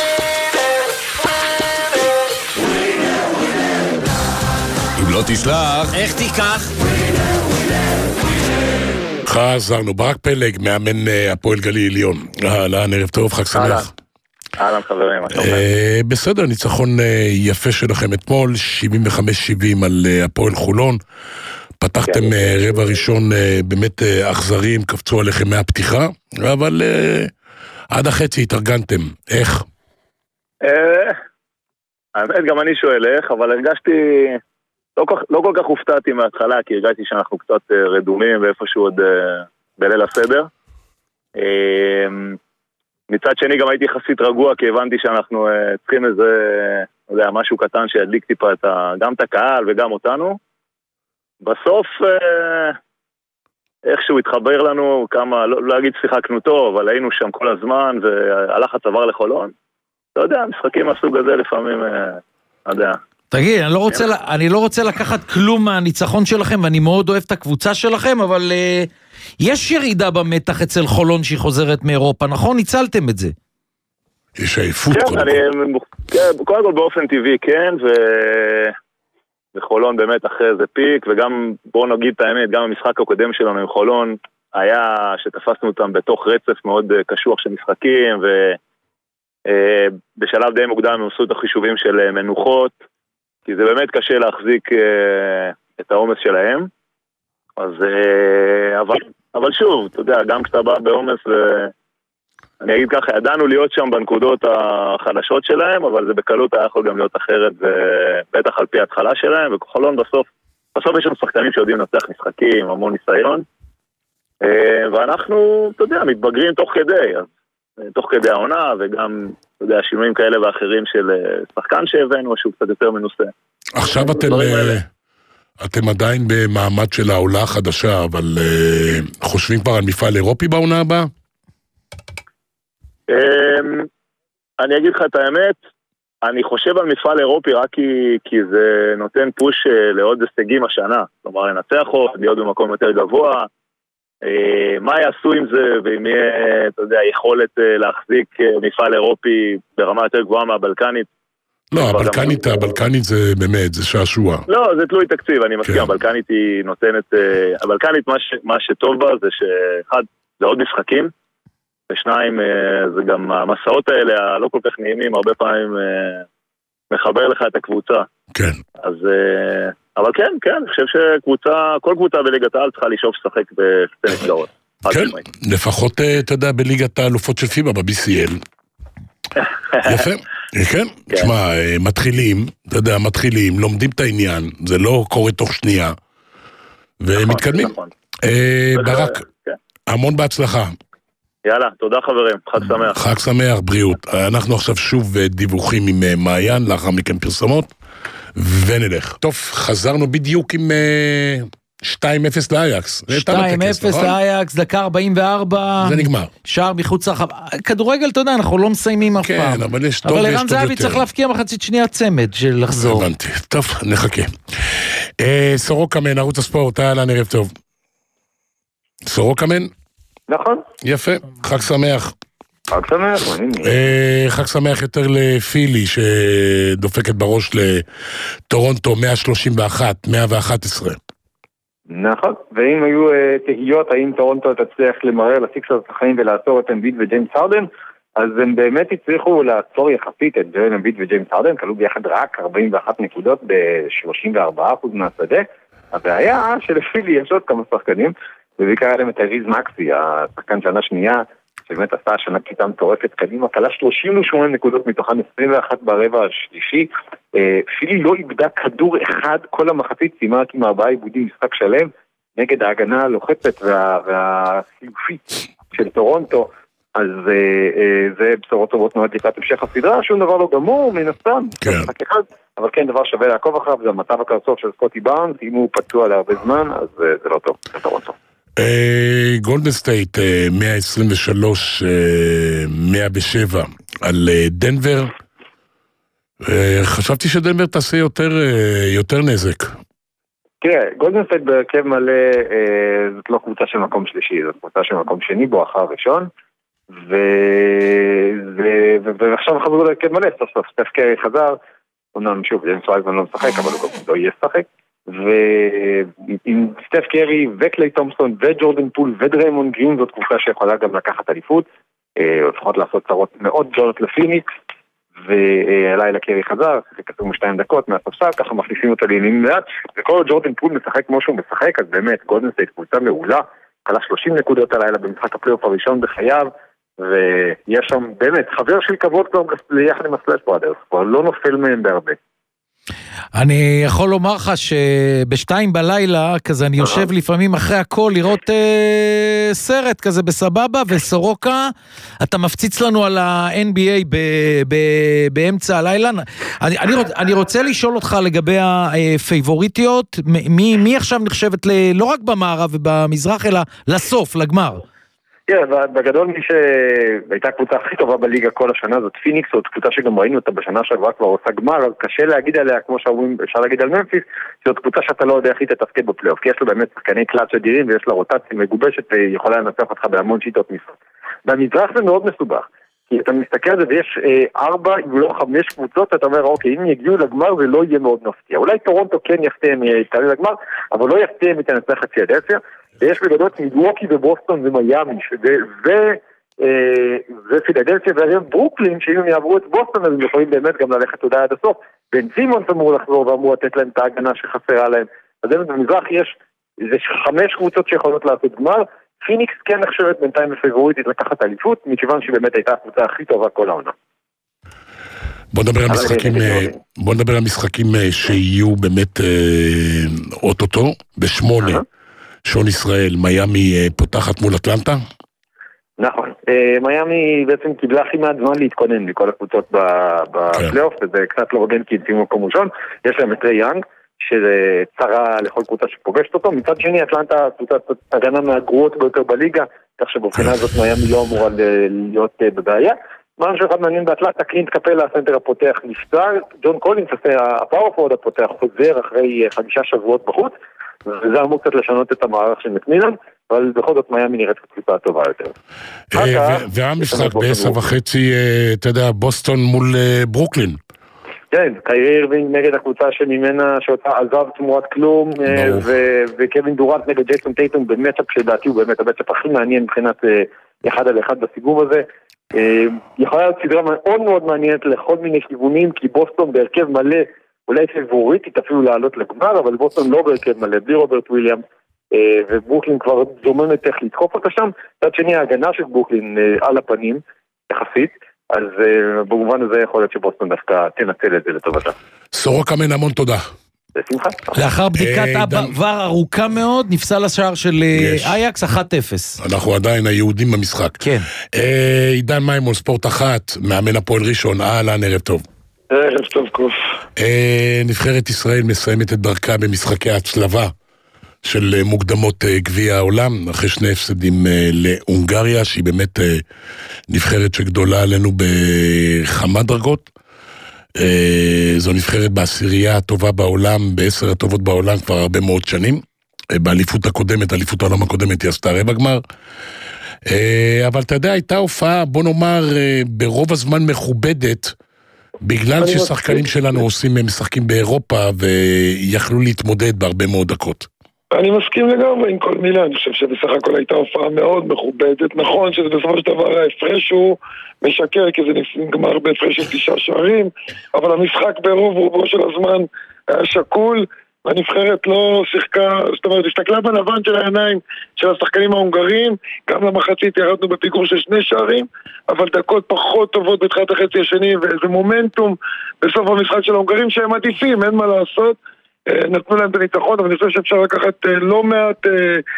Speaker 1: אם לא תשלח,
Speaker 13: איך תיקח?
Speaker 2: חזרנו, ברק פלג, מאמן הפועל גליל עליון. אהלן, ערב טוב, חג שמח.
Speaker 5: אהלן חברים, מה שלומכם?
Speaker 2: בסדר, ניצחון יפה שלכם אתמול, שבעים וחמש שבעים על הפועל חולון. פתחתם רבע ראשון באמת אכזריים, קפצו עליכם מהפתיחה, אבל עד החצי התארגנתם. איך?
Speaker 5: האמת, גם אני שואל איך, אבל הרגשתי... לא כל כך הופתעתי מההתחלה, כי הרגשתי שאנחנו קצת רדומים ואיפשהו עוד בליל הסדר. מצד שני גם הייתי יחסית רגוע, כי הבנתי שאנחנו צריכים איזה, לא יודע, משהו קטן שידליק טיפה גם את הקהל וגם אותנו. בסוף איכשהו התחבר לנו כמה, לא להגיד שיחקנו טוב, אבל היינו שם כל הזמן והלחץ עבר לחולון. אתה יודע, משחקים מהסוג הזה לפעמים, לא יודע.
Speaker 3: תגיד, אני לא רוצה, אני לא רוצה לקחת כלום מהניצחון שלכם, ואני מאוד אוהב את הקבוצה שלכם, אבל uh, יש ירידה במתח אצל חולון שהיא חוזרת מאירופה, נכון? ניצלתם את זה.
Speaker 2: יש עייפות
Speaker 5: כן,
Speaker 2: קודם
Speaker 5: אני, כן, קודם כל באופן טבעי, כן, ו... וחולון באמת אחרי זה פיק, וגם, בואו נגיד את האמת, גם המשחק הקודם שלנו עם חולון, היה שתפסנו אותם בתוך רצף מאוד קשוח של משחקים, ובשלב די מוקדם הם עשו את החישובים של מנוחות, כי זה באמת קשה להחזיק אה, את העומס שלהם. אז, אה, אבל, אבל שוב, אתה יודע, גם כשאתה בא בעומס, אני אגיד ככה, ידענו להיות שם בנקודות החלשות שלהם, אבל זה בקלות היה יכול גם להיות אחרת, ובטח על פי ההתחלה שלהם, וכחולון בסוף, בסוף יש לנו שחקנים שיודעים לנצח משחקים, המון ניסיון, אה, ואנחנו, אתה יודע, מתבגרים תוך כדי, אז, תוך כדי העונה, וגם... אתה יודע, שינויים כאלה ואחרים של שחקן שהבאנו, שהוא קצת יותר מנוסה.
Speaker 2: עכשיו אתם, אתם עדיין במעמד של העולה החדשה, אבל חושבים כבר על מפעל אירופי בעונה הבאה?
Speaker 5: אני אגיד לך את האמת, אני חושב על מפעל אירופי רק כי, כי זה נותן פוש לעוד הישגים השנה. כלומר, לנצח עוד, להיות במקום יותר גבוה, מה יעשו עם זה, ואם יהיה, אתה יודע, יכולת להחזיק מפעל אירופי ברמה יותר גבוהה מהבלקנית.
Speaker 2: לא, הבלקנית, הבלקנית זה באמת, זה שעשוע.
Speaker 5: לא, זה תלוי תקציב, אני מסכים, הבלקנית היא נותנת, הבלקנית, מה שטוב בה זה שאחד, זה עוד משחקים, ושניים, זה גם המסעות האלה, הלא כל כך נעימים, הרבה פעמים מחבר לך את הקבוצה.
Speaker 2: כן.
Speaker 5: אז... אבל כן, כן, אני חושב שקבוצה, כל קבוצה בליגת העל צריכה לשאוף לשחק בשתי נקודות.
Speaker 2: כן, לפחות, אתה יודע, בליגת האלופות של פיבה, ב-בי סי אל. יפה, כן, תשמע, מתחילים, אתה יודע, מתחילים, לומדים את העניין, זה לא קורה תוך שנייה, ומתקדמים. ברק, המון בהצלחה.
Speaker 13: יאללה, תודה חברים, חג שמח.
Speaker 2: חג שמח, בריאות. אנחנו עכשיו שוב דיווחים עם מעיין, לאחר מכן פרסומות, ונלך. טוב, חזרנו בדיוק עם שתיים אפס לאייקס.
Speaker 3: שתיים אפס לאייקס, דקה ארבעים וארבע.
Speaker 2: זה נגמר.
Speaker 3: שער מחוץ לרחבה. כדורגל, אתה יודע, אנחנו לא מסיימים אף פעם.
Speaker 2: כן, אבל יש טוב ויש טוב יותר.
Speaker 3: אבל ערן זהבי צריך להפקיע מחצית שנייה צמד של לחזור.
Speaker 2: הבנתי, טוב, נחכה. סורוקמן, ערוץ הספורט, אהלן, ערב טוב. סורוקמן?
Speaker 14: נכון.
Speaker 2: יפה, חג שמח.
Speaker 14: חג שמח,
Speaker 2: חג שמח יותר לפילי שדופקת בראש לטורונטו מאה שלושים ואחת, מאה ואחת עשרה.
Speaker 14: נכון, ואם היו תהיות האם טורונטו תצליח למרר לסיקסרס החיים ולעצור את אמביד וג'יימס הרדן, אז הם באמת הצליחו לעצור יחסית את ג'ויל אמביד וג'יימס הרדן, כלו ביחד רק ארבעים ואחת נקודות ב-שלושים וארבעה אחוז מהשדה. הבעיה שלפילי יש עוד כמה שחקנים, ובעיקר היה להם את אריז מקסי, השחקן שנה שנייה, שבאמת עשה השנה קליטה מטורפת קדימה, כלה שלושים ושמונה נקודות מתוכן עשרים ואחת ברבע השלישי. פילי לא איבדה כדור אחד כל המחצית, סיימה עם ארבעה עיבודים משחק שלם, נגד ההגנה הלוחצת והחילופית של טורונטו, אז זה בשורות טובות מאוד לקראת המשך הסדרה, שום דבר לא גמור, מן הסתם, אבל כן דבר שווה לעקוב אחריו, זה המצב הקרסוף של סקוטי בארנס, אם הוא פצוע להרבה זמן, אז זה לא טוב, זה טורונטו.
Speaker 2: גולדן סטייט מאה עשרים ושלוש מאה ושבע על דנבר. חשבתי שדנבר תעשה יותר יותר נזק.
Speaker 14: תראה, גולדן סטייט בהרכב מלא זאת לא קבוצה של מקום שלישי, זאת קבוצה של מקום שני בו אחר ראשון, ועכשיו חזרו להרכב מלא, סוף סוף סטף קרי חזר, אומנם שוב ג'יימס וייזמן לא משחק, אבל הוא לא יהיה שחק, ועם סטף קרי וקליי תומפסון וג'ורדן פול ודריימונד גרין, זאת קבוצה שיכולה גם לקחת אליפות, לפחות לעשות צרות מאוד גדולות לפיניקס, והלילה קרי חזר, זה כתוב משתיים דקות מהספסל, ככה מחליפים אותה לעניינים לאט, וכל ג'ורדן פול משחק כמו שהוא משחק, אז באמת גולדן סטייט קבוצה מעולה, קלה שלושים נקודות הלילה במשחק הפלייאוף הראשון בחייו, ויש שם באמת חבר של כבוד כבר ליחד עם הסלאש ברודרס, כבר לא נופל מהם בהרבה.
Speaker 3: אני יכול לומר לך שבשתיים בלילה, כזה אני יושב לפעמים אחרי הכל לראות אה, סרט כזה בסבבה, וסורוקה, אתה מפציץ לנו על ה-אן בי איי ב- ב- באמצע הלילה. אני, אני, רוצ, אני רוצה לשאול אותך לגבי הפייבוריטיות, מי, מי עכשיו נחשבת ל- לא רק במערב ובמזרח, אלא לסוף, לגמר?
Speaker 14: כן, בגדול מי שהייתה הקבוצה הכי טובה בליגה כל השנה זאת פיניקס, זאת קבוצה שגם ראינו אותה בשנה שעברה כבר עושה גמר, אז קשה להגיד עליה, כמו שאפשר להגיד על ממפיס, זאת קבוצה שאתה לא יודע איך היא תתפקד בפלייאוף, כי יש לו באמת שחקני קלאץ' אדירים ויש לה רוטציה מגובשת והיא יכולה לנצח אותך בהמון שיטות משחק. במזרח זה מאוד מסובך, כי אתה מסתכל על זה ויש אה, ארבע, אם לא חמש קבוצות, אתה אומר, אוקיי, אם יגיעו לגמר זה לא יהיה מאוד מפתיע. אולי טורונטו כן יפתיע מתעלה לגמר, אבל לא יפתיע מתנצח את פילדלפיה. ויש בגדול מילווקי ובוסטון ומיאמי, ופילדלפיה והיום ברוקלין, שאם הם יעברו את בוסטון, אז הם יכולים באמת גם ללכת תודה עד הסוף. בן סימונס אמור לחזור ואמור לתת להם את ההגנה שחסרה להם. אז במזרח יש חמש קבוצות שיכולות לעשות גמר, פיניקס כן נחשבת בינתיים בפייבוריטית לקחת אליפות, מכיוון שהיא באמת הייתה הקבוצה הכי טובה כל העונה.
Speaker 2: בוא נדבר על משחקים, בוא נדבר על משחקים שיהיו באמת אוטוטו, בשמונה, שון ישראל, מיאמי פותחת מול אטלנטה?
Speaker 14: נכון, מיאמי בעצם קיבלה הכי מעט זמן להתכונן מכל הקבוצות בפלייאוף, וזה קצת לא הוגן כי יצאים מקום ראשון, יש להם את ריי יאנג, שזה צרה לכל קבוצה שפוגשת אותו, מצד שני אטלנטה קבוצת הגנה מהגרועות ביותר בליגה, כך שבבחינה הזאת מיאמי לא אמורה להיות בבעיה. משהו אחד מעניין באטלנטה, קלינט קפלה, הסנטר הפותח נפצע, ג'ון קולינס, הפאורפורד הפותח חוזר אחרי חמישה שבועות בחוץ, וזה אמור קצת לשנות את המערך של מקמילן, אבל בכל זאת מיאמי נראית קבוצה הטובה יותר.
Speaker 2: והמשחק בעשר וחצי, אתה יודע, בוסטון מול ברוקלין.
Speaker 14: כן, קיירי אירווינג נגד הקבוצה שממנה שאותה עזב תמורת כלום, וקווין דורנט נגד ג'ייסון טייטום במצ'אפ שלדעתי הוא באמת המצ'אפ הכי מעניין מבחינת אחד על אחד בסיבוב הזה. יכולה להיות סדרה מאוד מאוד מעניינת לכל מיני כיוונים, כי בוסטון בהרכב מלא, אולי פייבוריטית אפילו לעלות לגמר, אבל בוסטון לא בהרכב מלא, בלי רוברט וויליאמס, וברוקלין כבר זומנת איך לדחוף אותה שם. צד שני ההגנה של ברוקלין על הפנים, יחסית, אז במובן הזה יכול להיות שבוסטון דווקא תנצל את זה לטובתה.
Speaker 2: סורוקה מן, המון תודה.
Speaker 14: בשמחה.
Speaker 3: לאחר בדיקת עבר ארוכה מאוד, נפסל השער של אייקס אחת אפס.
Speaker 2: אנחנו עדיין היהודים במשחק.
Speaker 3: כן.
Speaker 2: עידן מימון, ספורט אחת, מאמן הפועל ראשון, אהלן, ערב טוב.
Speaker 15: ערב טוב, קוף.
Speaker 2: נבחרת ישראל מסיימת את דרכה במשחקי ההצלבה של מוקדמות גביע העולם, אחרי שני הפסדים להונגריה, שהיא באמת נבחרת שגדולה עלינו בכמה דרגות. זו נבחרת בעשירייה הטובה בעולם, בעשר הטובות בעולם כבר הרבה מאוד שנים. באליפות הקודמת, אליפות העולם הקודמת, היא עשתה רבע גמר. אבל אתה יודע, הייתה הופעה, בוא נאמר, ברוב הזמן מכובדת, בגלל ששחקנים שלנו עושים, משחקים באירופה, ויכלו להתמודד בהרבה מאוד דקות.
Speaker 15: אני מסכים לגמרי עם כל מילה, אני חושב שבסך הכל הייתה הופעה מאוד מכובדת. נכון שזה בסופו של דבר ההפרש הוא משקר, כי זה נגמר בהפרש של תשעה שערים, אבל המשחק ברוב רובו של הזמן היה שקול, והנבחרת לא שיחקה, זאת אומרת, הסתכלה בלבן של העיניים של השחקנים ההונגרים, גם למחצית ירדנו בפיגור של שני שערים, אבל דקות פחות טובות בתחילת החצי השני, ואיזה מומנטום בסוף המשחק של ההונגרים שהם עדיפים, אין מה לעשות, נתנו להם את הניצחון, אבל אני חושב שאפשר לקחת לא מעט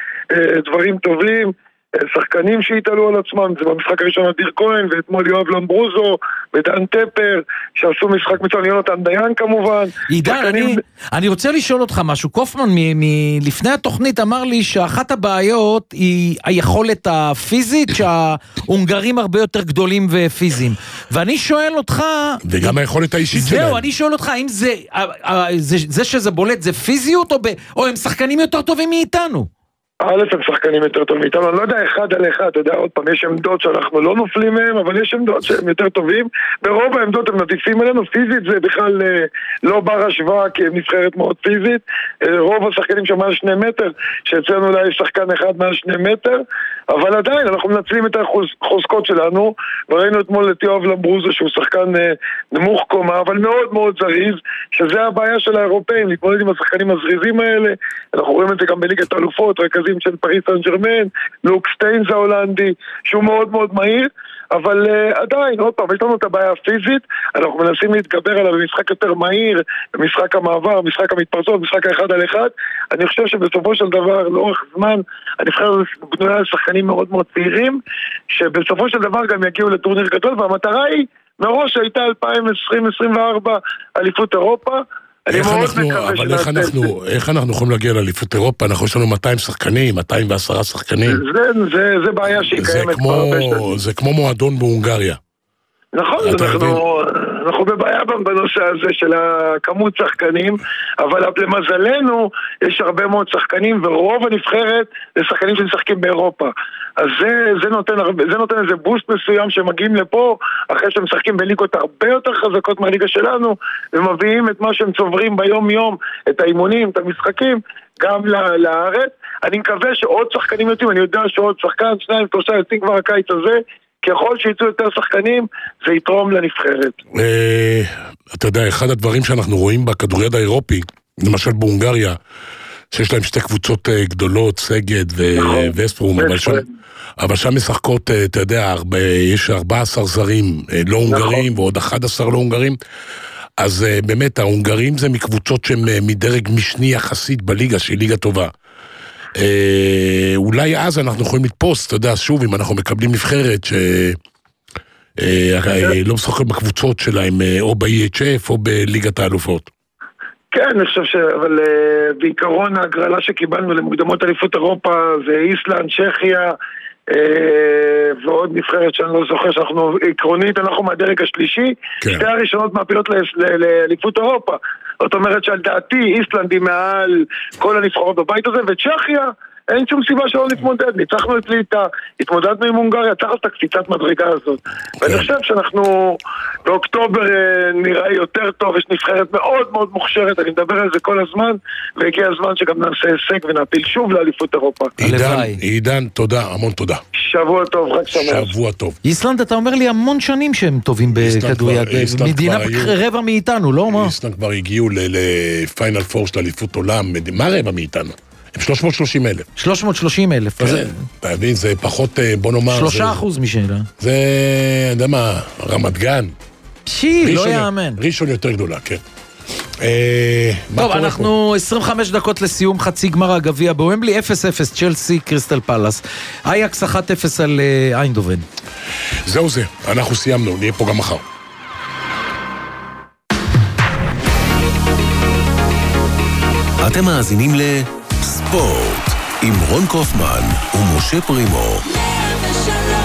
Speaker 15: דברים טובים, שחקנים שהתעלו על עצמם, זה במשחק הראשון אדיר כהן, ואתמול יואב למברוזו, ודן טפר, שעשו משחק מצוין, יונתן דיין כמובן.
Speaker 3: עידן,
Speaker 15: שחקנים...
Speaker 3: אני, אני רוצה לשאול אותך משהו. קופמן מלפני התוכנית אמר לי שאחת הבעיות היא היכולת הפיזית, שההונגרים הרבה יותר גדולים ופיזיים. ואני שואל אותך...
Speaker 2: וגם היכולת האישית שלהם.
Speaker 3: זהו, אני שואל אותך, האם זה, זה, זה שזה בולט זה פיזיות, או, ב, או הם שחקנים יותר טובים מאיתנו?
Speaker 15: א' הם שחקנים יותר טוב מאיתנו, אני לא יודע אחד על אחד, אתה יודע, עוד פעם, יש עמדות שאנחנו לא נופלים מהם, אבל יש עמדות שהם יותר טובים, ברוב העמדות הם נטיפים אלינו, פיזית זה בכלל לא בר השוואה, כי הם נבחרת מאוד פיזית, רוב השחקנים שם מעל שני מטר, שאצלנו אולי יש שחקן אחד מעל שני מטר, אבל עדיין אנחנו מנצלים את החוזקות שלנו, וראינו אתמול את יואב למברוזו שהוא שחקן נמוך קומה, אבל מאוד מאוד זריז, שזה הבעיה של האירופאים, להתמודד עם השחקנים הזריזים האלה, אנחנו רואים את זה גם בליגת האלופות, רכזים של פריס סן ז'רמן, לוק סטיינס ההולנדי, שהוא מאוד מאוד מהיר, אבל uh, עדיין, עוד פעם, יש לנו את הבעיה הפיזית, אנחנו מנסים להתגבר עליו במשחק יותר מהיר, במשחק המעבר, במשחק המתפרצות, במשחק האחד על אחד. אני חושב שבסופו של דבר, לאורך זמן, הנבחרת בנויה לשחקנים מאוד מאוד צעירים, שבסופו של דבר גם יגיעו לטורניר גדול, והמטרה היא, מראש הייתה אלפיים עשרים עשרים וארבע אליפות אירופה,
Speaker 2: איך אנחנו, אבל איך אנחנו, איך אנחנו יכולים להגיע לאליפות אירופה? אנחנו יש לנו מאתיים שחקנים, מאתיים ועשרה שחקנים.
Speaker 15: זה, זה, זה בעיה שהיא קיימת כבר הרבה שנים.
Speaker 2: זה כמו מועדון בהונגריה.
Speaker 15: נכון, אנחנו, אנחנו בבעיה בנושא הזה של הכמות שחקנים, אבל למזלנו יש הרבה מאוד שחקנים, ורוב הנבחרת זה שחקנים שמשחקים באירופה. אז זה, זה נותן, זה נותן איזה בוסט מסוים שמגיעים לפה, אחרי שהם משחקים בליגות הרבה יותר חזקות מהליגה שלנו, ומביאים את מה שהם צוברים ביום יום, את האימונים, את המשחקים, גם לארץ. אני מקווה שעוד שחקנים יוצאים, אני יודע שעוד שחקן, שניים, שלושה יוצאים כבר הקיץ הזה, ככל שיצאו יותר שחקנים, זה יתרום לנבחרת.
Speaker 2: אתה יודע, אחד הדברים שאנחנו רואים בכדוריד האירופי, למשל בהונגריה, שיש להם שתי קבוצות גדולות, סגד וספרום, אבל שם משחקות, אתה יודע, יש ארבעה עשר זרים לא הונגרים, ועוד אחד עשר לא הונגרים, אז באמת, ההונגרים זה מקבוצות שהן מדרג משני יחסית בליגה, שהיא ליגה טובה. אה, אולי אז אנחנו יכולים לתפוס, אתה יודע, שוב, אם אנחנו מקבלים נבחרת שלא אה, אה, משחקים בקבוצות שלהם, אה, או ב-אי אייץ' אף או בליגת האלופות.
Speaker 15: כן, אני חושב ש... אבל אה, בעיקרון ההגרלה שקיבלנו למוקדמות אליפות אירופה זה איסלנד, צ'כיה, אה, ועוד נבחרת שאני לא זוכר שאנחנו, עקרונית אנחנו מהדרג השלישי, כן. שתי הראשונות מעפילות לאליפות אירופה. זאת אומרת שעל דעתי איסלנד היא מעל כל הנבחרות בבית הזה, וצ'כיה אין שום סיבה שלא נתמודד, ניצחנו את ליטא, התמודדנו עם הונגריה, צריך את הקפיצת מדרגה הזאת. ואני חושב שאנחנו באוקטובר נראה יותר טוב, יש נבחרת מאוד מאוד מוכשרת, אני מדבר על זה כל הזמן, והגיע הזמן שגם נעשה הישג ונעפיל שוב לאליפות אירופה.
Speaker 2: עידן, עידן, תודה, המון תודה.
Speaker 15: שבוע טוב, רק שמח.
Speaker 2: שבוע טוב.
Speaker 3: איסלנד, אתה אומר לי המון שנים שהם טובים בכדוריד, מדינה רבע מאיתנו, לא? מה?
Speaker 2: איסלנד כבר הגיעו לפיינל פור של אליפות עולם, מה רבע מאיתנו? הם שלוש מאות ושלושים אלף.
Speaker 3: שלוש מאות ושלושים אלף.
Speaker 2: אתה מבין, זה פחות, בוא נאמר...
Speaker 3: שלושה אחוז משאלה.
Speaker 2: זה, אני יודע מה, רמת גן.
Speaker 3: שי, לא יאמן.
Speaker 2: ראשון יותר גדולה, כן.
Speaker 3: טוב, אנחנו עשרים וחמש דקות לסיום חצי גמר הגביע בוומבלי, אפס אפס, צ'לסי, קריסטל פלאס. אייקס אחת אפס על איינדובן.
Speaker 2: זהו זה, אנחנו סיימנו, נהיה פה גם מחר.
Speaker 1: אתם מאזינים לספורט עם רון קופמן ומשה פרימו.